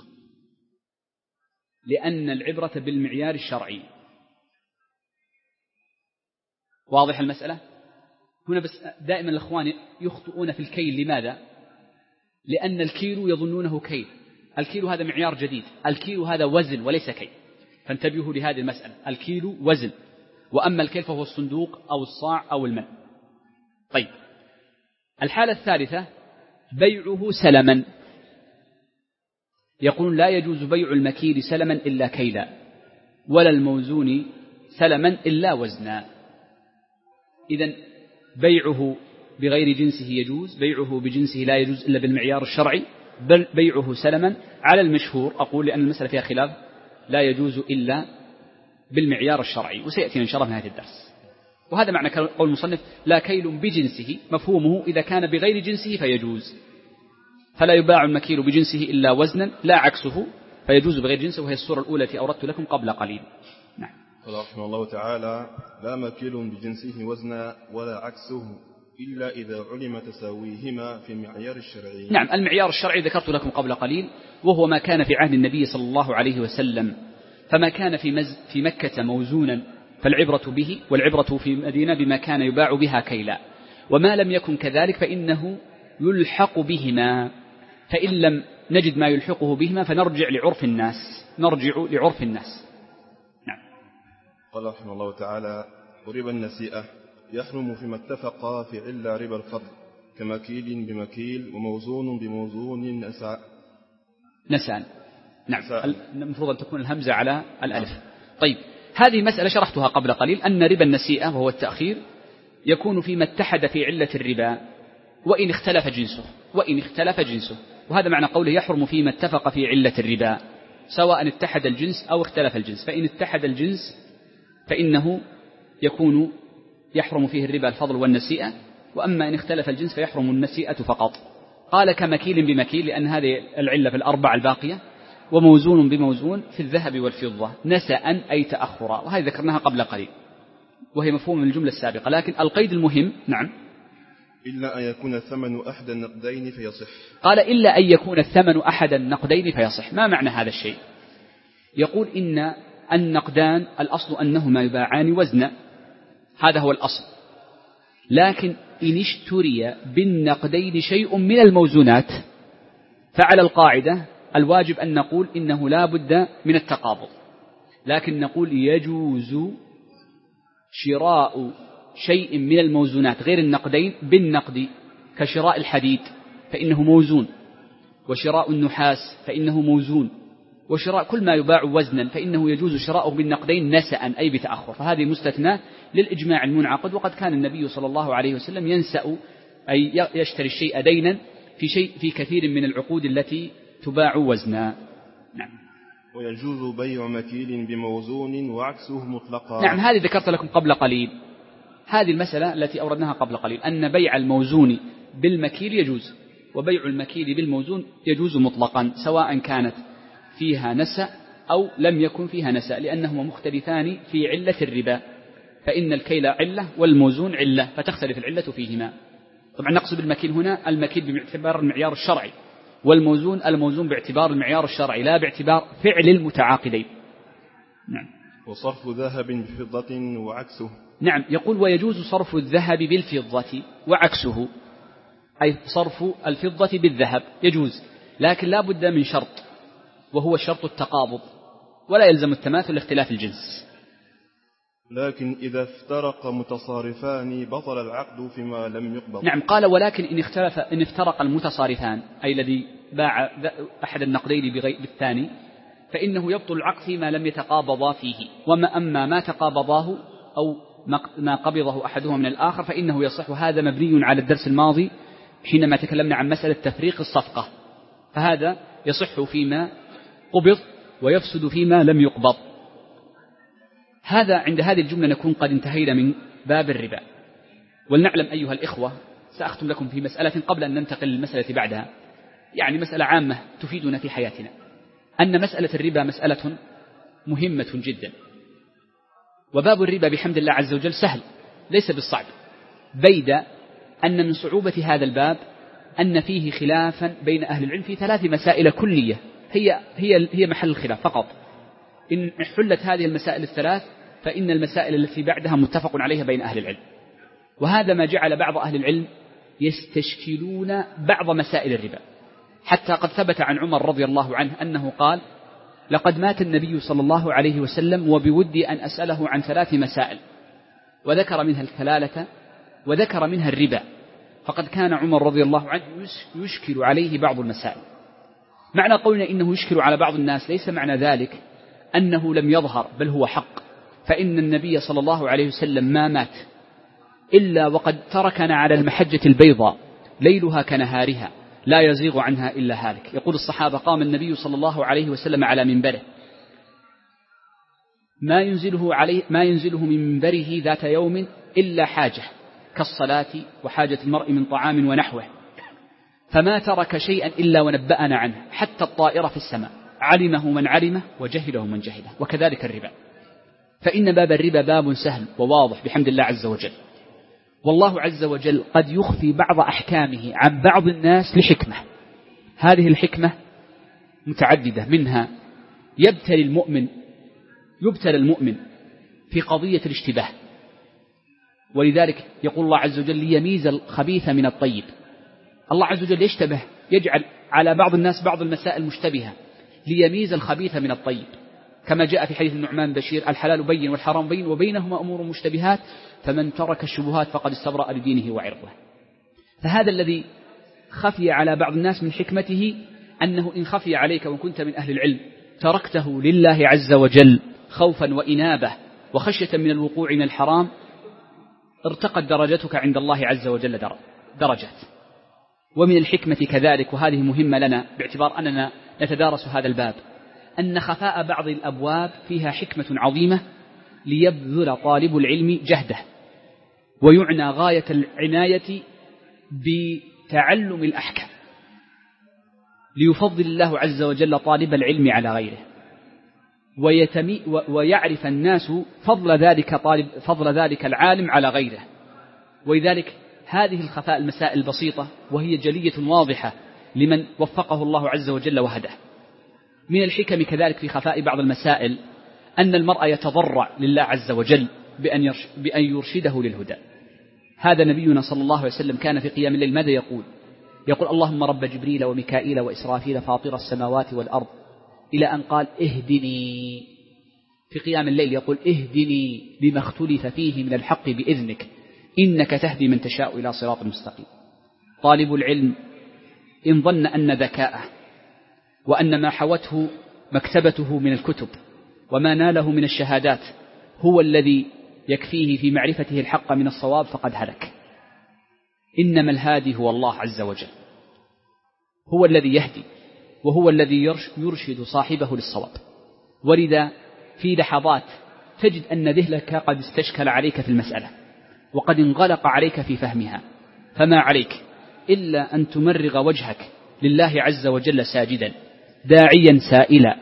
لأن العبرة بالمعيار الشرعي. واضح المسألة؟ هنا بس دائما الأخوان يخطئون في الكيل. لماذا؟ لأن الكيلو يظنونه كيل. الكيلو هذا معيار جديد، الكيلو هذا وزن وليس كيل، فانتبهوا لهذه المسألة. الكيلو وزن، وأما الكيل فهو الصندوق أو الصاع أو المن. طيب، الحالة الثالثة بيعه سلما. يقولون لا يجوز بيع المكيل سلما إلا كيلا، ولا الموزون سلما إلا وزنا. إذن بيعه بغير جنسه يجوز، بيعه بجنسه لا يجوز إلا بالمعيار الشرعي، بل بيعه سلما على المشهور. أقول لأن المسألة فيها خلاف، لا يجوز إلا بالمعيار الشرعي، وسيأتينا إن شاء الله في هذا الدرس. وهذا معنى قول المصنف لا كيل بجنسه، مفهومه إذا كان بغير جنسه فيجوز، فلا يباع المكيل بجنسه إلا وزنا، لا عكسه، فيجوز بغير جنسه، وهي الصورة الأولى التي أوردت لكم قبل قليل. نعم. قال رحمه الله تعالى: لا مكيل بجنسه وزنا ولا عكسه إلا إذا علم تساويهما في المعيار الشرعي. نعم، المعيار الشرعي ذكرت لكم قبل قليل، وهو ما كان في عهد النبي صلى الله عليه وسلم، فما كان في, مز في مكة موزونا فالعبرة به، والعبرة في المدينة بما كان يباع بها كيلا، وما لم يكن كذلك فإنه يلحق بهما، فإن لم نجد ما يلحقه بهما فنرجع لعرف الناس نرجع لعرف الناس. نعم. قال رحمه الله تعالى: وربا النسيئة يحرم فيما اتفقا في علة ربا الفضل، كمكيل بمكيل وموزون بموزون نساء. نساء. نعم، المفروض أن تكون الهمزة على الألف. طيب، هذه مسألة شرحتها قبل قليل، أن ربا النسيئة وهو التأخير يكون فيما اتحد في علة الربا وإن اختلف جنسه وإن اختلف جنسه وهذا معنى قوله يحرم فيما اتفق في علة الربا، سواء اتحد الجنس أو اختلف الجنس. فإن اتحد الجنس فإنه يكون يحرم فيه الربا الفضل والنسيئة، وأما إن اختلف الجنس فيحرم النسيئة فقط. قال كمكيل بمكيل، لأن هذه العلة في الأربع الباقية، وموزون بموزون في الذهب والفضة، نسأ أي تأخرا، وهذه ذكرناها قبل قليل وهي مفهوم من الجملة السابقة. لكن القيد المهم نعم إلا أن يكون الثمن أحد النقدين فيصح. قال إلا أن يكون الثمن أحد النقدين فيصح. ما معنى هذا الشيء؟ يقول إن النقدان الأصل أنهما يباعان وزنا، هذا هو الأصل، لكن إن اشتري بالنقدين شيء من الموزونات فعلى القاعدة الواجب أن نقول إنه لا بد من التقابض، لكن نقول يجوز شراء شيء من الموزونات غير النقدين بالنقد، كشراء الحديد فإنه موزون، وشراء النحاس فإنه موزون، وشراء كل ما يباع وزنا فإنه يجوز شراءه بالنقدين نسأ أي بتأخر. فهذه مستثنى للإجماع المنعقد، وقد كان النبي صلى الله عليه وسلم ينسأ أي يشتري الشيء دينا في شيء في كثير من العقود التي تباع وزنا. نعم. ويجوز بيع مكيل بموزون وعكسه مطلقا. نعم، هذه ذكرت لكم قبل قليل، هذه المسألة التي أوردناها قبل قليل، أن بيع الموزون بالمكيل يجوز، وبيع المكيل بالموزون يجوز مطلقا، سواء كانت فيها نسأ أو لم يكن فيها نسأ، لأنهما مختلفان في علة الربا، فإن الكيل علة والموزون علة، فتختلف العلة فيهما. طبعا نقصد بالمكيل هنا المكيل باعتبار المعيار الشرعي، والموزون الموزون باعتبار المعيار الشرعي لا باعتبار فعل المتعاقدين. نعم. وصرف ذهب بفضة وعكسه. نعم، يقول ويجوز صرف الذهب بالفضة وعكسه، أي صرف الفضة بالذهب يجوز، لكن لا بد من شرط، وهو شرط التقابض، ولا يلزم التماثل لاختلاف الجنس. لكن إذا افترق متصارفان بطل العقد فيما لم يقبض. نعم، قال ولكن إن اختلف إن افترق المتصارفان، أي الذي باع أحد النقدين بالثاني، فإنه يبطل العقد فيما لم يتقابضا فيه، وما أما ما تقابضاه أو ما قبضه أحدهما من الآخر فإنه يصح. هذا مبني على الدرس الماضي حينما تكلمنا عن مسألة تفريق الصفقة، فهذا يصح فيما قبض ويفسد فيما لم يقبض. هذا عند هذه الجملة نكون قد انتهينا من باب الربا. ولنعلم أيها الإخوة، سأختم لكم في مسألة قبل أن ننتقل للمسألة بعدها، يعني مسألة عامة تفيدنا في حياتنا، أن مسألة الربا مسألة مهمة جدا، وباب الربا بحمد الله عز وجل سهل ليس بالصعب، بيد أن من صعوبة هذا الباب أن فيه خلافا بين أهل العلم في ثلاث مسائل كلية هي هي هي محل الخلاف فقط. إن حلت هذه المسائل الثلاث فإن المسائل التي بعدها متفق عليها بين أهل العلم، وهذا ما جعل بعض أهل العلم يستشكلون بعض مسائل الربا، حتى قد ثبت عن عمر رضي الله عنه أنه قال لقد مات النبي صلى الله عليه وسلم وبودي أن أسأله عن ثلاث مسائل، وذكر منها الكلالة وذكر منها الربا، فقد كان عمر رضي الله عنه يشكل عليه بعض المسائل. معنى قولنا إنه يشكل على بعض الناس ليس معنى ذلك أنه لم يظهر، بل هو حق، فإن النبي صلى الله عليه وسلم ما مات إلا وقد تركنا على المحجة البيضاء ليلها كنهارها لا يزيغ عنها إلا هالك. يقول الصحابة قام النبي صلى الله عليه وسلم على منبره ما ينزله, عليه ما ينزله من منبره ذات يوم إلا حاجة كالصلاة وحاجة المرء من طعام ونحوه، فما ترك شيئا إلا ونبأنا عنه حتى الطائرة في السماء، علمه من علمه وجهله من جهله. وكذلك الربا، فإن باب الربا باب سهل وواضح بحمد الله عز وجل، والله عز وجل قد يخفي بعض أحكامه عن بعض الناس لحكمة، هذه الحكمة متعددة، منها يبتلي المؤمن يبتلى المؤمن في قضية الاشتباه، ولذلك يقول الله عز وجل ليميز الخبيث من الطيب. الله عز وجل يشتبه، يجعل على بعض الناس بعض المسائل مشتبهة ليميز الخبيث من الطيب، كما جاء في حديث النعمان بشير الحلال بين والحرام بين وبينهما أمور مشتبهات فمن ترك الشبهات فقد استبرأ لدينه وعرضه. فهذا الذي خفي على بعض الناس من حكمته أنه إن خفي عليك وكنت من أهل العلم تركته لله عز وجل خوفا وإنابة وخشية من الوقوع من الحرام، ارتقت درجتك عند الله عز وجل درجات. ومن الحكمة كذلك، وهذه مهمة لنا باعتبار أننا نتدارس هذا الباب، أن خفاء بعض الأبواب فيها حكمة عظيمة ليبذل طالب العلم جهده، ويعنى غاية العناية بتعلم الأحكام ليفضل الله عز وجل طالب العلم على غيره، ويتمي ويعرف الناس فضل ذلك طالب فضل ذلك العالم على غيره. ولذلك هذه الخفاء المسائل البسيطة وهي جلية واضحة لمن وفقه الله عز وجل وهده. من الحكم كذلك في خفاء بعض المسائل أن المرء يتضرع لله عز وجل بأن بأن يرشده للهدى. هذا نبينا صلى الله عليه وسلم كان في قيام الليل ماذا يقول؟ يقول اللهم رب جبريل وميكائيل وإسرافيل فاطر السماوات والأرض، إلى أن قال اهدني. في قيام الليل يقول اهدني لما اختلف فيه من الحق بإذنك إنك تهدي من تشاء إلى صراط مستقيم. طالب العلم إن ظن أن ذكاءه وأن ما حوته مكتبته من الكتب وما ناله من الشهادات هو الذي يكفيه في معرفته الحق من الصواب فقد هلك. إنما الهادي هو الله عز وجل، هو الذي يهدي وهو الذي يرشد صاحبه للصواب. ولذا في لحظات تجد أن ذهنك قد استشكل عليك في المسألة وقد انغلق عليك في فهمها، فما عليك إلا أن تمرغ وجهك لله عز وجل ساجدا داعيا سائلا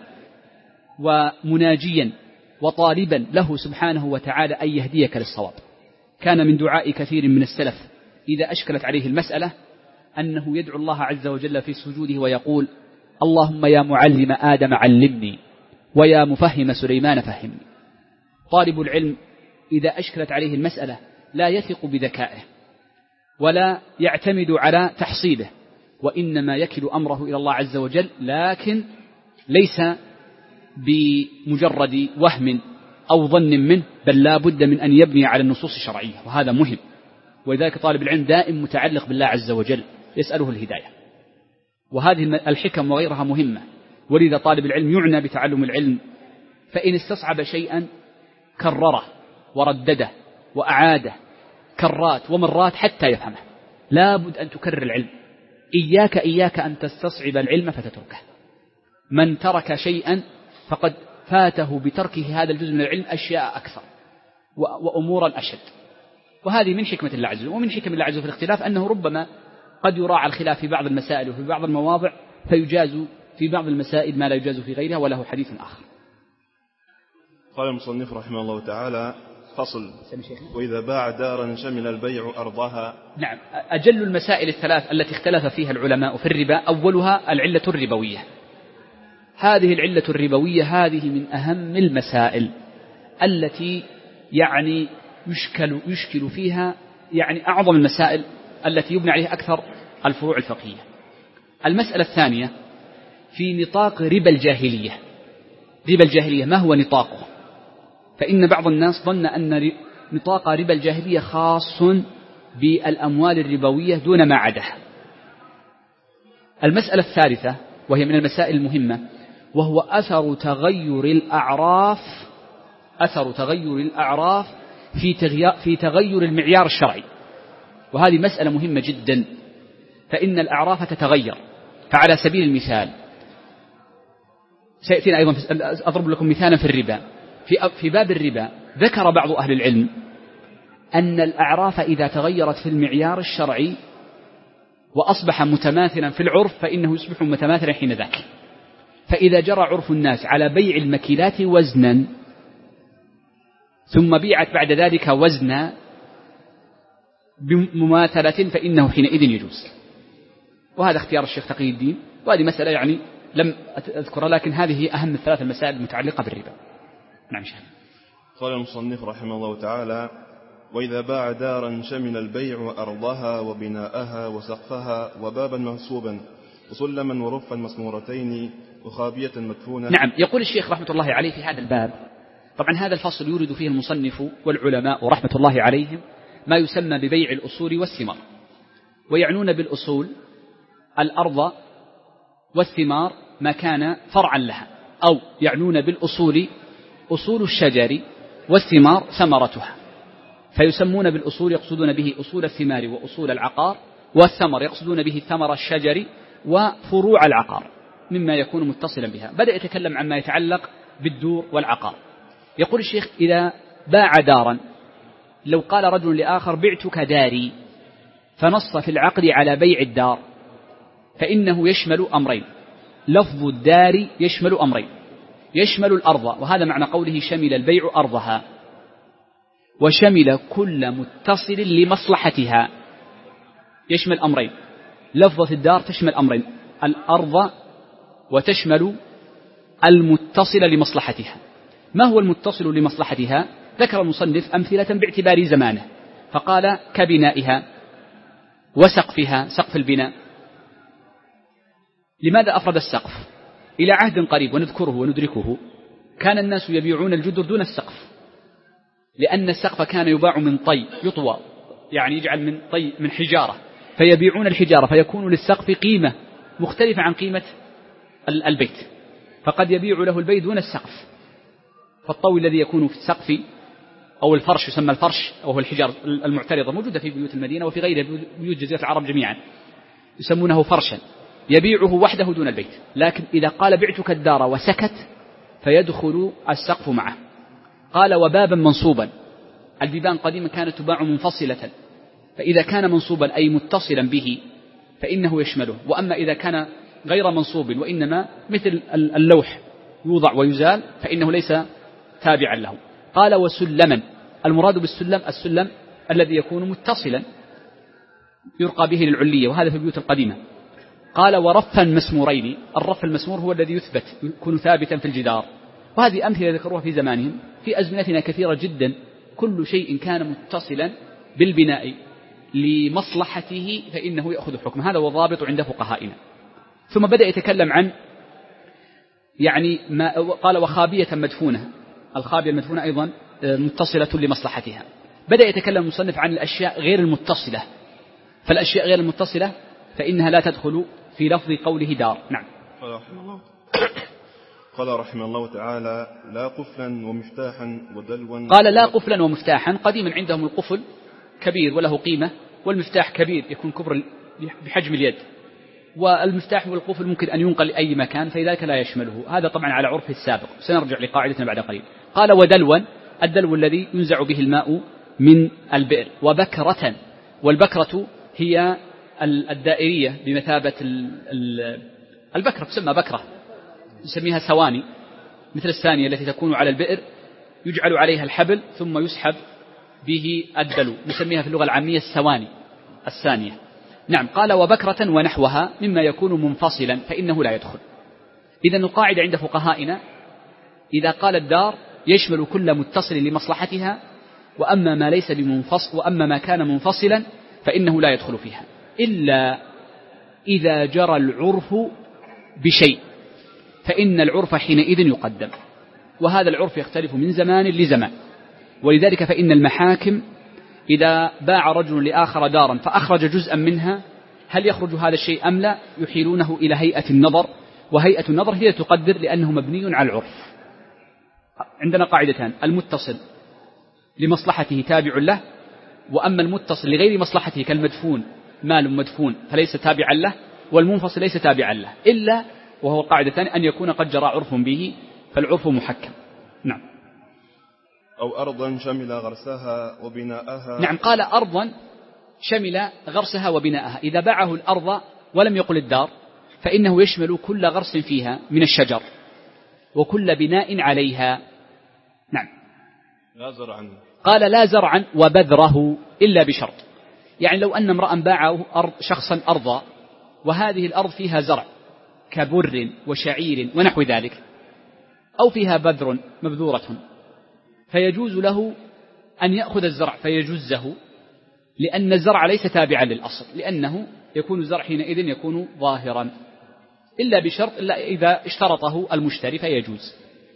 ومناجيا وطالبا له سبحانه وتعالى أن يهديك للصواب. كان من دعاء كثير من السلف إذا أشكلت عليه المسألة أنه يدعو الله عز وجل في سجوده ويقول اللهم يا معلم آدم علمني ويا مفهم سليمان فهمني. طالب العلم إذا أشكلت عليه المسألة لا يثق بذكائه ولا يعتمد على تحصيله، وإنما يكل أمره إلى الله عز وجل، لكن ليس بمجرد وهم أو ظن منه، بل لا بد من أن يبني على النصوص الشرعية، وهذا مهم. ولذلك طالب العلم دائم متعلق بالله عز وجل يسأله الهداية، وهذه الحكم وغيرها مهمة. ولذا طالب العلم يعنى بتعلم العلم، فإن استصعب شيئا كرره وردده وأعاده كرات ومرات حتى يفهمه. لا بد أن تكرر العلم، إياك إياك أن تستصعب العلم فتتركه. من ترك شيئا فقد فاته بتركه هذا الجزء من العلم أشياء أكثر وأمورا أشد. وهذه من حكمة الله عز وجل. ومن حكم الله عز وجل في الاختلاف أنه ربما قد يراعى الخلاف في بعض المسائل وفي بعض المواضع فيجاز في بعض المسائل ما لا يجاز في غيرها، وله حديث آخر. قال المصنف رحمه الله تعالى: فصل: وإذا باع دارا شمل البيع أرضها. نعم، أجل المسائل الثلاث التي اختلف فيها العلماء في الربا أولها العلة الربوية. هذه العلة الربوية هذه من أهم المسائل التي يعني يشكل, يشكل فيها يعني أعظم المسائل التي يبنى عليها أكثر الفروع الفقهية. المسألة الثانية في نطاق ربا الجاهلية. ربا الجاهلية ما هو نطاقه؟ فإن بعض الناس ظن أن نطاق ربا الجاهلية خاص بالأموال الربوية دون ما عداها. المسألة الثالثة وهي من المسائل المهمة، وهو أثر تغير الأعراف أثر تغير الأعراف في تغيير, في تغير المعيار الشرعي. وهذه مسألة مهمة جدا، فإن الأعراف تتغير. فعلى سبيل المثال سيأتينا أيضا أضرب لكم مثالا في الربا. في في باب الربا ذكر بعض أهل العلم أن الأعراف إذا تغيرت في المعيار الشرعي وأصبح متماثلا في العرف فإنه يصبح متماثلا حين ذاك. فإذا جرى عرف الناس على بيع المكيلات وزنا ثم بيعت بعد ذلك وزنا بمماثلة فإنه حينئذ يجوز. وهذا اختيار الشيخ تقي الدين، وهذه مسألة يعني لم أذكرها، لكن هذه أهم الثلاث المسائل المتعلقة بالربا. نعم شيخ. قال المصنف رحمه الله تعالى: وإذا باع دارا شمل البيع أرضها وبناءها وسقفها وبابا منصوبا وسلما ورفا مسمورتين وخابية مدفونة. نعم. يقول الشيخ رحمة الله عليه في هذا الباب، طبعا هذا الفصل يورد فيه المصنف والعلماء رحمة الله عليهم ما يسمى ببيع الأصول والثمار، ويعنون بالأصول الأرض والثمار ما كان فرعا لها، أو يعنون بالأصول أصول الشجر والثمار ثمرتها، فيسمون بالأصول يقصدون به أصول الثمار وأصول العقار، والثمر يقصدون به ثمر الشجر وفروع العقار مما يكون متصلا بها. بدأ يتكلم عما يتعلق بالدور والعقار. يقول الشيخ: إذا باع دارا، لو قال رجل لآخر بعتك داري، فنص في العقد على بيع الدار، فإنه يشمل أمرين. لفظ الدار يشمل أمرين، يشمل الأرض، وهذا معنى قوله شمل البيع أرضها، وشمل كل متصل لمصلحتها. يشمل أمرين، لفظة الدار تشمل أمرين: الأرض وتشمل المتصل لمصلحتها. ما هو المتصل لمصلحتها؟ ذكر المصنف أمثلة باعتبار زمانه، فقال: كبنائها وسقفها، سقف البناء. لماذا أفرد السقف؟ إلى عهد قريب ونذكره وندركه كان الناس يبيعون الجدر دون السقف، لأن السقف كان يباع من طي، يطوى يعني يجعل من طي من حجارة، فيبيعون الحجارة، فيكون للسقف قيمة مختلفة عن قيمة البيت، فقد يبيع له البيت دون السقف. فالطوي الذي يكون في السقف أو الفرش يسمى الفرش، وهو الحجار المعترضة موجودة في بيوت المدينة وفي غيرها بيوت جزيرة العرب جميعا، يسمونه فرشا، يبيعه وحده دون البيت. لكن إذا قال بعتك الدار وسكت فيدخل السقف معه. قال: وبابا منصوبا، البيبان قديما كانت تباع منفصلة، فإذا كان منصوبا أي متصلا به فإنه يشمله. وأما إذا كان غير منصوب وإنما مثل اللوح يوضع ويزال فإنه ليس تابعا له. قال: وسلما، المراد بالسلم السلم الذي يكون متصلا يرقى به للعلية، وهذا في البيوت القديمة. قال: ورفا مسمورين، الرف المسمور هو الذي يثبت يكون ثابتا في الجدار. وهذه أمثلة ذكروها في زمانهم. في أزمنتنا كثيرة جدا، كل شيء كان متصلا بالبناء لمصلحته فإنه يأخذ حكم. هذا هو الضابط عند فقهائنا. ثم بدأ يتكلم عن يعني ما قال: وخابية مدفونة، الخابية المدفونة أيضا متصلة لمصلحتها. بدأ يتكلم المصنف عن الأشياء غير المتصلة، فالأشياء غير المتصلة فإنها لا تدخل في لفظ قوله دار. نعم. قال رحمه الله, قال رحمه الله تعالى: لا قفلا ومفتاحا ودلوا. قال: لا قفلا ومفتاحا. قديما عندهم القفل كبير وله قيمة، والمفتاح كبير يكون كبر بحجم اليد، والمفتاح والقفل ممكن أن ينقل لأي مكان، فلذلك لا يشمله. هذا طبعا على عرفه السابق، سنرجع لقاعدتنا بعد قليل. قال: ودلوا، الدلو الذي ينزع به الماء من البئر. وبكرة، والبكرة هي الدائرية بمثابة البكرة، تسمى بكرة، نسميها ثواني، مثل الثانية التي تكون على البئر يجعل عليها الحبل ثم يسحب به الدلو، نسميها في اللغة العامية الثواني الثانية. نعم. قال: وبكرة ونحوها مما يكون منفصلا فإنه لا يدخل. إذن القاعدة عند فقهائنا إذا قال الدار يشمل كل متصل لمصلحتها، وأما ما ليس بمنفصل وأما ما كان منفصلا فإنه لا يدخل فيها، إلا إذا جرى العرف بشيء، فإن العرف حينئذ يقدم، وهذا العرف يختلف من زمان لزمان. ولذلك فإن المحاكم إذا باع رجل لآخر دارا فأخرج جزءا منها، هل يخرج هذا الشيء أم لا؟ يحيلونه إلى هيئة النظر، وهيئة النظر هي تقدر لأنه مبني على العرف. عندنا قاعدتان: المتصل لمصلحته تابع له، وأما المتصل لغير مصلحته كالمدفون، مال مدفون فليس تابعا له، والمنفصل ليس تابعا له، إلا وهو قاعدتان أن يكون قد جرى عرف به، فالعرف محكم. نعم. أو أرضا شمل غرسها وبناءها. نعم. قال: أرضا شمل غرسها وبناءها. إذا باعه الأرض ولم يقل الدار فإنه يشمل كل غرس فيها من الشجر وكل بناء عليها. نعم. لا زرعا. قال لا زرعا وبذره إلا بشرط. يعني لو أن امرأ باعه أرض شخصا أرضا وهذه الأرض فيها زرع كبر وشعير ونحو ذلك، أو فيها بذر مبذورة، فيجوز له أن يأخذ الزرع فيجزه، لأن الزرع ليس تابعا للأصل، لأنه يكون الزرع حينئذ يكون ظاهرا، إلا بشرط إلا إذا اشترطه المشتري فيجوز.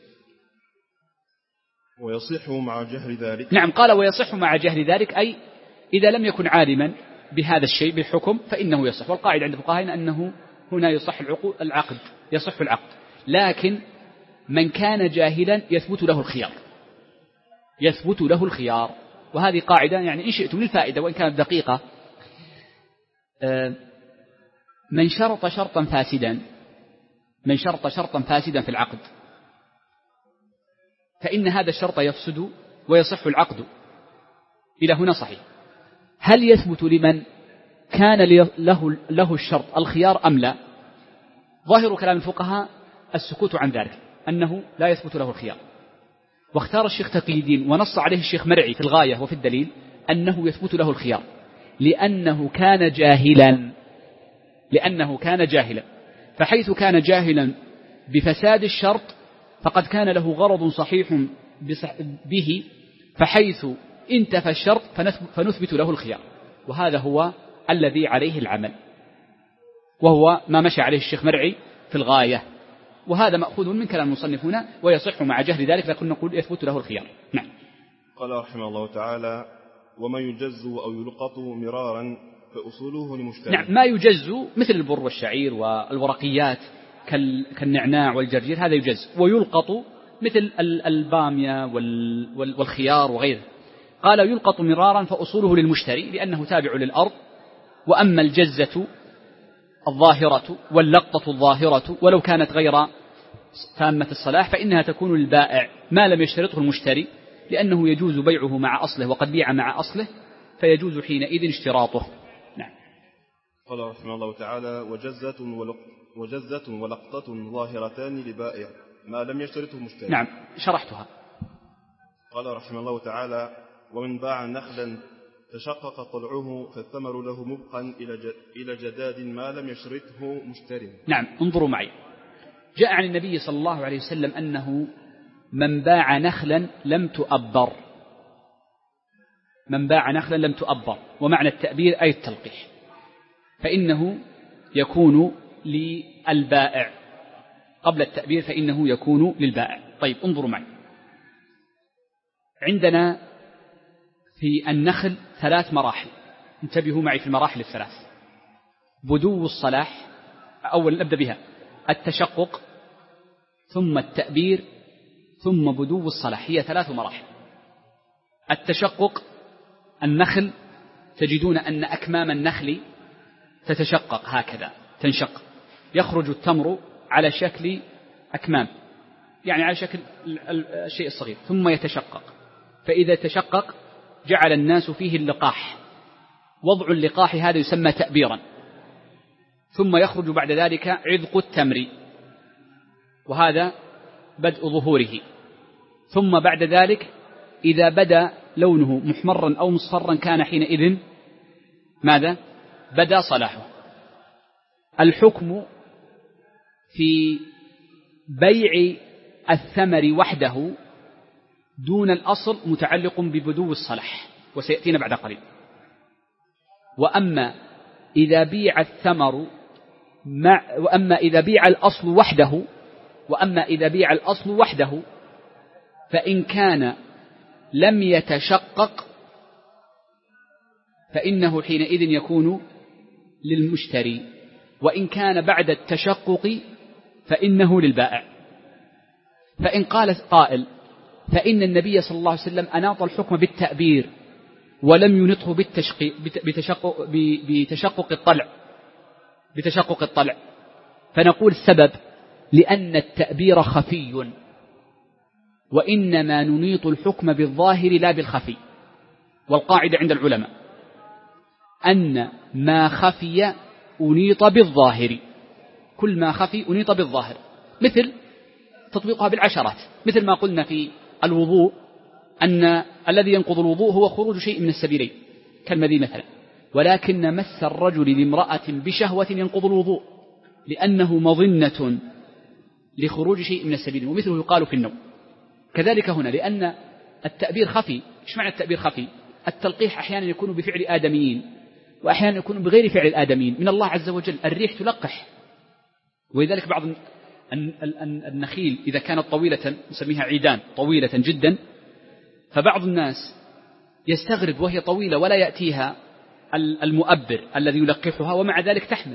ويصح مع جهل ذلك. نعم. قال ويصح مع جهل ذلك، أي إذا لم يكن عالما بهذا الشيء بالحكم فإنه يصح. والقاعدة عند فقهائنا أنه هنا يصح العقد، يصح العقد، لكن من كان جاهلا يثبت له الخيار، يثبت له الخيار. وهذه قاعدة يعني إن شئتم للفائدة وإن كانت دقيقة. من شرط شرطا فاسدا من شرط شرطا فاسدا في العقد فإن هذا الشرط يفسد ويصح العقد. إلى هنا صحيح. هل يثبت لمن كان له, له الشرط الخيار أم لا؟ ظاهر كلام الفقهاء السكوت عن ذلك، أنه لا يثبت له الخيار. واختار الشيخ تقي الدين ونص عليه الشيخ مرعي في الغاية وفي الدليل أنه يثبت له الخيار، لأنه كان جاهلا لأنه كان جاهلا فحيث كان جاهلا بفساد الشرط فقد كان له غرض صحيح به، فحيث انتفى الشرط فنثبت له الخيار. وهذا هو الذي عليه العمل، وهو ما مشى عليه الشيخ مرعي في الغاية، وهذا مأخوذ من كلام المصنف هنا. ويصح مع جهل ذلك، لكن نقول يثبت له الخيار. نعم. قال رحمه الله تعالى: وما يجز أو يلقط مرارا فأصوله لمشتري. نعم. ما يجز مثل البر والشعير والورقيات كالنعناع والجرجير، هذا يجز. ويلقط مثل البامية والخيار وغيره. قال يلقط مرارا فأصوله للمشتري لأنه تابع للأرض. وأما الجزة الظاهرة واللقطة الظاهرة ولو كانت غير تامة الصلاح فإنها تكون للبائع ما لم يشترطه المشتري، لأنه يجوز بيعه مع أصله وقد بيع مع أصله، فيجوز حينئذ اشتراطه. نعم. قال رحمه الله تعالى: وجزة وجزة ولقطة ظاهرتان لبائع ما لم يشترطه المشتري. نعم، شرحتها. قال رحمه الله تعالى: ومن باع نخلا تشقق طلعه فالثمر له مبقا إلى جداد ما لم يشترطه مشتري. نعم. انظروا معي. جاء عن النبي صلى الله عليه وسلم أنه من باع نخلا لم تؤبر من باع نخلا لم تؤبر ومعنى التأبير أي التلقيح، فإنه يكون للبائع قبل التأبير، فإنه يكون للبائع. طيب انظروا معي. عندنا في النخل ثلاث مراحل، انتبهوا معي في المراحل الثلاث. بدو الصلاح، أول نبدأ بها التشقق، ثم التأبير، ثم بدو الصلاح. هي ثلاث مراحل. التشقق، النخل تجدون أن أكمام النخل تتشقق هكذا، تنشق، يخرج التمر على شكل أكمام، يعني على شكل الشيء الصغير، ثم يتشقق. فإذا تشقق جعل الناس فيه اللقاح. وضع اللقاح هذا يسمى تأبيرا. ثم يخرج بعد ذلك عذق التمر، وهذا بدء ظهوره. ثم بعد ذلك إذا بدا لونه محمرا أو مصفرا كان حينئذ ماذا؟ بدا صلاحه. الحكم في بيع الثمر وحده دون الأصل متعلق ببدو الصلاح، وسيأتينا بعد قليل. وأما إذا بيع الثمر مع وأما إذا بيع الأصل وحده وأما إذا بيع الأصل وحده فإن كان لم يتشقق فإنه حينئذ يكون للمشتري، وإن كان بعد التشقق فإنه للبائع. فإن قال قائل: فإن النبي صلى الله عليه وسلم أناط الحكم بالتأبير ولم ينطه بتشقق, بتشقق الطلع بتشقق الطلع فنقول السبب لأن التأبير خفي، وإنما ننيط الحكم بالظاهر لا بالخفي. والقاعدة عند العلماء أن ما خفي أنيط بالظاهر، كل ما خفي أنيط بالظاهر، مثل تطبيقها بالعشرات، مثل ما قلنا في الوضوء أن الذي ينقض الوضوء هو خروج شيء من السبيلين كالمذي مثلا، ولكن مس الرجل لامرأة بشهوة ينقض الوضوء لأنه مظنة لخروج شيء من السبيلين، ومثله يقال في النوم. كذلك هنا لأن التأبير خفي. إيش معنى التأبير خفي؟ التلقيح أحيانا يكون بفعل آدميين وأحيانا يكون بغير فعل الآدميين من الله عز وجل. الريح تلقح، ولذلك بعض النخيل إذا كانت طويلة نسميها عيدان طويلة جدا، فبعض الناس يستغرب وهي طويلة ولا يأتيها المؤبر الذي يلقحها، ومع ذلك تحمل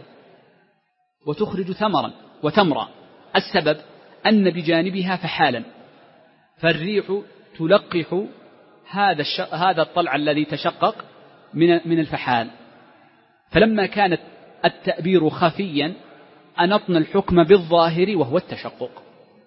وتخرج ثمرا وتمرا. السبب أن بجانبها فحالا، فالريح تلقح هذا هذا الطلع الذي تشقق من من الفحال. فلما كانت التأبير خفيا أنطنا الحكم بالظاهر وهو التشقق.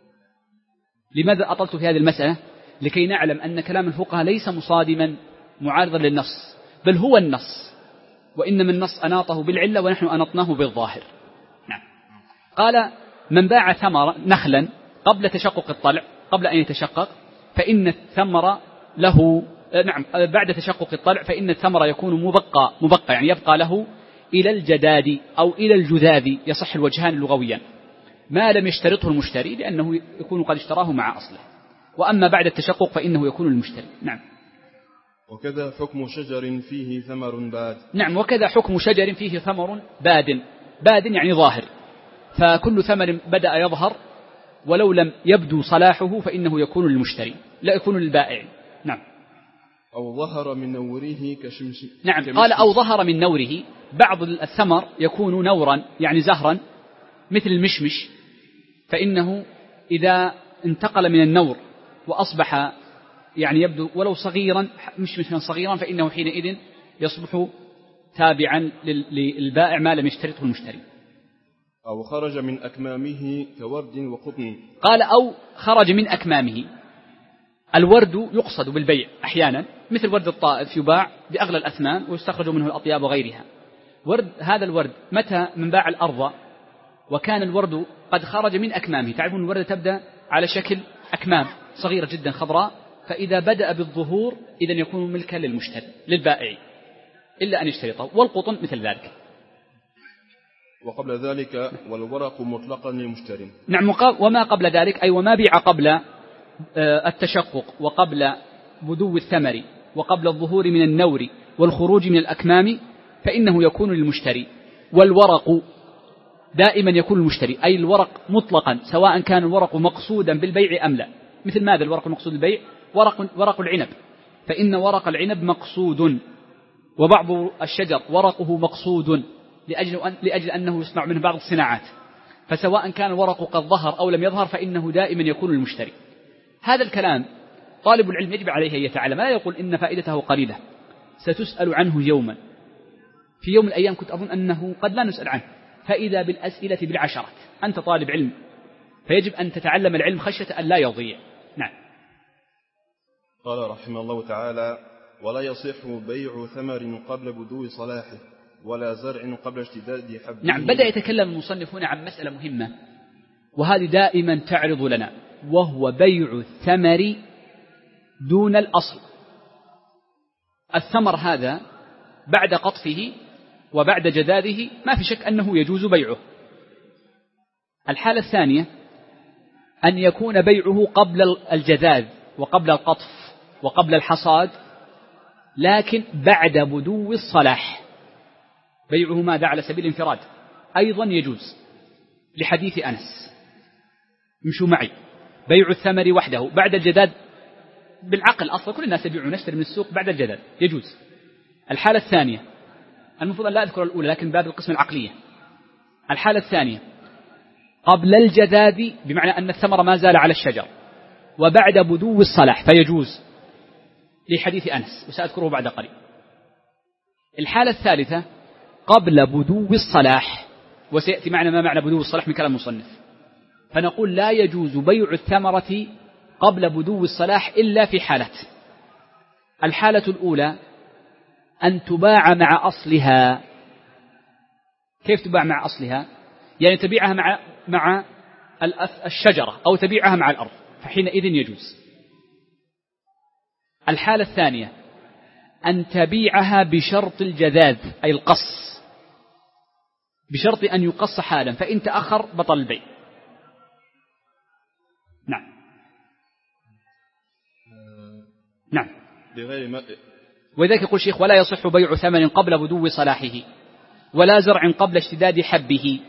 لماذا أطلت في هذه المسألة؟ لكي نعلم أن كلام الفقهاء ليس مصادما معارضا للنص، بل هو النص، وإنما النص أناطه بالعلة ونحن أنطناه بالظاهر. نعم. قال: من باع ثمر نخلا قبل تشقق الطلع، قبل أن يتشقق، فإن الثمر له نعم بعد تشقق الطلع فإن الثمر يكون مبقى مبقى يعني يبقى له إلى الجداد أو إلى الجذاذ، يصح الوجهان لغويا، ما لم يشترطه المشتري لأنه يكون قد اشتراه مع أصله، وأما بعد التشقق فإنه يكون للمشتري. نعم. وكذا حكم شجر فيه ثمر باد. نعم، وكذا حكم شجر فيه ثمر باد. باد يعني ظاهر، فكل ثمر بدأ يظهر ولو لم يبدو صلاحه فإنه يكون للمشتري لا يكون للبائع. نعم. أو ظهر من نوره كشمس. نعم. قال: أو ظهر من نوره. بعض الثمر يكون نورا يعني زهرا مثل المشمش، فإنه إذا انتقل من النور وأصبح يعني يبدو ولو صغيرا مشمشا صغيرا فإنه حينئذ يصبح تابعا للبائع ما لم يشترطه المشتري. أو خرج من أكمامه كورد وقطن. قال: أو خرج من أكمامه. الورد يقصد بالبيع أحيانا، مثل ورد الطائف يباع بأغلى الأثمان ويستخرج منه الأطياب وغيرها. ورد هذا الورد متى من باع الأرض وكان الورد قد خرج من أكمامه. تعرفون الوردة تبدأ على شكل أكمام صغيرة جدا خضراء، فإذا بدأ بالظهور إذن يكون ملكا للمشتري للبائع إلا أن يشترطه. والقطن مثل ذلك. وقبل ذلك والورق مطلقا للمشتري. نعم. وما قبل ذلك أي وما بيع قبل التشقق وقبل بدو الثمر وقبل الظهور من النور والخروج من الأكمام فإنه يكون للمشتري. والورق دائما يكون للمشتري، أي الورق مطلقا سواء كان الورق مقصودا بالبيع أم لا. مثل ماذا الورق المقصود بالبيع؟ ورق, ورق العنب، فإن ورق العنب مقصود، وبعض الشجر ورقه مقصود لأجل, أن لأجل أنه يصنع منه بعض الصناعات، فسواء كان الورق قد ظهر أو لم يظهر فإنه دائما يكون للمشتري. هذا الكلام طالب العلم يجب عليه أن يتعلم، لا يقول إن فائدته قليلة، ستسأل عنه يوما. في يوم من الأيام كنت أظن أنه قد لا نسأل عنه، فإذا بالأسئلة بالعشرات. أنت طالب علم فيجب أن تتعلم العلم خشية أن لا يضيع. نعم. قال رحمه الله تعالى: ولا يصح بيع ثمر قبل بدو صلاحه ولا زرع قبل اشتداد حبه. نعم. بدأ يتكلم المصنفون عن مسألة مهمة وهذه دائما تعرض لنا، وهو بيع الثمر دون الأصل. الثمر هذا بعد قطفه وبعد جذاذه ما في شك أنه يجوز بيعه. الحالة الثانية أن يكون بيعه قبل الجذاذ وقبل القطف وقبل الحصاد، لكن بعد بدو الصلاح. بيعه ماذا على سبيل الانفراد أيضا يجوز، لحديث أنس. امشوا معي. بيع الثمر وحده بعد الجذاذ بالعقل أصلا كل الناس يبيعون نشتري من السوق بعد الجذاذ يجوز. الحالة الثانية، المفروض أن لا أذكر الأولى لكن باب القسم العقلية. الحالة الثانية قبل الجذاذ بمعنى أن الثمر ما زال على الشجر، وبعد بدو الصلاح فيجوز لحديث أنس وسأذكره بعد قليل. الحالة الثالثة قبل بدو الصلاح، وسيأتي معنا ما معنى بدو الصلاح من كلام المصنف. فنقول لا يجوز بيع الثمرة قبل بدو الصلاح إلا في حالة. الحالة الأولى أن تباع مع أصلها. كيف تباع مع أصلها؟ يعني تبيعها مع مع الشجرة أو تبيعها مع الأرض، فحينئذ يجوز. الحالة الثانية أن تبيعها بشرط الجذاذ أي القص، بشرط أن يقص حالا، فإن تأخر بطل البيع. نعم نعم. ولذلك يقول الشيخ: ولا يصح بيع ثمن قبل بدو صلاحه، ولا زرع قبل اشتداد حبه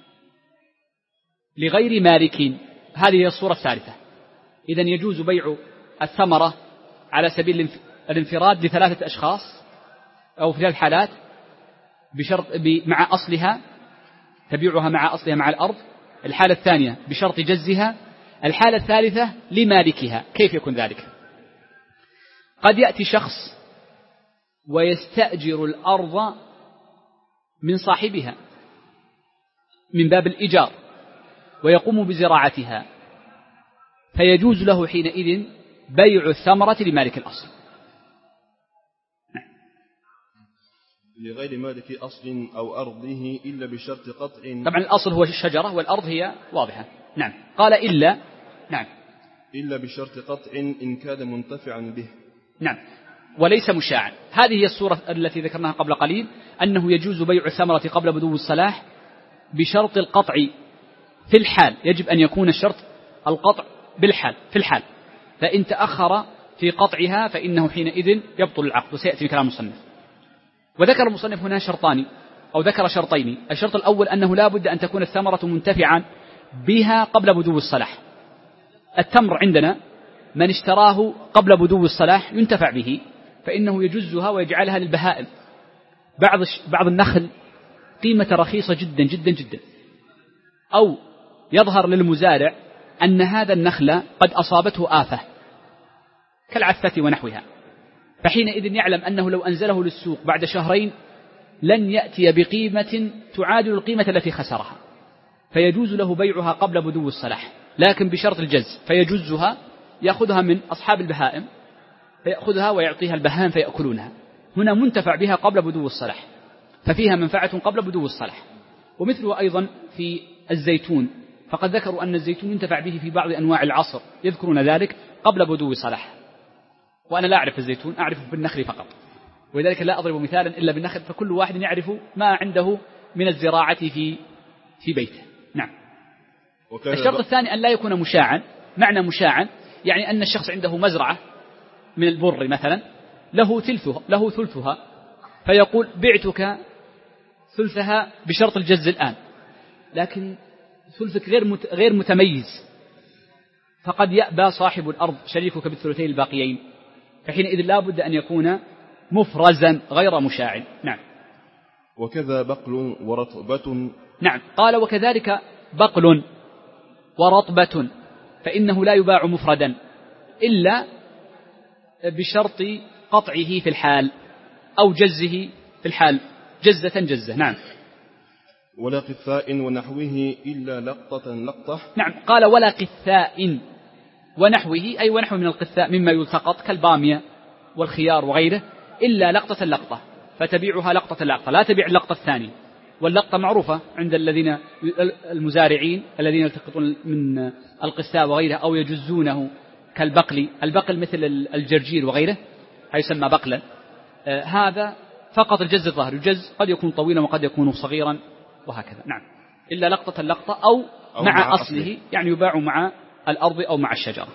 لغير مالك. هذه هي الصورة الثالثة. إذن يجوز بيع الثمرة على سبيل الانفراد لثلاثة أشخاص أو في ثلاث حالات بشرط مع أصلها، تبيعها مع أصلها مع الأرض. الحالة الثانية بشرط جزها. الحالة الثالثة لمالكها. كيف يكون ذلك؟ قد يأتي شخص ويستأجر الأرض من صاحبها من باب الإيجار ويقوم بزراعتها، فيجوز له حينئذ بيع الثمرة لمالك الأصل. لغير مالك أصل أو أرضه إلا بشرط قطع. طبعا الأصل هو الشجرة والأرض هي واضحة. نعم. قال إلا. نعم. إلا بشرط قطع إن كان منتفعا به. نعم. وليس مشاعا. هذه هي الصورة التي ذكرناها قبل قليل، أنه يجوز بيع الثمرة قبل بدو الصلاح بشرط القطع في الحال. يجب أن يكون الشرط القطع بالحال في الحال، فإن تأخر في قطعها فإنه حينئذ يبطل العقد، وسيأتي كلام المصنف. وذكر المصنف هنا شرطان أو ذكر شرطين. الشرط الأول أنه لا بد أن تكون الثمرة منتفعا بها قبل بدو الصلاح. التمر عندنا من اشتراه قبل بدو الصلاح ينتفع به، فإنه يجزها ويجعلها للبهائم. بعض بعض النخل قيمة رخيصة جدا جدا جدا، أو يظهر للمزارع أن هذا النخل قد أصابته آفة كالعثة ونحوها، فحينئذ يعلم أنه لو أنزله للسوق بعد شهرين لن يأتي بقيمة تعادل القيمة التي خسرها، فيجوز له بيعها قبل بدو الصلاح، لكن بشرط الجز. فيجزها، يأخذها من أصحاب البهائم، فيأخذها ويعطيها البهائم فيأكلونها. هنا منتفع بها قبل بدو الصلاح، ففيها منفعة قبل بدو الصلاح. ومثله أيضا في الزيتون، فقد ذكروا أن الزيتون ينتفع به في بعض أنواع العصر، يذكرون ذلك قبل بدو صلاح. وأنا لا أعرف الزيتون، أعرفه بالنخل فقط، ولذلك لا أضرب مثالا إلا بالنخل، فكل واحد يعرف ما عنده من الزراعة في في بيته. نعم. الشرط الثاني أن لا يكون مشاعا. معنى مشاعا يعني أن الشخص عنده مزرعة من البر مثلا، له ثلثها له ثلثها فيقول بعتك ثلثها بشرط الجز الآن، لكن ثلثك غير غير متميز، فقد يأبى صاحب الأرض شريكك بالثلثين الباقيين، فحينئذ لا بد أن يكون مفرزا غير مشاع. نعم. وكذا بقل ورطبة. نعم. قال: وكذلك بقل ورطبة، فإنه لا يباع مفردا إلا بشرط قطعه في الحال أو جزه في الحال، جزة جزة. نعم. ولا قثاء ونحوه إلا لقطة لقطة. نعم. قال: ولا قثاء ونحوه، أي ونحو من القثاء مما يلتقط كالبامية والخيار وغيره، إلا لقطة لقطة، فتبيعها لقطة لقطة، لا تبيع اللقطة الثانية. واللقطة معروفة عند الذين المزارعين الذين يلتقطون من القثاء وغيره أو يجزونه كالبقل. البقل مثل الجرجير وغيره يسمى بقلا. آه هذا فقط الجز الظاهر، الجز قد يكون طويلا وقد يكون صغيرا وهكذا. نعم. إلا لقطة اللقطة أو, أو مع, مع أصله, أصله، يعني يباع مع الأرض أو مع الشجرة.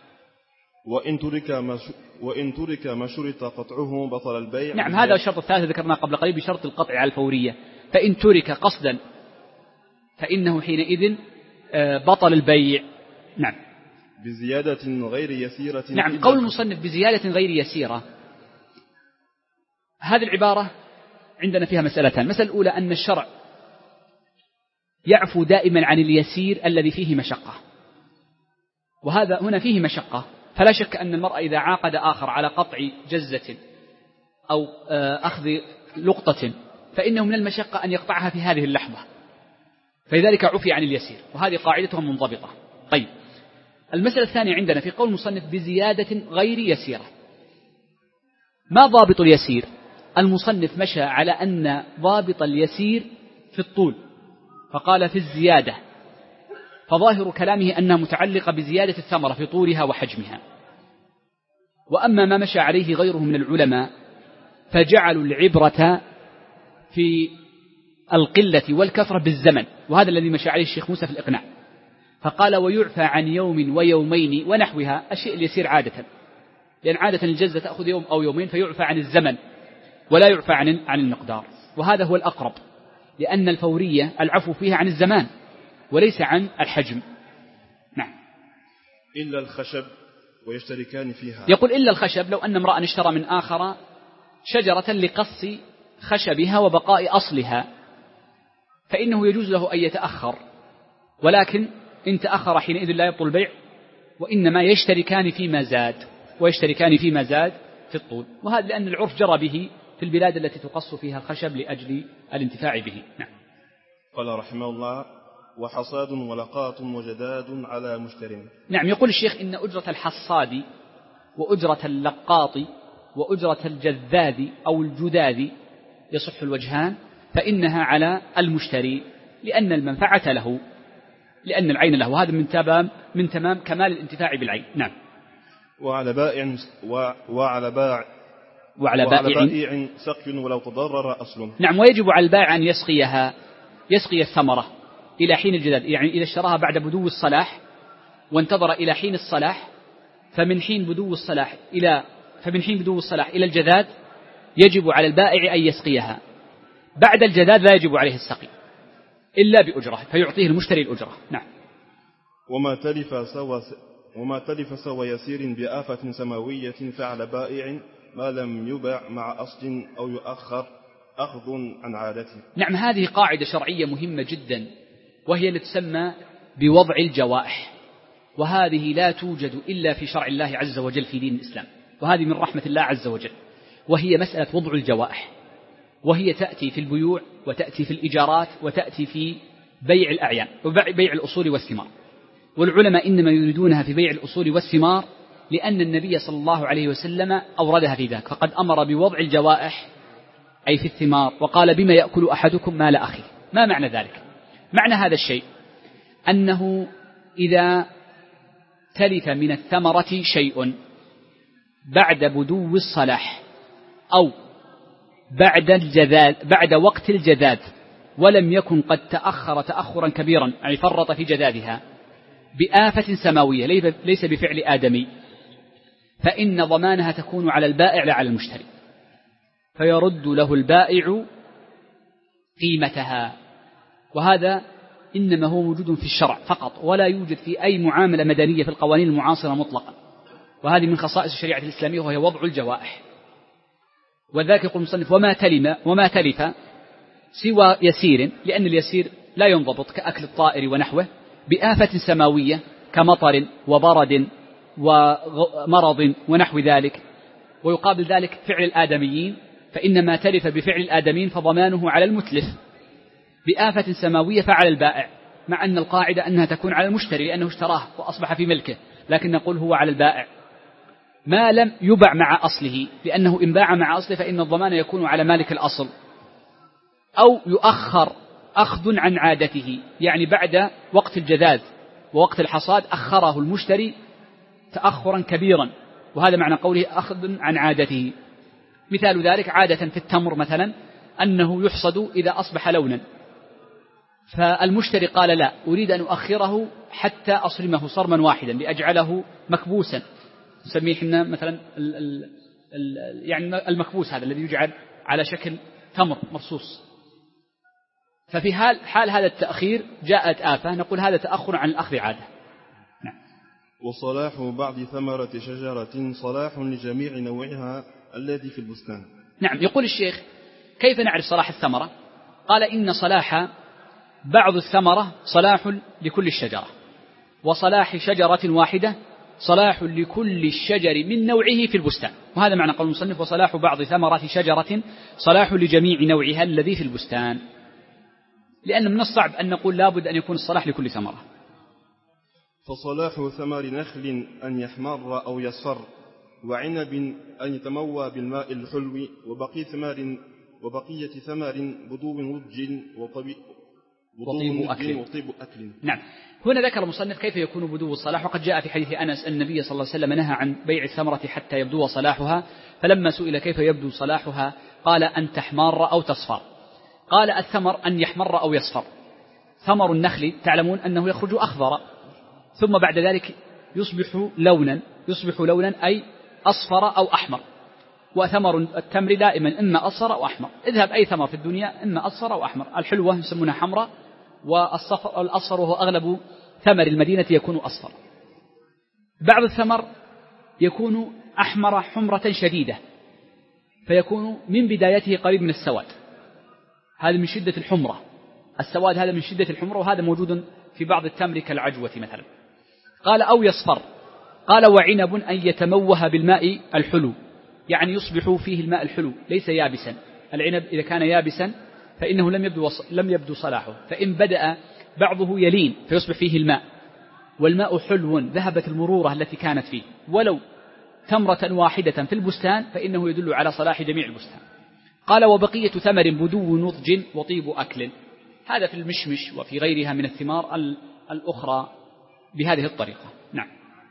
وإن ترك ما وإن ترك ما شرط قطعه بطل البيع. نعم. هذا الشرط الثالث ذكرناه قبل قليل بشرط القطع على الفورية، فإن ترك قصدا فإنه حينئذ بطل البيع. نعم. بزيادة غير يسيرة. نعم. قول المصنف بزيادة غير يسيرة، هذه العبارة عندنا فيها مسألتان. المسألة الأولى أن الشرع يعفو دائما عن اليسير الذي فيه مشقة، وهذا هنا فيه مشقة، فلا شك أن المرأة إذا عاقد آخر على قطع جزة أو أخذ لقطة فإنه من المشقة أن يقطعها في هذه اللحظة، فلذلك عفي عن اليسير، وهذه قاعدتها منضبطة. طيب، المسألة الثانية عندنا في قول المصنف بزيادة غير يسيرة. ما ضابط اليسير؟ المصنف مشى على أن ضابط اليسير في الطول، فقال في الزيادة، فظاهر كلامه أنها متعلقة بزيادة الثمرة في طولها وحجمها. وأما ما مشى عليه غيره من العلماء فجعلوا العبرة في القلة والكثرة بالزمن، وهذا الذي مشى عليه الشيخ موسى في الإقناع، فقال ويعفى عن يوم ويومين ونحوها، الشيء اللي يصير عادة، لأن عادة الجزة تأخذ يوم أو يومين، فيعفى عن الزمن ولا يعفى عن عن المقدار، وهذا هو الأقرب، لأن الفورية العفو فيها عن الزمان وليس عن الحجم. نعم. إلا الخشب ويشتركان فيها. يقول إلا الخشب، لو أن امرأ اشترى من آخر شجرة لقص خشبها وبقاء أصلها فإنه يجوز له أن يتأخر، ولكن إن تأخر حينئذ لا يبطل البيع، وإنما يشتركان فيما زاد ويشتركان فيما زاد في الطول، وهذا لأن العرف جرى به في البلاد التي تقص فيها الخشب لأجل الانتفاع به. نعم. قال رحمه الله وحصاد ولقاط وجداد على مشتر. نعم. يقول الشيخ إن أجرة الحصاد وأجرة اللقاط وأجرة الجذاذ أو الجذاذ يصح الوجهان، فإنها على المشتري لأن المنفعة له، لأن العين له، وهذا من تمام من تمام كمال الانتفاع بالعين. نعم. وعلى بائع وعلى باع وعلى بائع سقي ولو تضرر أصله. نعم. ويجب على البائع أن يسقيها، يسقي الثمرة إلى حين الجداد، يعني إذا اشتراها بعد بدو الصلاح وانتظر إلى حين الصلاح، فمن حين بدو الصلاح إلى فمن حين بدو الصلاح إلى الجداد يجب على البائع أن يسقيها. بعد الجداد لا يجب عليه السقي إلا بأجرة، فيعطيه المشتري الأجرة. نعم. وما تلف سوى وما تلف سوى يسير بآفة سماوية فعلى بائع ما لم يباع مع أصل أو يؤخر أخذ عن عادته. نعم. هذه قاعدة شرعية مهمة جدا، وهي التي تسمى بوضع الجوائح، وهذه لا توجد إلا في شرع الله عز وجل في دين الإسلام، وهذه من رحمة الله عز وجل، وهي مسألة وضع الجوائح، وهي تأتي في البيوع وتأتي في الإيجارات وتأتي في بيع الأعيان وبيع الأصول والثمار. والعلماء إنما يريدونها في بيع الأصول والثمار لأن النبي صلى الله عليه وسلم أوردها في ذاك، فقد أمر بوضع الجوائح أي في الثمار، وقال بما يأكل أحدكم مال أخيه. ما معنى ذلك؟ معنى هذا الشيء أنه إذا تلف من الثمرة شيء بعد بدو الصلاح أو بعد الجذاذ بعد وقت الجذاذ ولم يكن قد تأخر تأخرا كبيرا، يعني فرط في جذاذها بآفة سماوية ليس بفعل آدمي، فإن ضمانها تكون على البائع لا على المشتري، فيرد له البائع قيمتها. وهذا إنما هو موجود في الشرع فقط، ولا يوجد في أي معاملة مدنية في القوانين المعاصرة مطلقا، وهذه من خصائص الشريعة الإسلامية، وهي وضع الجوائح. وذاك يقول المصنف وما تلم وما تلف سوى يسير، لأن اليسير لا ينضبط كأكل الطائر ونحوه، بآفة سماوية كمطر وبرد ومرض ونحو ذلك. ويقابل ذلك فعل الآدميين، فإن ما تلف بفعل الآدميين فضمانه على المتلف، بآفة سماوية فعلى البائع، مع أن القاعدة أنها تكون على المشتري لأنه اشتراه وأصبح في ملكه، لكن نقول هو على البائع ما لم يبع مع أصله، لأنه إن باع مع أصله فإن الضمان يكون على مالك الأصل، أو يؤخر أخذ عن عادته، يعني بعد وقت الجذاذ ووقت الحصاد أخره المشتري تأخرا كبيرا، وهذا معنى قوله أخذ عن عادته. مثال ذلك عادة في التمر مثلا أنه يحصد إذا أصبح لونا، فالمشتري قال لا، أريد أن أؤخره حتى أصرمه صرما واحدا لأجعله مكبوسا، نسميه حنا مثلا ال ال ال يعني المكبوس هذا الذي يجعل على شكل تمر مرصوص. ففي حال, حال هذا التأخير جاءت آفة، نقول هذا تأخر عن الأخذ عادة. نعم. وصلاح بعض ثمرة شجرة صلاح لجميع نوعها الذي في البستان. نعم. يقول الشيخ كيف نعرف صلاح الثمرة؟ قال إن صلاح بعض الثمرة صلاح لكل الشجرة، وصلاح شجرة واحدة صلاح لكل الشجر من نوعه في البستان، وهذا معنى قول المصنف وصلاح بعض ثمرة شجرة صلاح لجميع نوعها الذي في البستان، لأن من الصعب أن نقول لابد أن يكون الصلاح لكل ثمرة. فصلاح ثمر نخل أن يحمر أو يصفر، وعنب أن يتموى بالماء الحلو، وبقي ثمار وبقية ثمر بدو وج وطيب أكل. وطيب أكل. نعم. هنا ذكر المصنف كيف يكون بدو الصلاح، وقد جاء في حديث أنس أن النبي صلى الله عليه وسلم نهى عن بيع الثمرة حتى يبدو صلاحها، فلما سئل كيف يبدو صلاحها قال أن تحمار أو تصفر. قال الثمر أن يحمر أو يصفر. ثمر النخل تعلمون أنه يخرج أخضر ثم بعد ذلك يصبح لونا يصبح لونا أي أصفر أو أحمر، وثمر التمر دائما إما أصفر أو أحمر. اذهب أي ثمر في الدنيا إما أصفر أو أحمر. الحلوة يسمونها حمراء، والأصفر وهو أغلب ثمر المدينة يكون أصفر. بعض الثمر يكون أحمر حمرة شديدة فيكون من بدايته قريب من السواد، هذا من شدة الحمرة. السواد هذا من شدة الحمرة، وهذا موجود في بعض التمر كالعجوة مثلا. قال أو يصفر. قال وعنب أن يتموه بالماء الحلو، يعني يصبح فيه الماء الحلو ليس يابسا. العنب إذا كان يابسا فإنه لم يبدو, لم يبدو صلاحه، فإن بدأ بعضه يلين فيصبح فيه الماء، والماء حلو ذهبت المرورة التي كانت فيه، ولو تمرة واحدة في البستان فإنه يدل على صلاح جميع البستان. قال وبقية ثمر بدو نضج وطيب أكل. هذا في المشمش وفي غيرها من الثمار الأخرى بهذه الطريقة. نعم.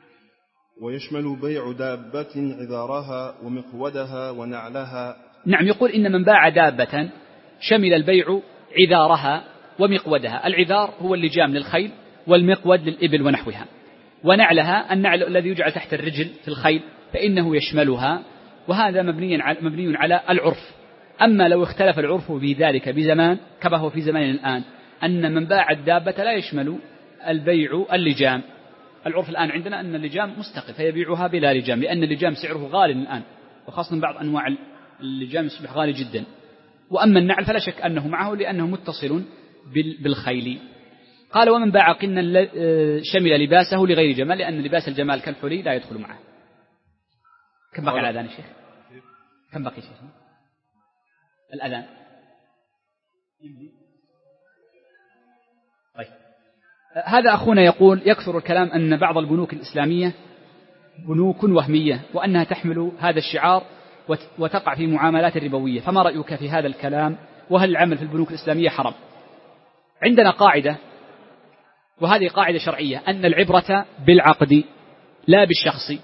ويشمل بيع دابة عذارها ومقودها ونعلها. نعم، يقول إن من باع دابة شمل البيع عذارها ومقودها. العذار هو اللجام للخيل، والمقود للإبل ونحوها، ونعلها النعل الذي يجعل تحت الرجل في الخيل فإنه يشملها، وهذا مبني على, مبني على العرف. أما لو اختلف العرف بذلك بزمان كما هو في زماننا الآن، أن من باع الدابة لا يشمل البيع اللجام. العرف الآن عندنا أن اللجام مستقل فيبيعها بلا لجام، لأن اللجام سعره غالي الآن، وخاصة بعض أنواع اللجام يصبح غالي جدا. وأما النعل فلا شك أنه معه لأنه متصل بالخيل. قال ومن باع قنا شمل لباسه لغير جمال، لأن لباس الجمال كالحلي لا يدخل معه. كم بقي الأذان يا شيخ؟ كم بقي شيخ الأذان؟ طيب. هذا أخونا يقول يكثر الكلام أن بعض البنوك الإسلامية بنوك وهمية، وأنها تحمل هذا الشعار وتقع في معاملات ربوية، فما رأيك في هذا الكلام؟ وهل العمل في البنوك الإسلامية حرام؟ عندنا قاعدة، وهذه قاعدة شرعية، أن العبرة بالعقد لا بالشخص،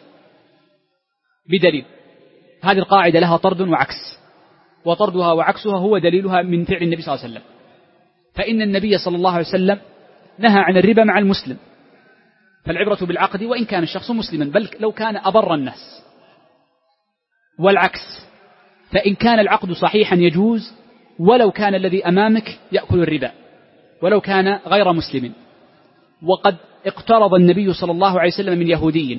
بدليل. هذه القاعدة لها طرد وعكس، وطردها وعكسها هو دليلها من فعل النبي صلى الله عليه وسلم. فإن النبي صلى الله عليه وسلم نهى عن الربا مع المسلم، فالعبرة بالعقد وإن كان الشخص مسلما، بل لو كان أبر الناس. والعكس، فإن كان العقد صحيحا يجوز ولو كان الذي أمامك يأكل الربا ولو كان غير مسلم. وقد اقترض النبي صلى الله عليه وسلم من يهودي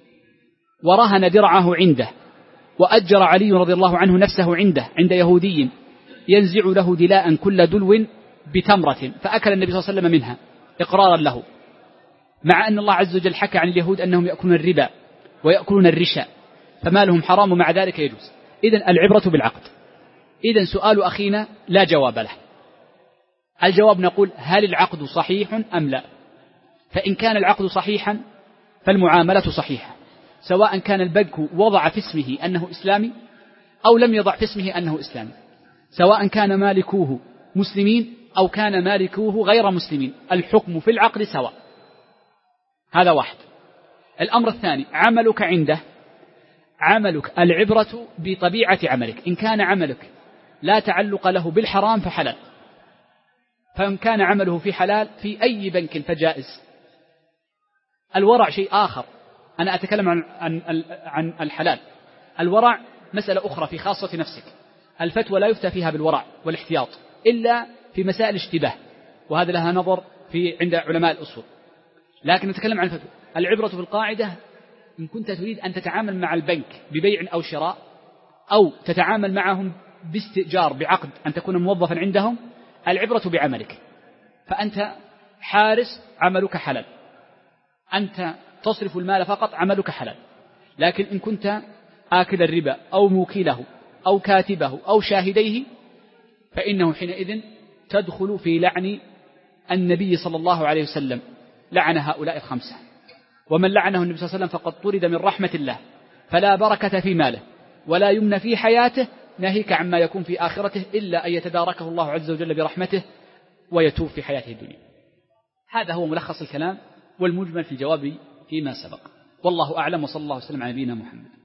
ورهن درعه عنده، وأجر علي رضي الله عنه نفسه عنده عند يهودي ينزع له دلاء كل دلو بتمرة، فأكل النبي صلى الله عليه وسلم منها إقرارا له، مع أن الله عز وجل حكى عن اليهود أنهم يأكلون الربا ويأكلون الرشا، فما لهم حرام ومع ذلك يجوز. إذن العبرة بالعقد. إذن سؤال أخينا لا جواب له. الجواب نقول هل العقد صحيح أم لا؟ فإن كان العقد صحيحا فالمعاملة صحيحة، سواء كان البنك وضع في اسمه أنه إسلامي أو لم يضع في اسمه أنه إسلامي، سواء كان مالكوه مسلمين أو كان مالكوه غير مسلمين، الحكم في العقد سواء. هذا واحد. الأمر الثاني، عملك عنده، عملك العبرة بطبيعة عملك. إن كان عملك لا تعلق له بالحرام فحلال، فإن كان عمله في حلال في أي بنك فجائز. الورع شيء آخر، أنا أتكلم عن, عن, عن الحلال. الورع مسألة أخرى في خاصة نفسك. الفتوى لا يفتى فيها بالورع والاحتياط إلا في مسائل اشتباه، وهذا لها نظر في عند علماء الأصول. لكن نتكلم عن الفتوى. العبرة في القاعدة، إن كنت تريد أن تتعامل مع البنك ببيع أو شراء، أو تتعامل معهم باستئجار بعقد أن تكون موظفا عندهم، العبرة بعملك. فأنت حارس عملك حلال، أنت تصرف المال فقط عملك حلال. لكن إن كنت آكل الربا أو موكله أو كاتبه أو شاهديه فإنه حينئذ تدخل في لعن النبي صلى الله عليه وسلم، لعن هؤلاء الخمسة. ومن لعنه النبي صلى الله عليه وسلم فقد طرد من رحمة الله، فلا بركة في ماله ولا يمن في حياته، ناهيك عما يكون في آخرته إلا أن يتداركه الله عز وجل برحمته ويتوب في حياته الدنيا. هذا هو ملخص الكلام والمجمل في الجواب فيما سبق، والله أعلم، وصلى الله وسلم على نبينا محمد.